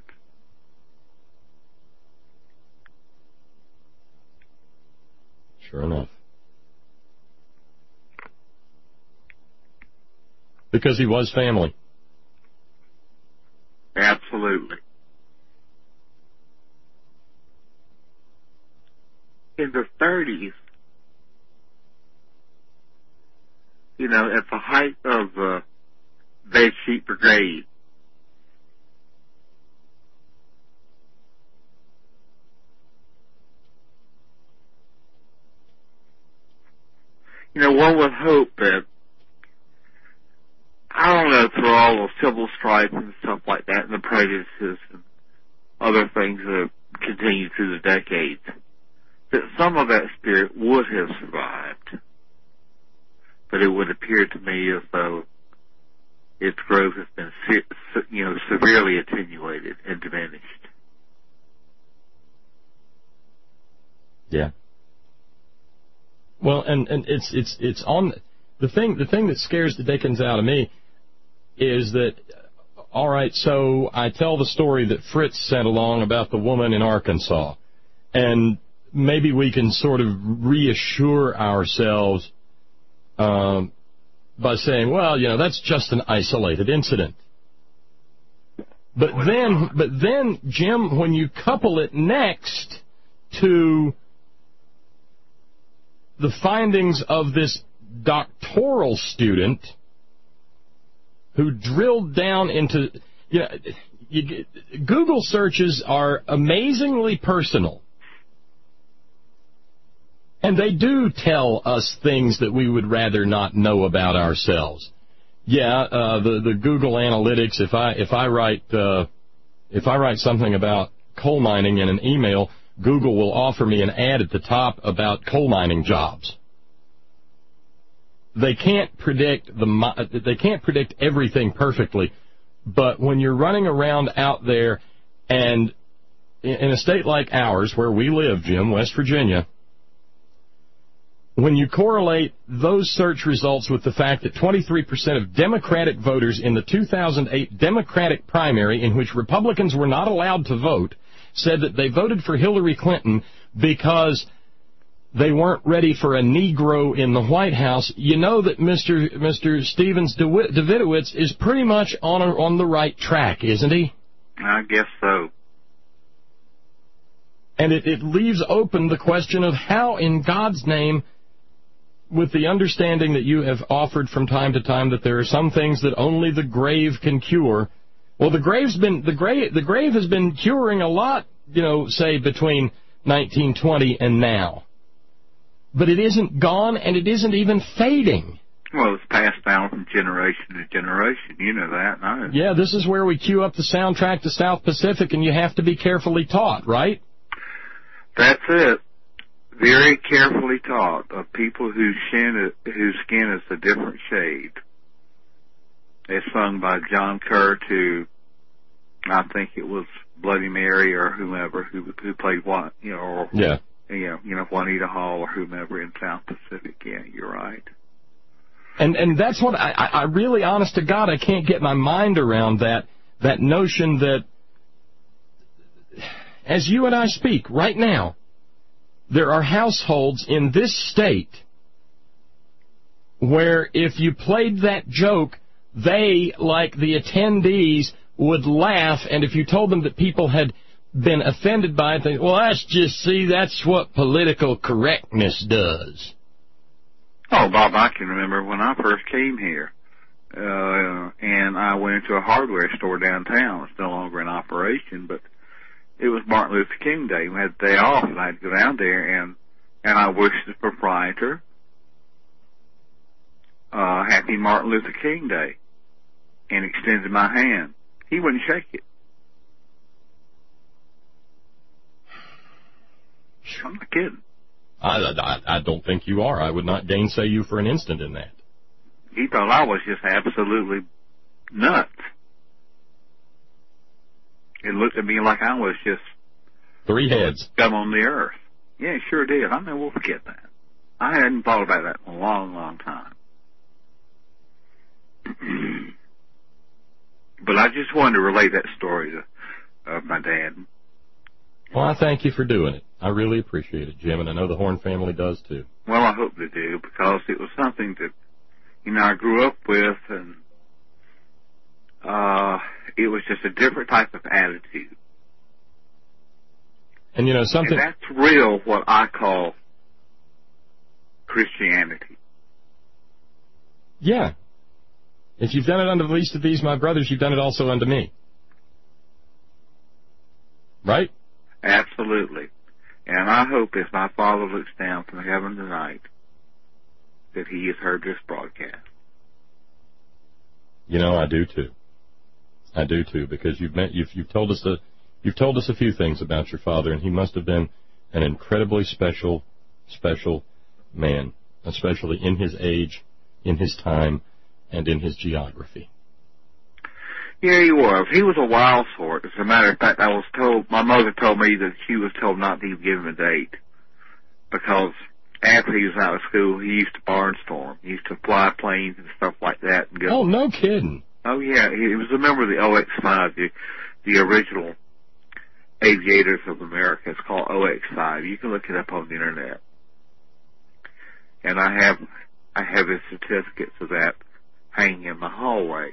Sure enough. Because he was family. Absolutely. In the 30s, you know, at the height of Bed Sheet Brigade, you know, one would hope that, I don't know, through all the civil strife and stuff like that, and the prejudices and other things that have continued through the decades, that some of that spirit would have survived. But it would appear to me as though its growth has been, severely attenuated and diminished. Yeah. Well, and it's on the thing that scares the dickens out of me is that, all right, so I tell the story that Fritz sent along about the woman in Arkansas, and maybe we can sort of reassure ourselves by saying, well, you know, that's just an isolated incident. But then, Jim, when you couple it next to the findings of this doctoral student who drilled down into, Google searches are amazingly personal. And they do tell us things that we would rather not know about ourselves. Yeah, the Google Analytics, if I write something about coal mining in an email, Google will offer me an ad at the top about coal mining jobs. They can't predict everything perfectly, but when you're running around out there, and in a state like ours, where we live, Jim, West Virginia, when you correlate those search results with the fact that 23% of Democratic voters in the 2008 Democratic primary, in which Republicans were not allowed to vote, said that they voted for Hillary Clinton because they weren't ready for a Negro in the White House, you know that Mr. Stevens Davidowitz is pretty much on the right track, isn't he? I guess so. And it leaves open the question of how, in God's name, with the understanding that you have offered from time to time that there are some things that only the grave can cure. Well, the grave has been curing a lot, say between 1920 and now. But it isn't gone, and it isn't even fading. Well, it's passed down from generation to generation. You know that, and I know. Yeah, this is where we cue up the soundtrack to South Pacific, and you have to be carefully taught, right? That's it. Very carefully taught of people whose skin is a different shade. It's sung by John Kerr to, I think it was Bloody Mary or whomever who played what, Juanita Hall or whomever in South Pacific. Yeah, you're right. And that's what I really, honest to God, I can't get my mind around that notion that as you and I speak right now, there are households in this state where if you played that joke, they, like the attendees, would laugh, and if you told them that people had been offended by it, they, well, that's what political correctness does. Oh, Bob, I can remember when I first came here, and and I went into a hardware store downtown. It's no longer in operation, but it was Martin Luther King Day. We had the day off, and I had to go down there, and I wished the proprietor Happy Martin Luther King Day, and extended my hand. He wouldn't shake it. I'm not kidding. I don't think you are. I would not gainsay you for an instant in that. He thought I was just absolutely nuts. It looked at me like I was just three heads scum on the earth. Yeah, it sure did. I never will forget that. I hadn't thought about that in a long, long time. But I just wanted to relay that story of my dad. Well, I thank you for doing it. I really appreciate it, Jim, and I know the Horn family does too. Well, I hope they do, because it was something that, I grew up with, and it was just a different type of attitude. And something... And that's real what I call Christianity. Yeah. If you've done it unto the least of these, my brothers, you've done it also unto me. Right? Absolutely. And I hope as my Father looks down from heaven tonight that he has heard this broadcast. I do too. I do too, because you've told us a few things about your father, and he must have been an incredibly special man, especially in his age, in his time, and in his geography. Yeah, he was. He was a wild sort. As a matter of fact, my mother told me that she was told not to even give him a date, because after he was out of school, he used to barnstorm. He used to fly planes and stuff like that. And oh, no kidding. Oh, yeah. He was a member of the OX-5, the original Aviators of America. It's called OX-5. You can look it up on the Internet. And I have his certificates of that hanging in the hallway.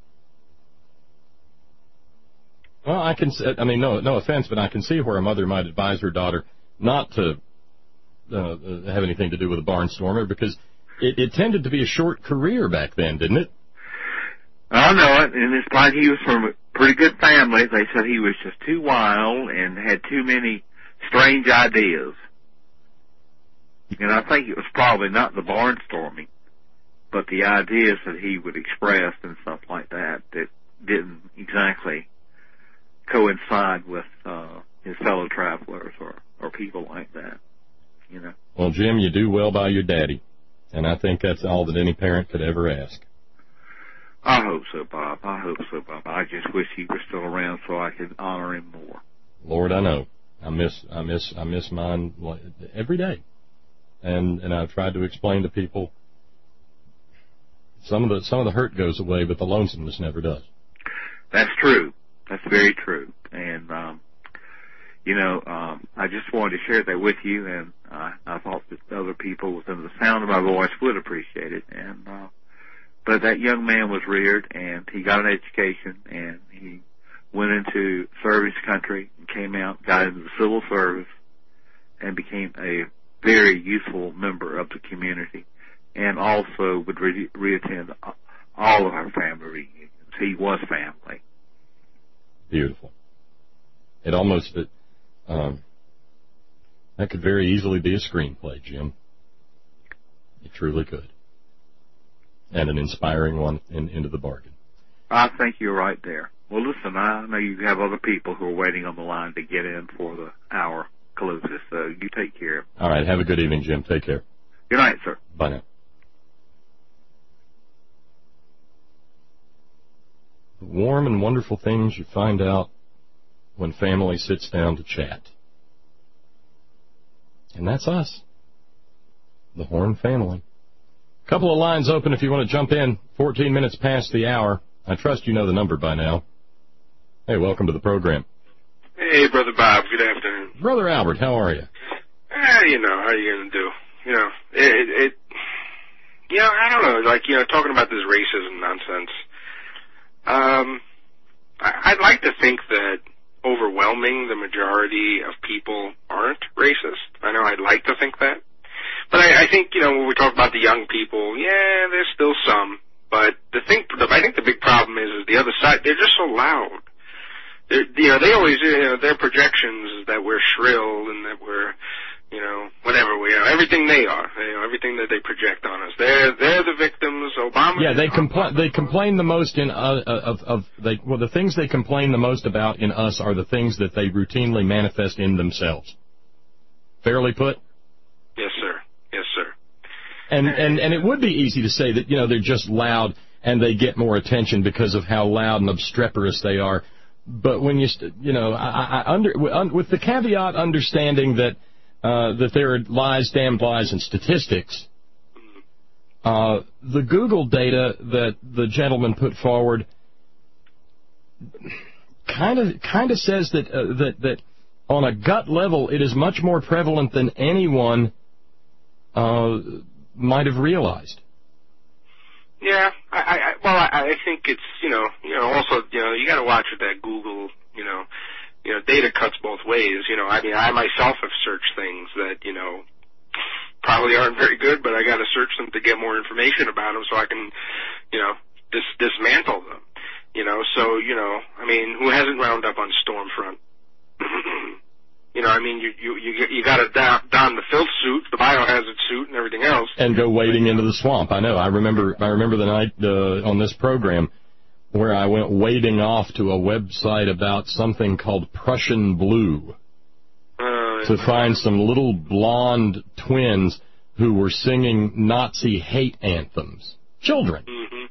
Well, no offense, but I can see where a mother might advise her daughter not to have anything to do with a barnstormer, because it tended to be a short career back then, didn't it? I know it, and it's like he was from a pretty good family. They said he was just too wild and had too many strange ideas. And I think it was probably not the barnstorming, but the ideas that he would express and stuff like that didn't exactly coincide with his fellow travelers or people like that, Well, Jim, you do well by your daddy, and I think that's all that any parent could ever ask. I hope so, Bob. I just wish he was still around so I could honor him more. Lord, I know. I miss mine every day, and I've tried to explain to people. Some of the hurt goes away, but the lonesomeness never does. That's true. That's very true. And, I just wanted to share that with you, and I thought that other people within the sound of my voice would appreciate it. And but that young man was reared, and he got an education, and he went into service country and came out, got into the civil service, and became a very useful member of the community, and also would reattend all of our family reunions. He was family. Beautiful. It almost, that could very easily be a screenplay, Jim. It truly could. And an inspiring one into the bargain. I think you're right there. Well, listen, I know you have other people who are waiting on the line to get in for the hour closes, so you take care. All right, have a good evening, Jim. Take care. Good night, sir. Bye now. The warm and wonderful things you find out when family sits down to chat. And that's us, the Horn family. Couple of lines open if you want to jump in. 14 minutes past the hour. I trust you know the number by now. Hey, welcome to the program. Hey, Brother Bob. Good afternoon. Brother Albert, how are you? How are you going to do? I don't know. Talking about this racism nonsense. I'd like to think that overwhelming the majority of people aren't racist. I know I'd like to think that. But I think, when we talk about the young people, yeah, there's still some. But I think the big problem is the other side, they're just so loud. They always, their projections that we're shrill and that we're, whatever we are, everything they are, everything that they project on us. They're the victims. Obama. Yeah, they complain the most the things they complain the most about in us are the things that they routinely manifest in themselves. Fairly put? Yes, sir. Yes, sir. And it would be easy to say that, they're just loud and they get more attention because of how loud and obstreperous they are. But when with the caveat understanding that there are lies, damned lies, and statistics, the Google data that the gentleman put forward kind of says that on a gut level it is much more prevalent than anyone might have realized. Yeah, I think it's also you got to watch with that Google data cuts both ways. I myself have searched things that probably aren't very good, but I got to search them to get more information about them so I can dismantle them. Who hasn't wound up on Stormfront? You got to don the filth suit, the biohazard suit, and everything else, and go wading into the swamp. I know. I remember the night on this program where I went wading off to a website about something called Prussian Blue to find some little blonde twins who were singing Nazi hate anthems. Children.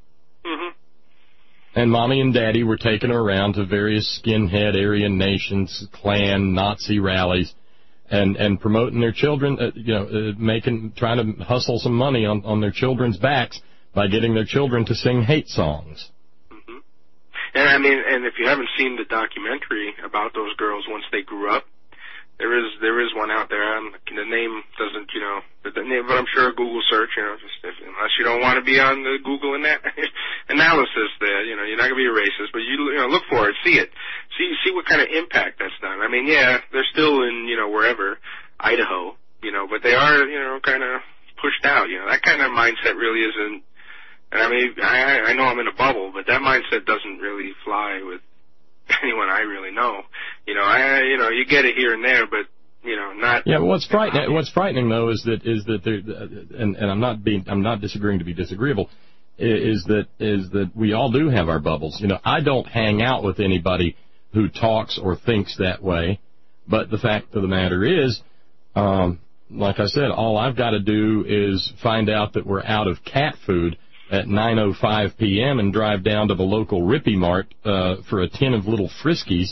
And Mommy and Daddy were taking her around to various skinhead, Aryan Nations, Klan, Nazi rallies, and promoting their children, trying to hustle some money on their children's backs by getting their children to sing hate songs. And if you haven't seen the documentary about those girls once they grew up, there is one out there. The name doesn't, but I'm sure a Google search, unless you don't want to be on the Google analysis there, you're not going to be a racist, but you look for it, see it, see what kind of impact that's done. They're still in, wherever, Idaho, but they are, kind of pushed out, that kind of mindset really isn't, and I know I'm in a bubble, but that mindset doesn't really fly with anyone I really know. You get it here and there, but not. Yeah, what's frightening though is that there, and I'm not disagreeing to be disagreeable, is that we all do have our bubbles. I don't hang out with anybody who talks or thinks that way, but the fact of the matter is, like I said, all I've got to do is find out that we're out of cat food at 9:05 p.m. and drive down to the local Rippy Mart for a tin of little Friskies,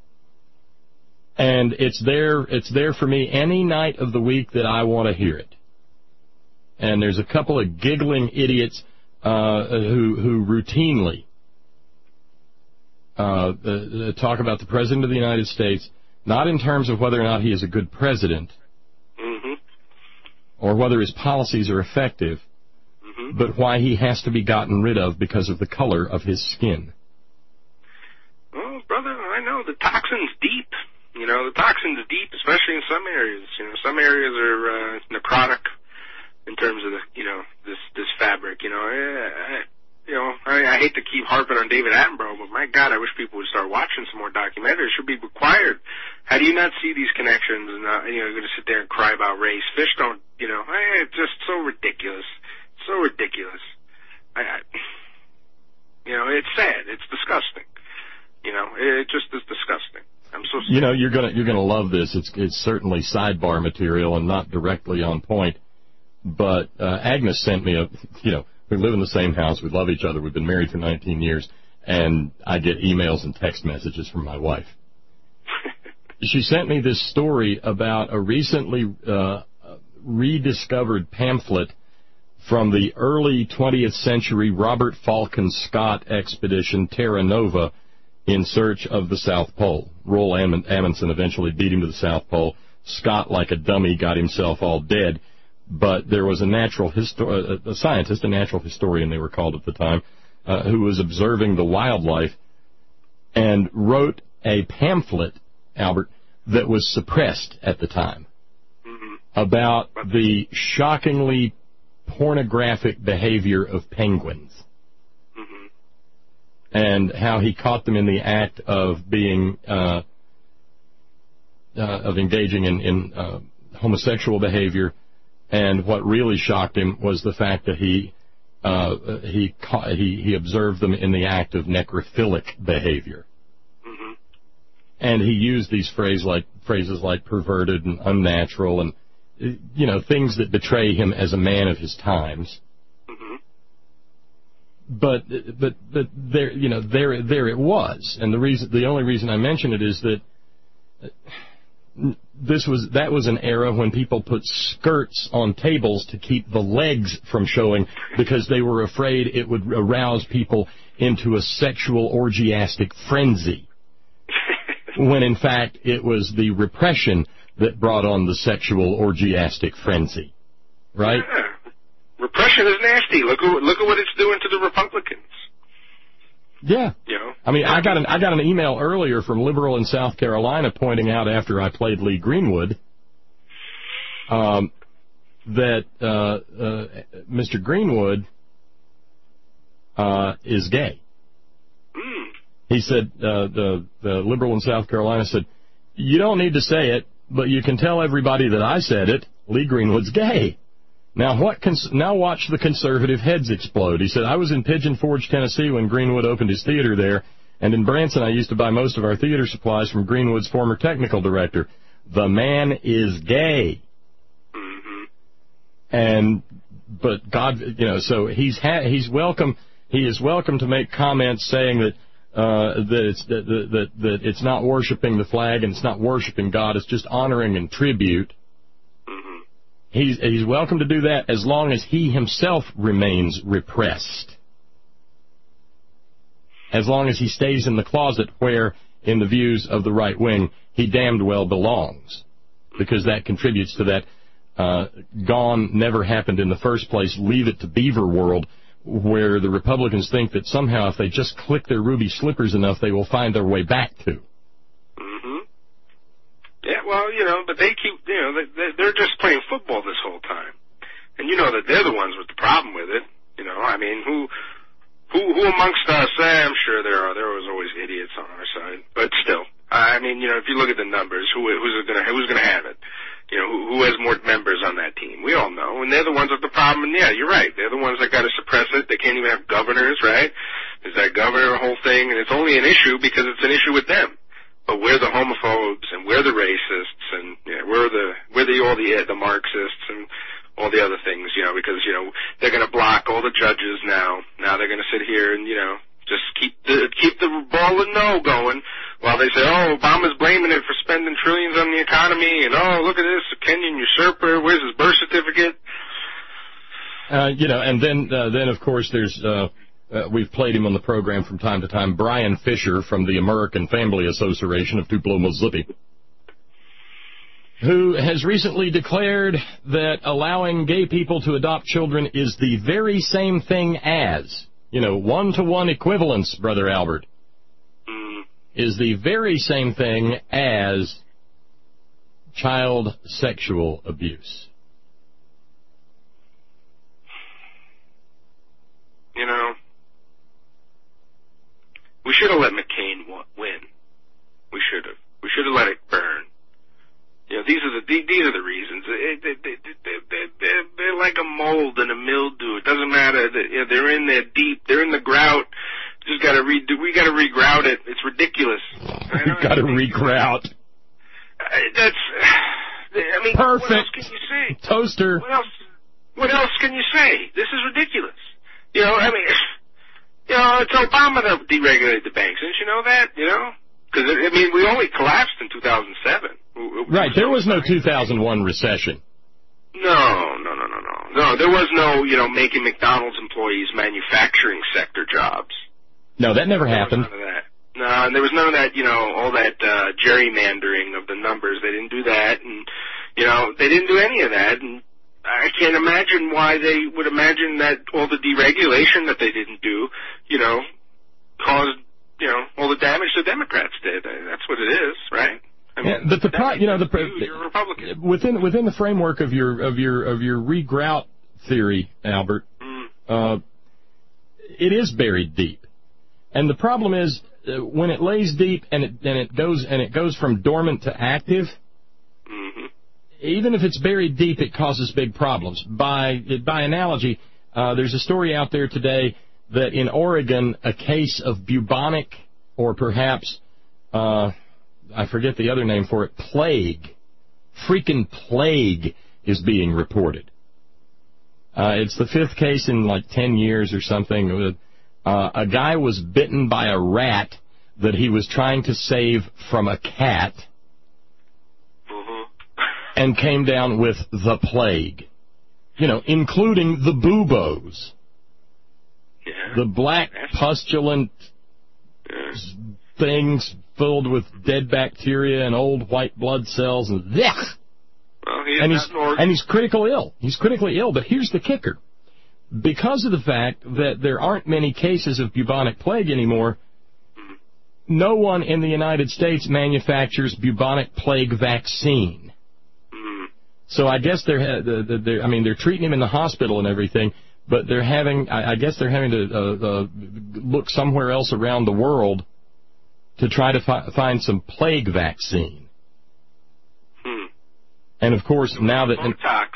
and it's there for me any night of the week that I want to hear it. And there's a couple of giggling idiots who routinely talk about the President of the United States, not in terms of whether or not he is a good president, or whether his policies are effective, but why he has to be gotten rid of because of the color of his skin. Well, brother, I know the toxin's deep. The toxin's deep, especially in some areas. Some areas are necrotic in terms of this fabric. I hate to keep harping on David Attenborough, but my God, I wish people would start watching some more documentaries. It should be required. How do you not see these connections? And you're going to sit there and cry about race. Fish don't. It's just so ridiculous. So ridiculous. It's sad. It's disgusting. It just is disgusting. I'm so sorry. You're gonna love this. It's certainly sidebar material and not directly on point. But Agnes sent me we live in the same house. We love each other. We've been married for 19 years, and I get emails and text messages from my wife. She sent me this story about a recently rediscovered pamphlet from the early 20th century Robert Falcon Scott expedition, Terra Nova, in search of the South Pole. Roald Amundsen eventually beat him to the South Pole. Scott, like a dummy, got himself all dead. But there was a scientist, a natural historian they were called at the time, who was observing the wildlife and wrote a pamphlet, Albert, that was suppressed at the time about the shockingly pornographic behavior of penguins. and how he caught them in the act of being of engaging in homosexual behavior, and what really shocked him was the fact that he observed them in the act of necrophilic behavior. Mm-hmm. And he used these phrases like perverted and unnatural and, things that betray him as a man of his times. Mm-hmm. But there it was. And the only reason I mention it is that that was an era when people put skirts on tables to keep the legs from showing because they were afraid it would arouse people into a sexual orgiastic frenzy. When in fact it was the repression that brought on the sexual orgiastic frenzy. Right? Yeah. Repression is nasty. Look at what it's doing to the Republicans. Yeah. I mean, I got an email earlier from liberal in South Carolina pointing out after I played Lee Greenwood that Mr. Greenwood is gay. He said, the liberal in South Carolina said, you don't need to say it, but you can tell everybody that I said it. Lee Greenwood's gay. Now watch the conservative heads explode. He said, I was in Pigeon Forge, Tennessee when Greenwood opened his theater there, and in Branson I used to buy most of our theater supplies from Greenwood's former technical director. The man is gay. Mm-hmm. But God, so he's welcome. He is welcome to make comments saying that that it's not worshiping the flag and it's not worshiping God. It's just honoring and tribute. He's welcome to do that as long as he himself remains repressed. As long as he stays in the closet where, in the views of the right wing, he damned well belongs. Because that contributes to that gone, never happened in the first place, leave it to Beaver world, where the Republicans think that somehow if they just click their ruby slippers enough, they will find their way back to. Yeah, well, but they keep, they're just playing football this whole time. And that they're the ones with the problem with it. I mean, who amongst us, I'm sure there was always idiots on our side. But still, I mean, if you look at the numbers, who's gonna have it? Who has more members on that team? We all know. And they're the ones with the problem. And yeah, you're right. They're the ones that gotta suppress it. They can't even have governors, right? There's that governor whole thing, and it's only an issue because it's an issue with them. But we're the homophobes and we're the racists and we're all the Marxists and all the other things, because they're going to block all the judges now. Now they're going to sit here and just keep the ball of no going while they say, oh, Obama's blaming it for spending trillions on the economy and oh, look at this, a Kenyan usurper, where's his birth certificate? And then of course there's we've played him on the program from time to time, Brian Fisher from the American Family Association of Tupelo, Mississippi, who has recently declared that allowing gay people to adopt children is the very same thing as, one-to-one equivalence, Brother Albert, is the very same thing as child sexual abuse. We should have let McCain win. We should have. We should have let it burn. These are the reasons. They're like a mold and a mildew. It doesn't matter. They're in there deep. They're in the grout. We got to regrout it. It's ridiculous. We've got to regrout. Perfect. What else can you say? Toaster. What else can you say? This is ridiculous. It's Obama that deregulated the banks. Didn't you know that? Because, we only collapsed in 2007. Right, there was no 2001 recession. No, there was no, making McDonald's employees manufacturing sector jobs. No, that never happened. None of that. No, and there was none of that, all that gerrymandering of the numbers. They didn't do that, and, they didn't do any of that, and I can't imagine why they would imagine that all the deregulation that they didn't do, caused, all the damage the Democrats did. That's what it is, right? But you're a Republican. Within the framework of your regrout theory, Albert, it is buried deep. And the problem is when it lays deep and it goes from dormant to active. Even if it's buried deep, it causes big problems. By analogy, there's a story out there today that in Oregon, a case of bubonic, or perhaps, I forget the other name for it, plague, freaking plague, is being reported. It's the 5th case in like 10 years or something. A guy was bitten by a rat that he was trying to save from a cat, and came down with the plague, including the buboes, the black pustulent things filled with dead bacteria and old white blood cells, and he's critically ill. He's critically ill, but here's the kicker. Because of the fact that there aren't many cases of bubonic plague anymore, no one in the United States manufactures bubonic plague vaccine. So I guess they're treating him in the hospital and everything, but they're having to look somewhere else around the world to try to find some plague vaccine. And of course, now that Botox.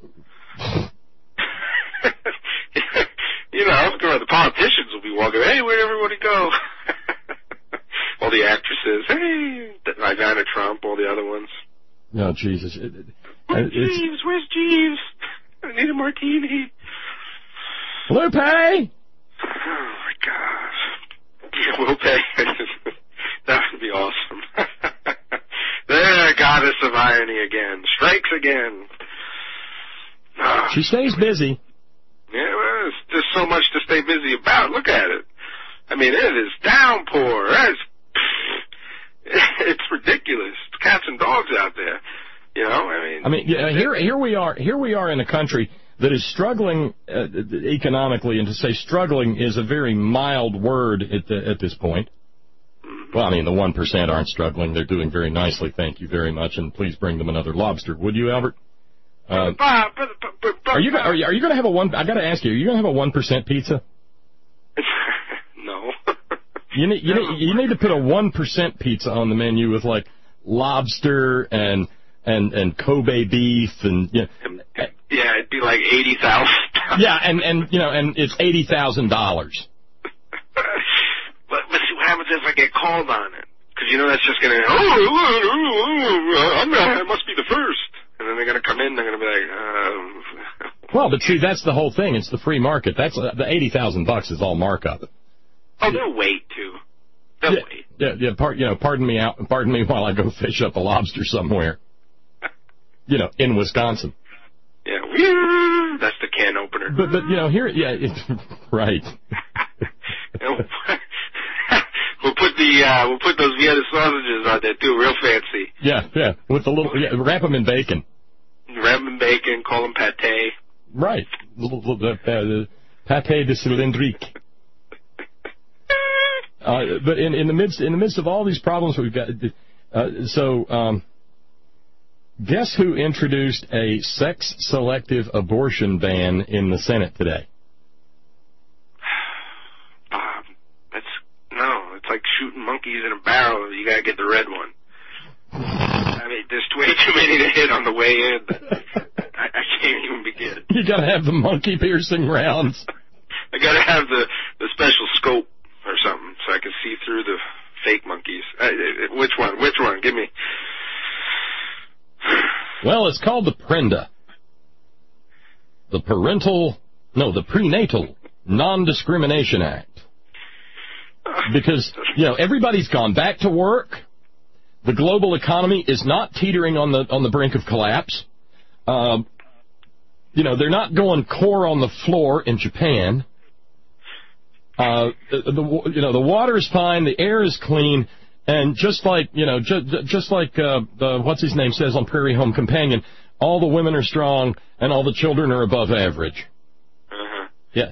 The politicians will be walking. Hey, where'd everybody go? All the actresses. Hey, Ivana Trump, all the other ones. No, Jesus. Where's Jeeves? Where's Jeeves? I need a martini. Lupe! Oh, my gosh. Yeah, Lupe. That would be awesome. The goddess of irony again. Strikes again. She stays busy. Yeah, well, there's so much to stay busy about. Look at it. I mean, it is downpour. It's ridiculous. Cats and dogs out there. Here we are in a country that is struggling economically, and to say struggling is a very mild word at this point. Well, the 1% aren't struggling; they're doing very nicely. Thank you very much, and please bring them another lobster, would you, Albert? Are you going to have a one? I got to ask you, are you going to have a 1% pizza? No. You need to put a 1% pizza on the menu with like lobster and Kobe beef and yeah, it'd be like $80,000. Yeah, and it's $80,000. But see what happens if I get called on it, because that's just gonna I must be the first, and then they're gonna come in, they're gonna be like Well, but see, that's the whole thing. It's the free market. That's the $80,000 is all markup. Oh, they'll wait too. They'll wait. Yeah. Pardon me while I go fish up a lobster somewhere. In Wisconsin. Yeah, that's the can opener. But here, it's right. We'll put those Vienna sausages on there too, real fancy. Yeah, with the little wrap them in bacon. Wrap them in bacon, call them pâté. Right, the pâté de cylindrique. But in the midst of all these problems we've got, guess who introduced a sex-selective abortion ban in the Senate today? It's like shooting monkeys in a barrel. You gotta get the red one. There's way too many to hit on the way in. I can't even begin. You gotta have the monkey piercing rounds. I gotta have the special scope or something so I can see through the fake monkeys. Which one? Give me. Well, it's called the PRENDA. The Prenatal Non-Discrimination Act. Because, everybody's gone back to work. The global economy is not teetering on the brink of collapse. They're not going core on the floor in Japan. The water is fine, the air is clean, and just like what's his name says on Prairie Home Companion, all the women are strong and all the children are above average. Yeah.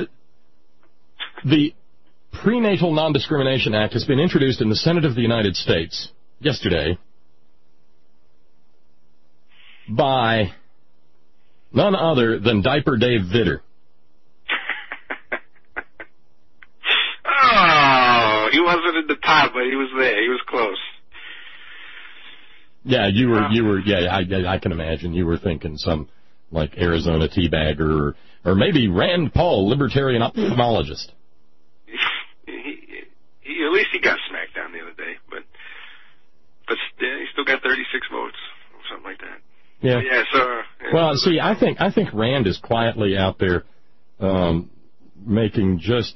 The Prenatal Non-Discrimination Act has been introduced in the Senate of the United States yesterday by none other than Diaper Dave Vitter. So he wasn't at the top, but he was there. He was close. Yeah, you were. Yeah, I can imagine you were thinking some like Arizona teabagger, or maybe Rand Paul, libertarian ophthalmologist. He at least he got smacked down the other day, but he still got 36 votes, or something like that. Yeah. Yeah. So. Well, see, I think Rand is quietly out there making just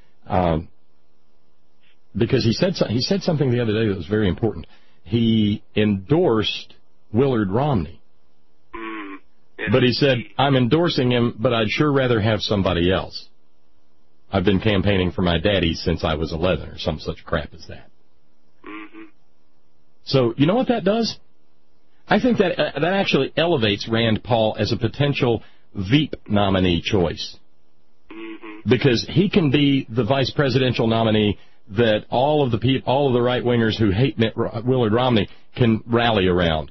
because he said something the other day that was very important. He endorsed Willard Romney. But he said, I'm endorsing him, but I'd sure rather have somebody else. I've been campaigning for my daddy since I was 11, or some such crap as that. Mm-hmm. So, you know what that does? I think that actually elevates Rand Paul as a potential Veep nominee choice. Mm-hmm. Because he can be the vice presidential nominee that all of the right-wingers who hate Willard Romney can rally around.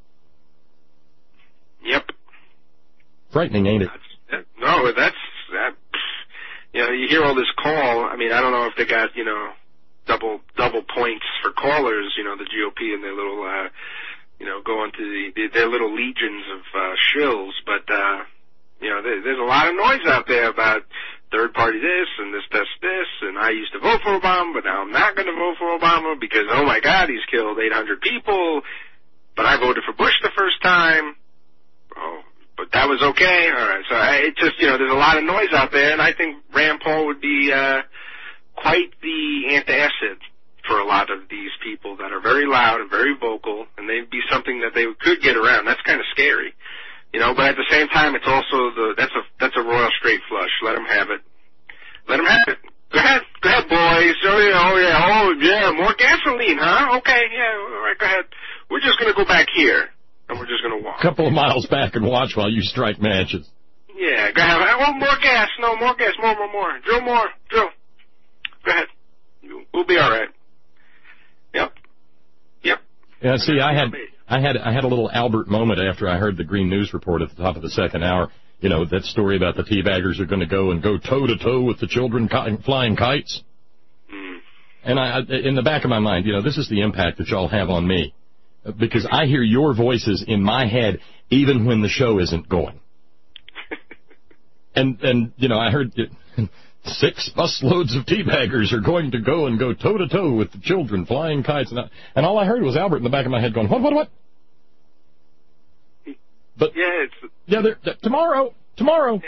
Yep. Frightening, ain't it? No, that's that. You know, you hear all this call. I mean, I don't know if they got double points for callers. You know, the GOP and their little going to their little legions of shills. But there's a lot of noise out there about third party this and this, and I used to vote for Obama, but now I'm not going to vote for Obama because, oh my God, he's killed 800 people, but I voted for Bush the first time. Oh, but that was okay. All right. So it just, there's a lot of noise out there, and I think Rand Paul would be quite the antacid for a lot of these people that are very loud and very vocal, and they'd be something that they could get around. That's kind of scary. But at the same time, it's also that's a royal straight flush. Let them have it. Let them have it. Go ahead, boys. Oh yeah, more gasoline, huh? Okay, yeah, all right, go ahead. We're just gonna go back here, and we're just gonna walk. A couple of miles back and watch while you strike matches. Yeah, go ahead. I want more gas. No, more gas. More. Drill more. Drill. Go ahead. We'll be all right. Yep. Yeah. See, I had a little Albert moment after I heard the Green News report at the top of the second hour. That story about the teabaggers are going to go toe-to-toe with the children flying kites. Mm. And in the back of my mind, this is the impact that y'all have on me. Because I hear your voices in my head even when the show isn't going. and I heard 6 busloads of teabaggers are going to go toe-to-toe with the children flying kites. And all I heard was Albert in the back of my head going, what? But tomorrow. Yeah.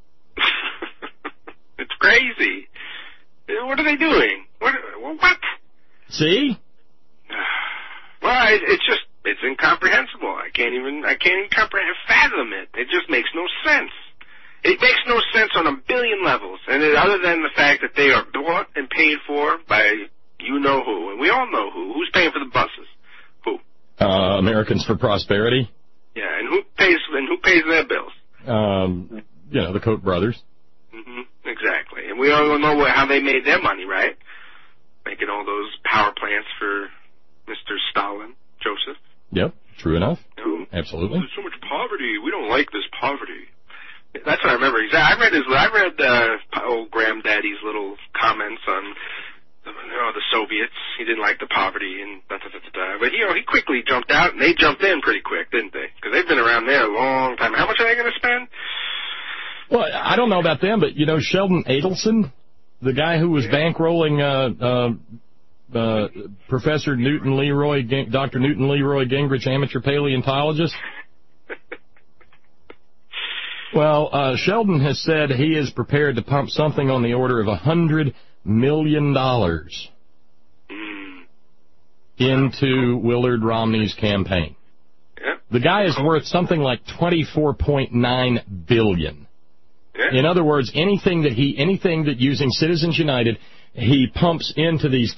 It's crazy. What are they doing? What? See? Well, it's incomprehensible. I can't even fathom it. It just makes no sense. It makes no sense on a billion levels, and other than the fact that they are bought and paid for by you-know-who, and we all know who. Who's paying for the buses? Who? Americans for Prosperity. Yeah, and who pays their bills? The Koch brothers. Mm-hmm, exactly, and we all know how they made their money, right? Making all those power plants for Mr. Stalin, Joseph. Yep, true enough. Absolutely. There's so much poverty. We don't like this poverty. That's what I remember. I read old Graham Daddy's little comments on the Soviets. He didn't like the poverty and but he quickly jumped out, and they jumped in pretty quick, didn't they? Because they've been around there a long time. How much are they going to spend? Well, I don't know about them, but Sheldon Adelson, the guy who was bankrolling Professor Dr. Newton Leroy Gingrich, amateur paleontologist. Well, Sheldon has said he is prepared to pump something on the order of $100 million into Willard Romney's campaign. Yeah. The guy is worth something like $24.9 billion. Yeah. In other words, anything that using Citizens United he pumps into these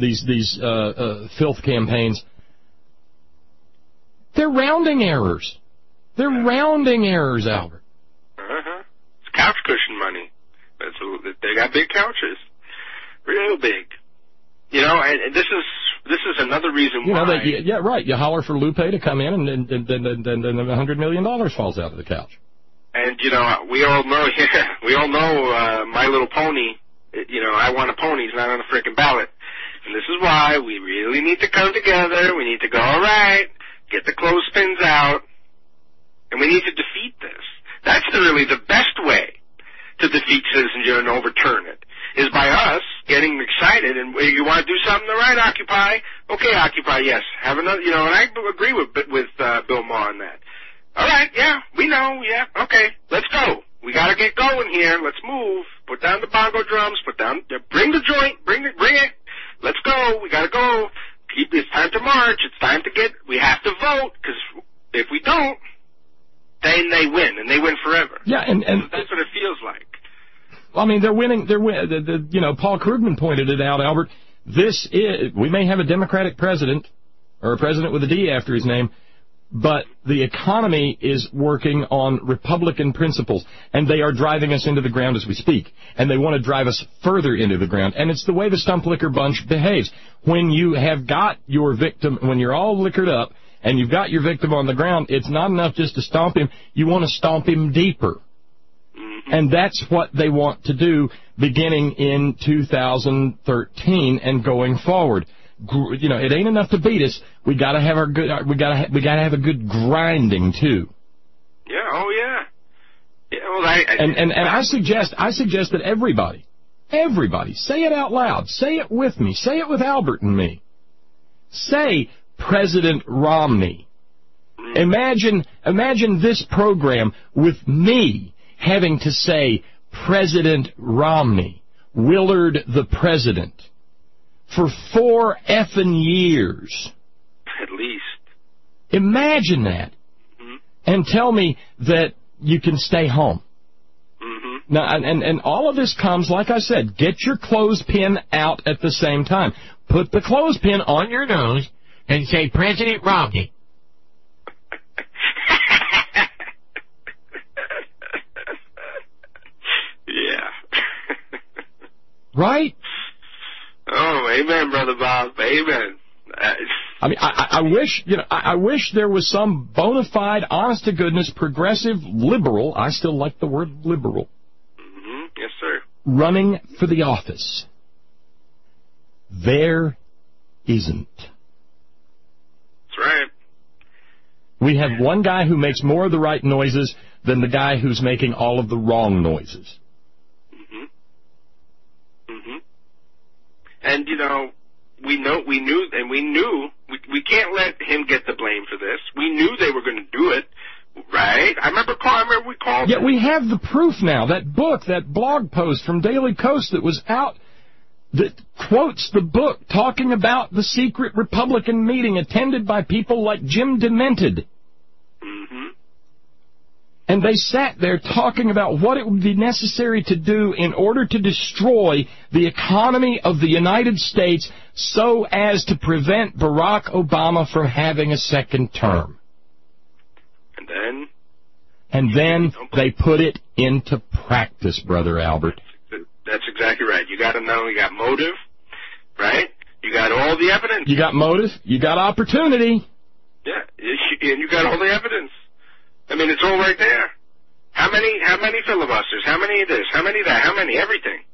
filth campaigns, they're rounding errors. They're rounding errors, Albert. Uh-huh. It's couch cushion money. They got big couches. Real big. And this is another reason why. Right. You holler for Lupe to come in, and then $100 million falls out of the couch. And, we all know, My Little Pony, I Want a Pony is not on the frickin' ballot. And this is why we really need to come together. We need to go, all right, get the clothespins out, and we need to defeat this. That's really the best way to defeat citizenship and overturn it, is by us getting excited. And you want to do something, all right, Occupy? Okay, Occupy, yes. Have another, and I agree with Bill Maher on that. All right, yeah, we know, yeah, okay, let's go. We got to get going here. Let's move. Put down the bongo drums. Bring the joint. Bring it. Let's go. We got to go. It's time to march. It's time to we have to vote, because if we don't, then they win, and they win forever. Yeah, and that's what it feels like. I mean, they're winning. Paul Krugman pointed it out, Albert. We may have a Democratic president, or a president with a D after his name, but the economy is working on Republican principles, and they are driving us into the ground as we speak, and they want to drive us further into the ground. And it's the way the Stump Liquor Bunch behaves. When you have got your victim, when you're all liquored up, and you've got your victim on the ground, it's not enough just to stomp him. You want to stomp him deeper. And that's what they want to do beginning in 2013 and going forward. It ain't enough to beat us. We got to have we got to have a good grinding too. Yeah, oh yeah. Yeah, well, I suggest that everybody say it out loud. Say it with me. Say it with Albert and me. Say President Romney. Imagine this program with me having to say President Romney, Willard the President, for 4 effing years. At least. Imagine that. Mm-hmm. And tell me that you can stay home. Mm-hmm. Now, and all of this comes, like I said, get your clothespin out at the same time. Put the clothespin on your nose and say President Romney. Yeah. Right? Oh, amen, Brother Bob. Amen. I mean, I wish there was some bona fide, honest to goodness, progressive liberal. I still like the word liberal. Mm-hmm. Yes, sir. Running for the office. There isn't. That's right. We have one guy who makes more of the right noises than the guy who's making all of the wrong noises. Mm-hmm. Mm-hmm. And, we knew we can't let him get the blame for this. We knew they were going to do it, right? I remember we called. Yeah, we have the proof now. That book, that blog post from Daily Kos that was out, that quotes the book talking about the secret Republican meeting attended by people like Jim Demented. Mm-hmm. And they sat there talking about what it would be necessary to do in order to destroy the economy of the United States so as to prevent Barack Obama from having a second term. And then they put it into practice, Brother Albert. That's exactly right. You got to know, you got motive, right? You got all the evidence. You got motive. You got opportunity. Yeah, and you got all the evidence. I mean, it's all right there. How many filibusters? How many of this? How many of that? How many? Everything.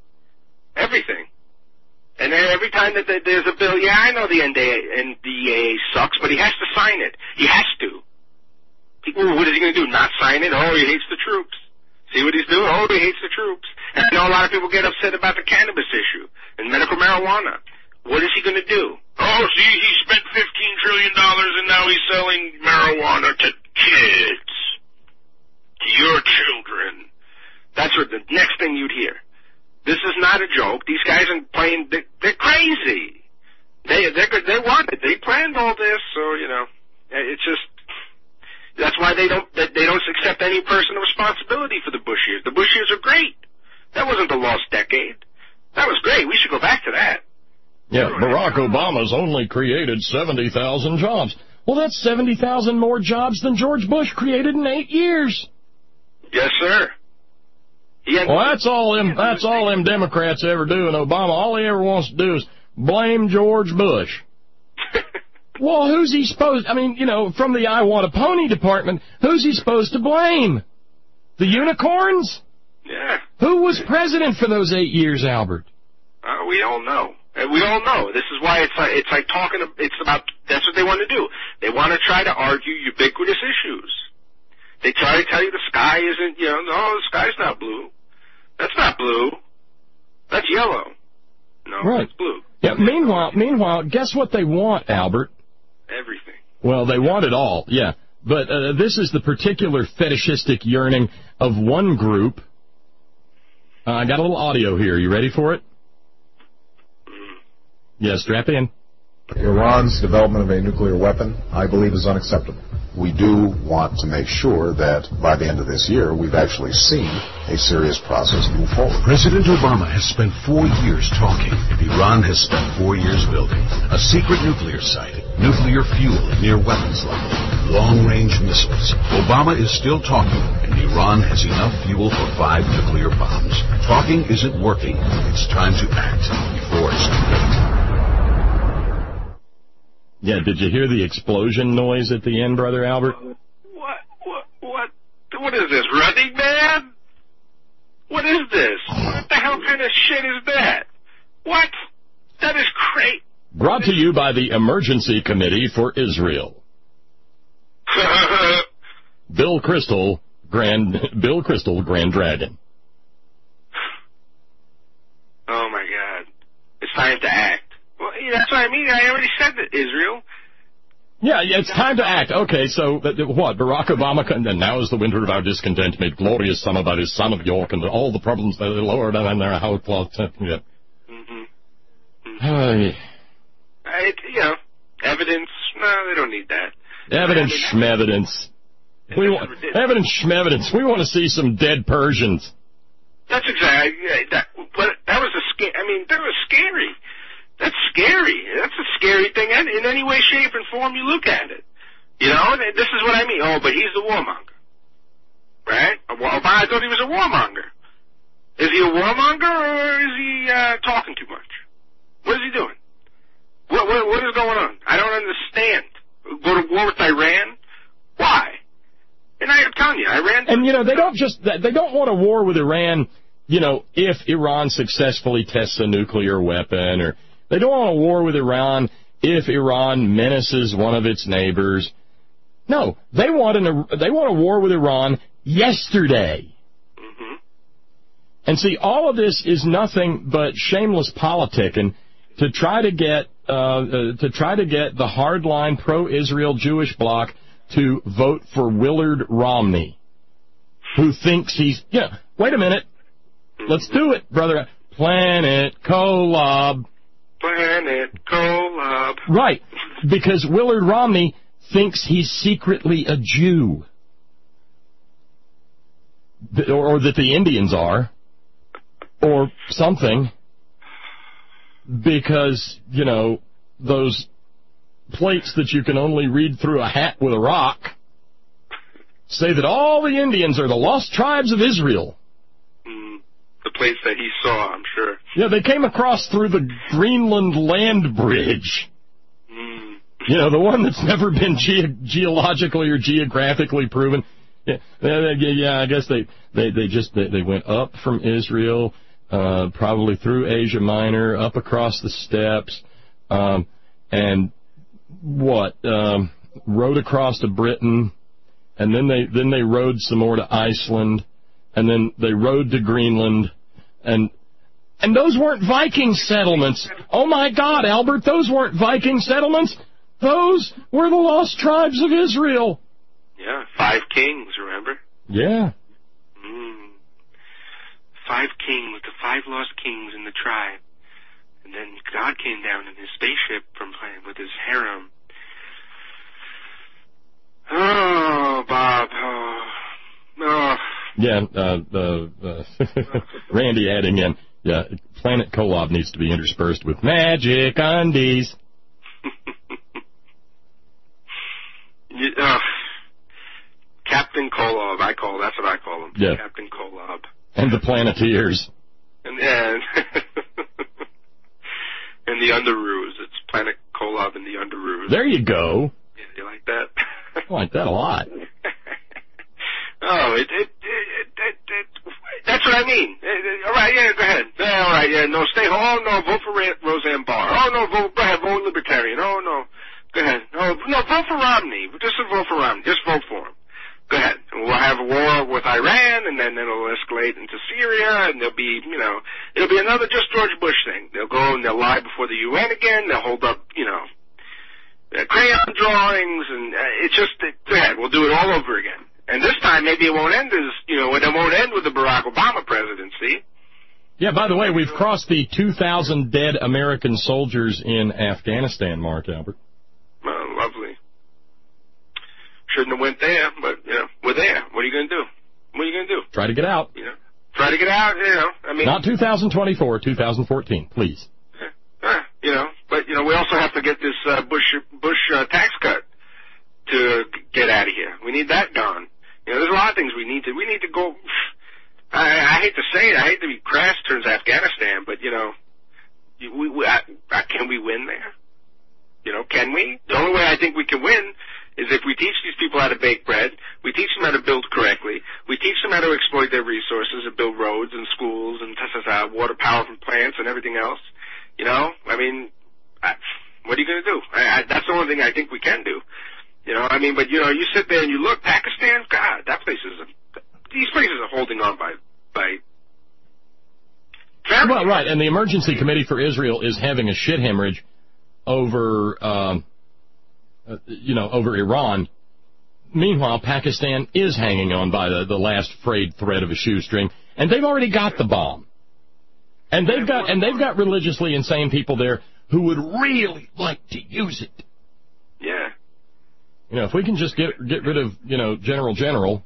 And then every time that there's a bill, yeah, I know the NDAA sucks, but he has to sign it. He has to. What is he going to do? Not sign it? Oh, he hates the troops. See what he's doing? Oh, he hates the troops. And I know a lot of people get upset about the cannabis issue and medical marijuana. What is he going to do? Oh, see, he spent $15 trillion and now he's selling marijuana to kids. To your children. That's what the next thing you'd hear. This is not a joke. These guys are playing. They're crazy. They want it. They planned all this. So it's just. That's why they don't accept any personal responsibility for the Bush years. The Bush years are great. That wasn't the lost decade. That was great. We should go back to that. Yeah, Barack Obama's only created 70,000 jobs. Well, that's 70,000 more jobs than George Bush created in 8 years. Yes, sir. Well, that's all them Democrats ever do, and Obama, all he ever wants to do is blame George Bush. Well, who's he supposed, from the I Want a Pony department, who's he supposed to blame? The unicorns? Yeah. Who was president for those 8 years, Albert? We all know. And we all know. This is why it's like talking, it's about, that's what they want to do. They want to try to argue ubiquitous issues. They try to tell you the sky isn't, no, the sky's not blue. That's not blue. That's yellow. No, right. It's blue. Yeah, meanwhile, guess what they want, Albert? Everything. Well, they want it all, yeah. But this is the particular fetishistic yearning of one group. I got a little audio here. You ready for it? Yeah, strap in. Iran's development of a nuclear weapon, I believe, is unacceptable. We do want to make sure that by the end of this year, we've actually seen a serious process move forward. President Obama has spent 4 years talking. Iran has spent 4 years building a secret nuclear site, nuclear fuel near weapons level, long-range missiles. Obama is still talking, and Iran has enough fuel for 5 nuclear bombs. Talking isn't working. It's time to act before it's too late. Yeah, did you hear the explosion noise at the end, Brother Albert? What is this, Running Man? What is this? What the hell kind of shit is that? What? That is crazy. Brought to you by the Emergency Committee for Israel. Bill Crystal, Grand Dragon. Oh my God. It's time to act. Well, that's what I mean. I already said that, Israel. Yeah, it's time to act. Okay, so what? Barack Obama, and now is the winter of our discontent made glorious summer by his son of York, and all the problems that are lowered on their house. Yeah. Evidence. No, they don't need that. Evidence, schmevidence. Evidence, schmevidence. We want to see some dead Persians. That's exactly. That was a scary. I mean, that was scary. That's scary. That's a scary thing in any way, shape, and form you look at it. This is what I mean. Oh, but he's the warmonger. Right? I thought he was a warmonger. Is he a warmonger, or is he talking too much? What is he doing? What is going on? I don't understand. Go to war with Iran? Why? And I'm telling you, Iran... And, they don't want a war with Iran, if Iran successfully tests a nuclear weapon, or... They don't want a war with Iran if Iran menaces one of its neighbors. No, they want a war with Iran yesterday. Mm-hmm. And see, all of this is nothing but shameless politicking to try to get the hardline pro-Israel Jewish bloc to vote for Willard Romney, who thinks he's wait a minute, let's do it, brother. Planet Kolob. Planet Kolob. Right, because Willard Romney thinks he's secretly a Jew. Or that the Indians are. Or something. Because, those plates that you can only read through a hat with a rock say that all the Indians are the lost tribes of Israel. The plates that he saw, I'm sure. Yeah, they came across through the Greenland land bridge. The one that's never been geologically or geographically proven. Yeah, I guess they went up from Israel, probably through Asia Minor, up across the steppes, and rode across to Britain, and then they rode some more to Iceland, and then they rode to Greenland, and those weren't Viking settlements. Oh my God, Albert, those weren't Viking settlements. Those were the lost tribes of Israel. Yeah, 5 kings, remember? Yeah. 5 kings, the 5 lost kings in the tribe. And then God came down in his spaceship with his harem. Oh, Bob. Oh. Yeah, Randy adding in, Planet Kolob needs to be interspersed with magic undies. Captain Kolob, that's what I call him. Yeah. Captain Kolob. And the Planeteers. And and the Underoos. It's Planet Kolob and the Underoos. There you go. Yeah, you like that? I like that a lot. Oh, that's what I mean. All right, yeah, go ahead. Yeah, all right, yeah, no, stay home. Oh, no, vote for Roseanne Barr. Oh, no, go ahead, vote Libertarian. Oh, no, go ahead. No, vote for Romney. Just vote for Romney. Just vote for him. Go ahead. And we'll have a war with Iran, and then it'll escalate into Syria, and there'll be, it'll be another just George Bush thing. They'll go and they'll lie before the UN again. They'll hold up, crayon drawings, and it's just, go ahead, we'll do it all over again. And this time, maybe it won't end it won't end with the Barack Obama presidency. Yeah, by the way, we've crossed the 2,000 dead American soldiers in Afghanistan, Mark Albert. Lovely. Shouldn't have went there, but, we're there. What are you going to do? What are you going to do? Try to get out. Try to get out, Not 2024, 2014, please. But, we also have to get this Bush tax cut to get out of here. We need that gone. There's a lot of things we need to go. I hate to say it. I hate to be crass towards Afghanistan, but, can we win there? Can we? The only way I think we can win is if we teach these people how to bake bread, we teach them how to build correctly, we teach them how to exploit their resources and build roads and schools and water power from plants and everything else. What are you going to do? That's the only thing I think we can do. But you sit there and you look, Pakistan, God, these places are holding on by. Well, right, and the Emergency Committee for Israel is having a shit hemorrhage over, over Iran. Meanwhile, Pakistan is hanging on by the last frayed thread of a shoestring, and they've already got the bomb. And they've got religiously insane people there who would really like to use it. Yeah. If we can just get rid of, General,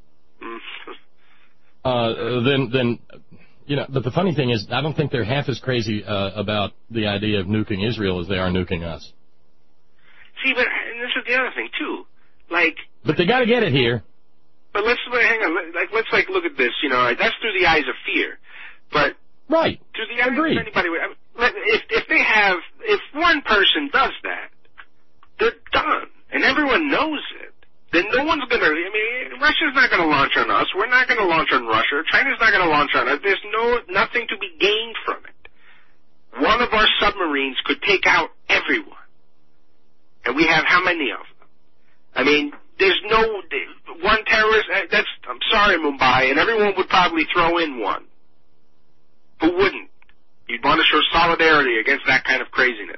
then but the funny thing is, I don't think they're half as crazy about the idea of nuking Israel as they are nuking us. See, and this is the other thing too. But they got to get it here. But let's hang on. Let's look at this. That's through the eyes of fear. But right. Through the eyes of anybody. If one person does that, they're done, and everyone knows it. Then no one's going to, Russia's not going to launch on us. We're not going to launch on Russia. China's not going to launch on us. There's nothing to be gained from it. One of our submarines could take out everyone. And we have how many of them? There's no, one terrorist, I'm sorry, Mumbai, and everyone would probably throw in one. Who wouldn't? You'd want to show solidarity against that kind of craziness.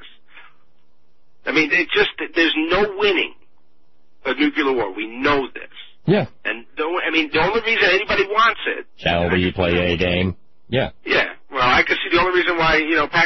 There's no winning a nuclear war. We know this. Yeah. And the only reason anybody wants it. Shall we play a game? Yeah. Yeah. Well, I could see the only reason why,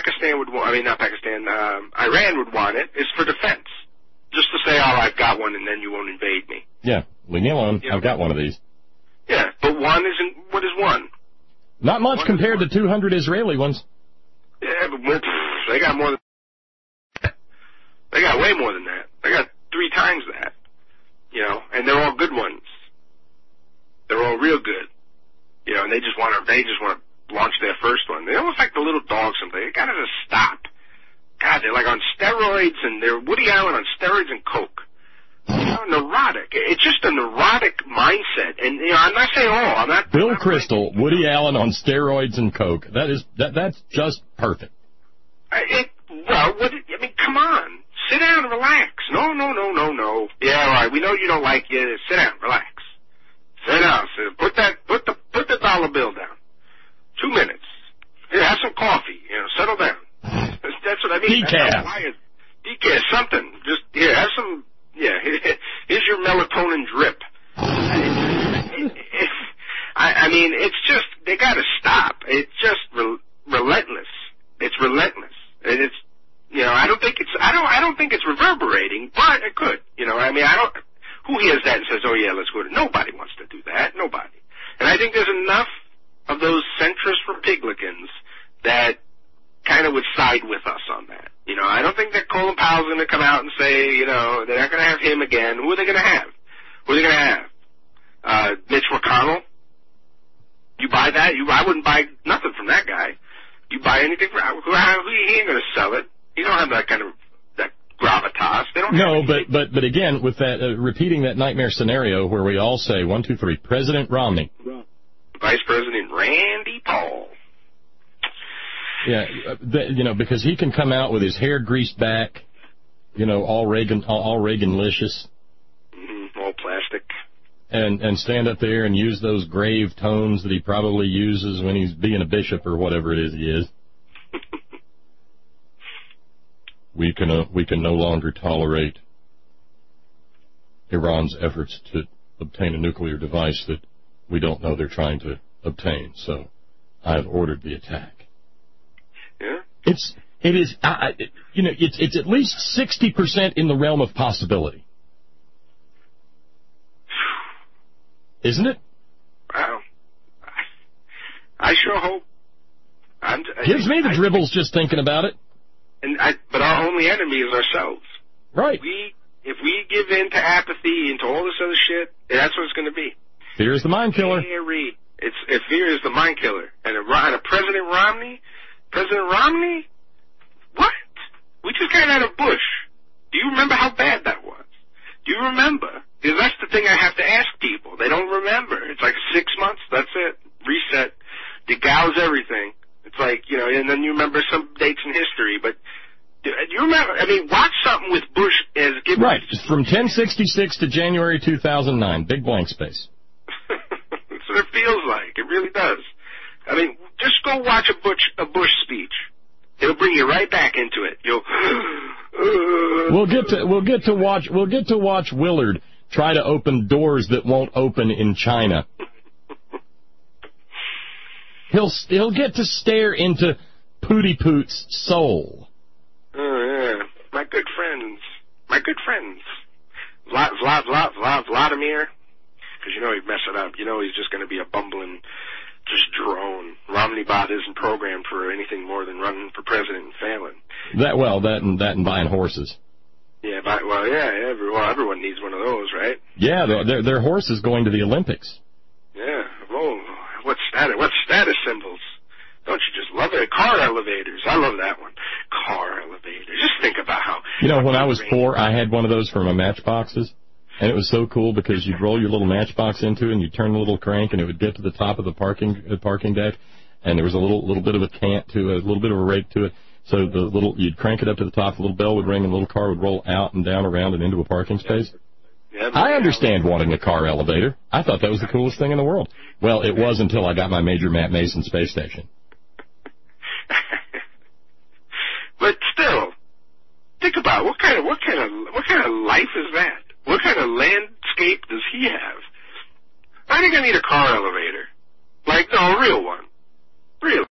Iran would want it is for defense. Just to say, I've got one and then you won't invade me. Yeah. Leave me alone. Yeah. I've got one of these. Yeah. But what is one? Not much compared to 200 Israeli ones. Yeah, but they got more than that. They got way more than that. They got 3 times that. And they're all good ones. They're all real good. And they just want to launch their first one. They're almost like the little dogs someplace. They gotta just stop. God, they're like on steroids, and they're Woody Allen on steroids and coke. Neurotic. It's just a neurotic mindset. And I'm not saying all. I'm not. Bill Kristol, Woody Allen on steroids and coke. That's just perfect. Come on. Sit down and relax. No. Yeah, all right. We know you don't like it. Sit down, relax. Sit down. Put the dollar bill down. 2 minutes. Here, have some coffee. Settle down. That's what I mean. Decaf, something. Just here, have some. Yeah, here's your melatonin drip. It's just they got to stop. It's just relentless. It's relentless, and it's. I don't think it's reverberating, but it could. Who hears that and says, oh yeah, let's go to, nobody wants to do that, nobody. And I think there's enough of those centrist Republicans that kind of would side with us on that. I don't think that Colin Powell's going to come out and say, they're not going to have him again. Who are they going to have? Mitch McConnell? You buy that? I wouldn't buy nothing from that guy. You buy anything from, he ain't going to sell it. You don't have that kind of that gravitas. They don't. No, but again, with that repeating that nightmare scenario where we all say 1, 2, 3, President Romney, Vice President Randy Yeah, because he can come out with his hair greased back, all Reagan-licious. All plastic. And stand up there and use those grave tones that he probably uses when he's being a bishop or whatever it is he is. We can no longer tolerate Iran's efforts to obtain a nuclear device that we don't know they're trying to obtain. So I've ordered the attack. Yeah. It's at least 60% in the realm of possibility. Isn't it? Wow. I sure hope. Gives me the dribbles just thinking about it. But our only enemy is ourselves. Right. If we give in to apathy and to all this other shit, that's what it's going to be. Fear is the mind killer. Fear is the mind killer. And a President Romney, what? We just got out of Bush. Do you remember how bad that was? Do you remember? Because that's the thing I have to ask people. They don't remember. It's like 6 months, that's it. Reset. Degauss everything. It's like, and then you remember some dates in history, but do you remember? I mean, watch something with Bush as given. Right, from 1066 to January 2009, big blank space. That's what it feels like. It really does. I mean, just go watch a Bush speech. It'll bring you right back into it. We'll get to watch Willard try to open doors that won't open in China. He'll get to stare into Pooty Poot's soul. Oh, yeah. My good friends. Vladimir. Because he'd mess it up. He's just going to be a bumbling, just drone. Romney Bot isn't programmed for anything more than running for president and failing. That and buying horses. Yeah, everyone needs one of those, right? Yeah, their horse is going to the Olympics. Yeah. Oh, what status symbols? Don't you just love it? Car elevators. I love that one. Car elevators. Just think about how... when I was 4, I had one of those for my matchboxes, and it was so cool because you'd roll your little matchbox into it, and you'd turn the little crank, and it would get to the top of the parking deck, and there was a little bit of a cant to it, a little bit of a rake to it. So you'd crank it up to the top, the little bell would ring, and the little car would roll out and down around and into a parking space. Yeah, I understand wanting a car elevator. I thought that was the coolest thing in the world. Well, it was until I got my Major Matt Mason space station. But still, think about what kind of life is that? What kind of landscape does he have? I think I need a car elevator. Like, no, a real one. Real.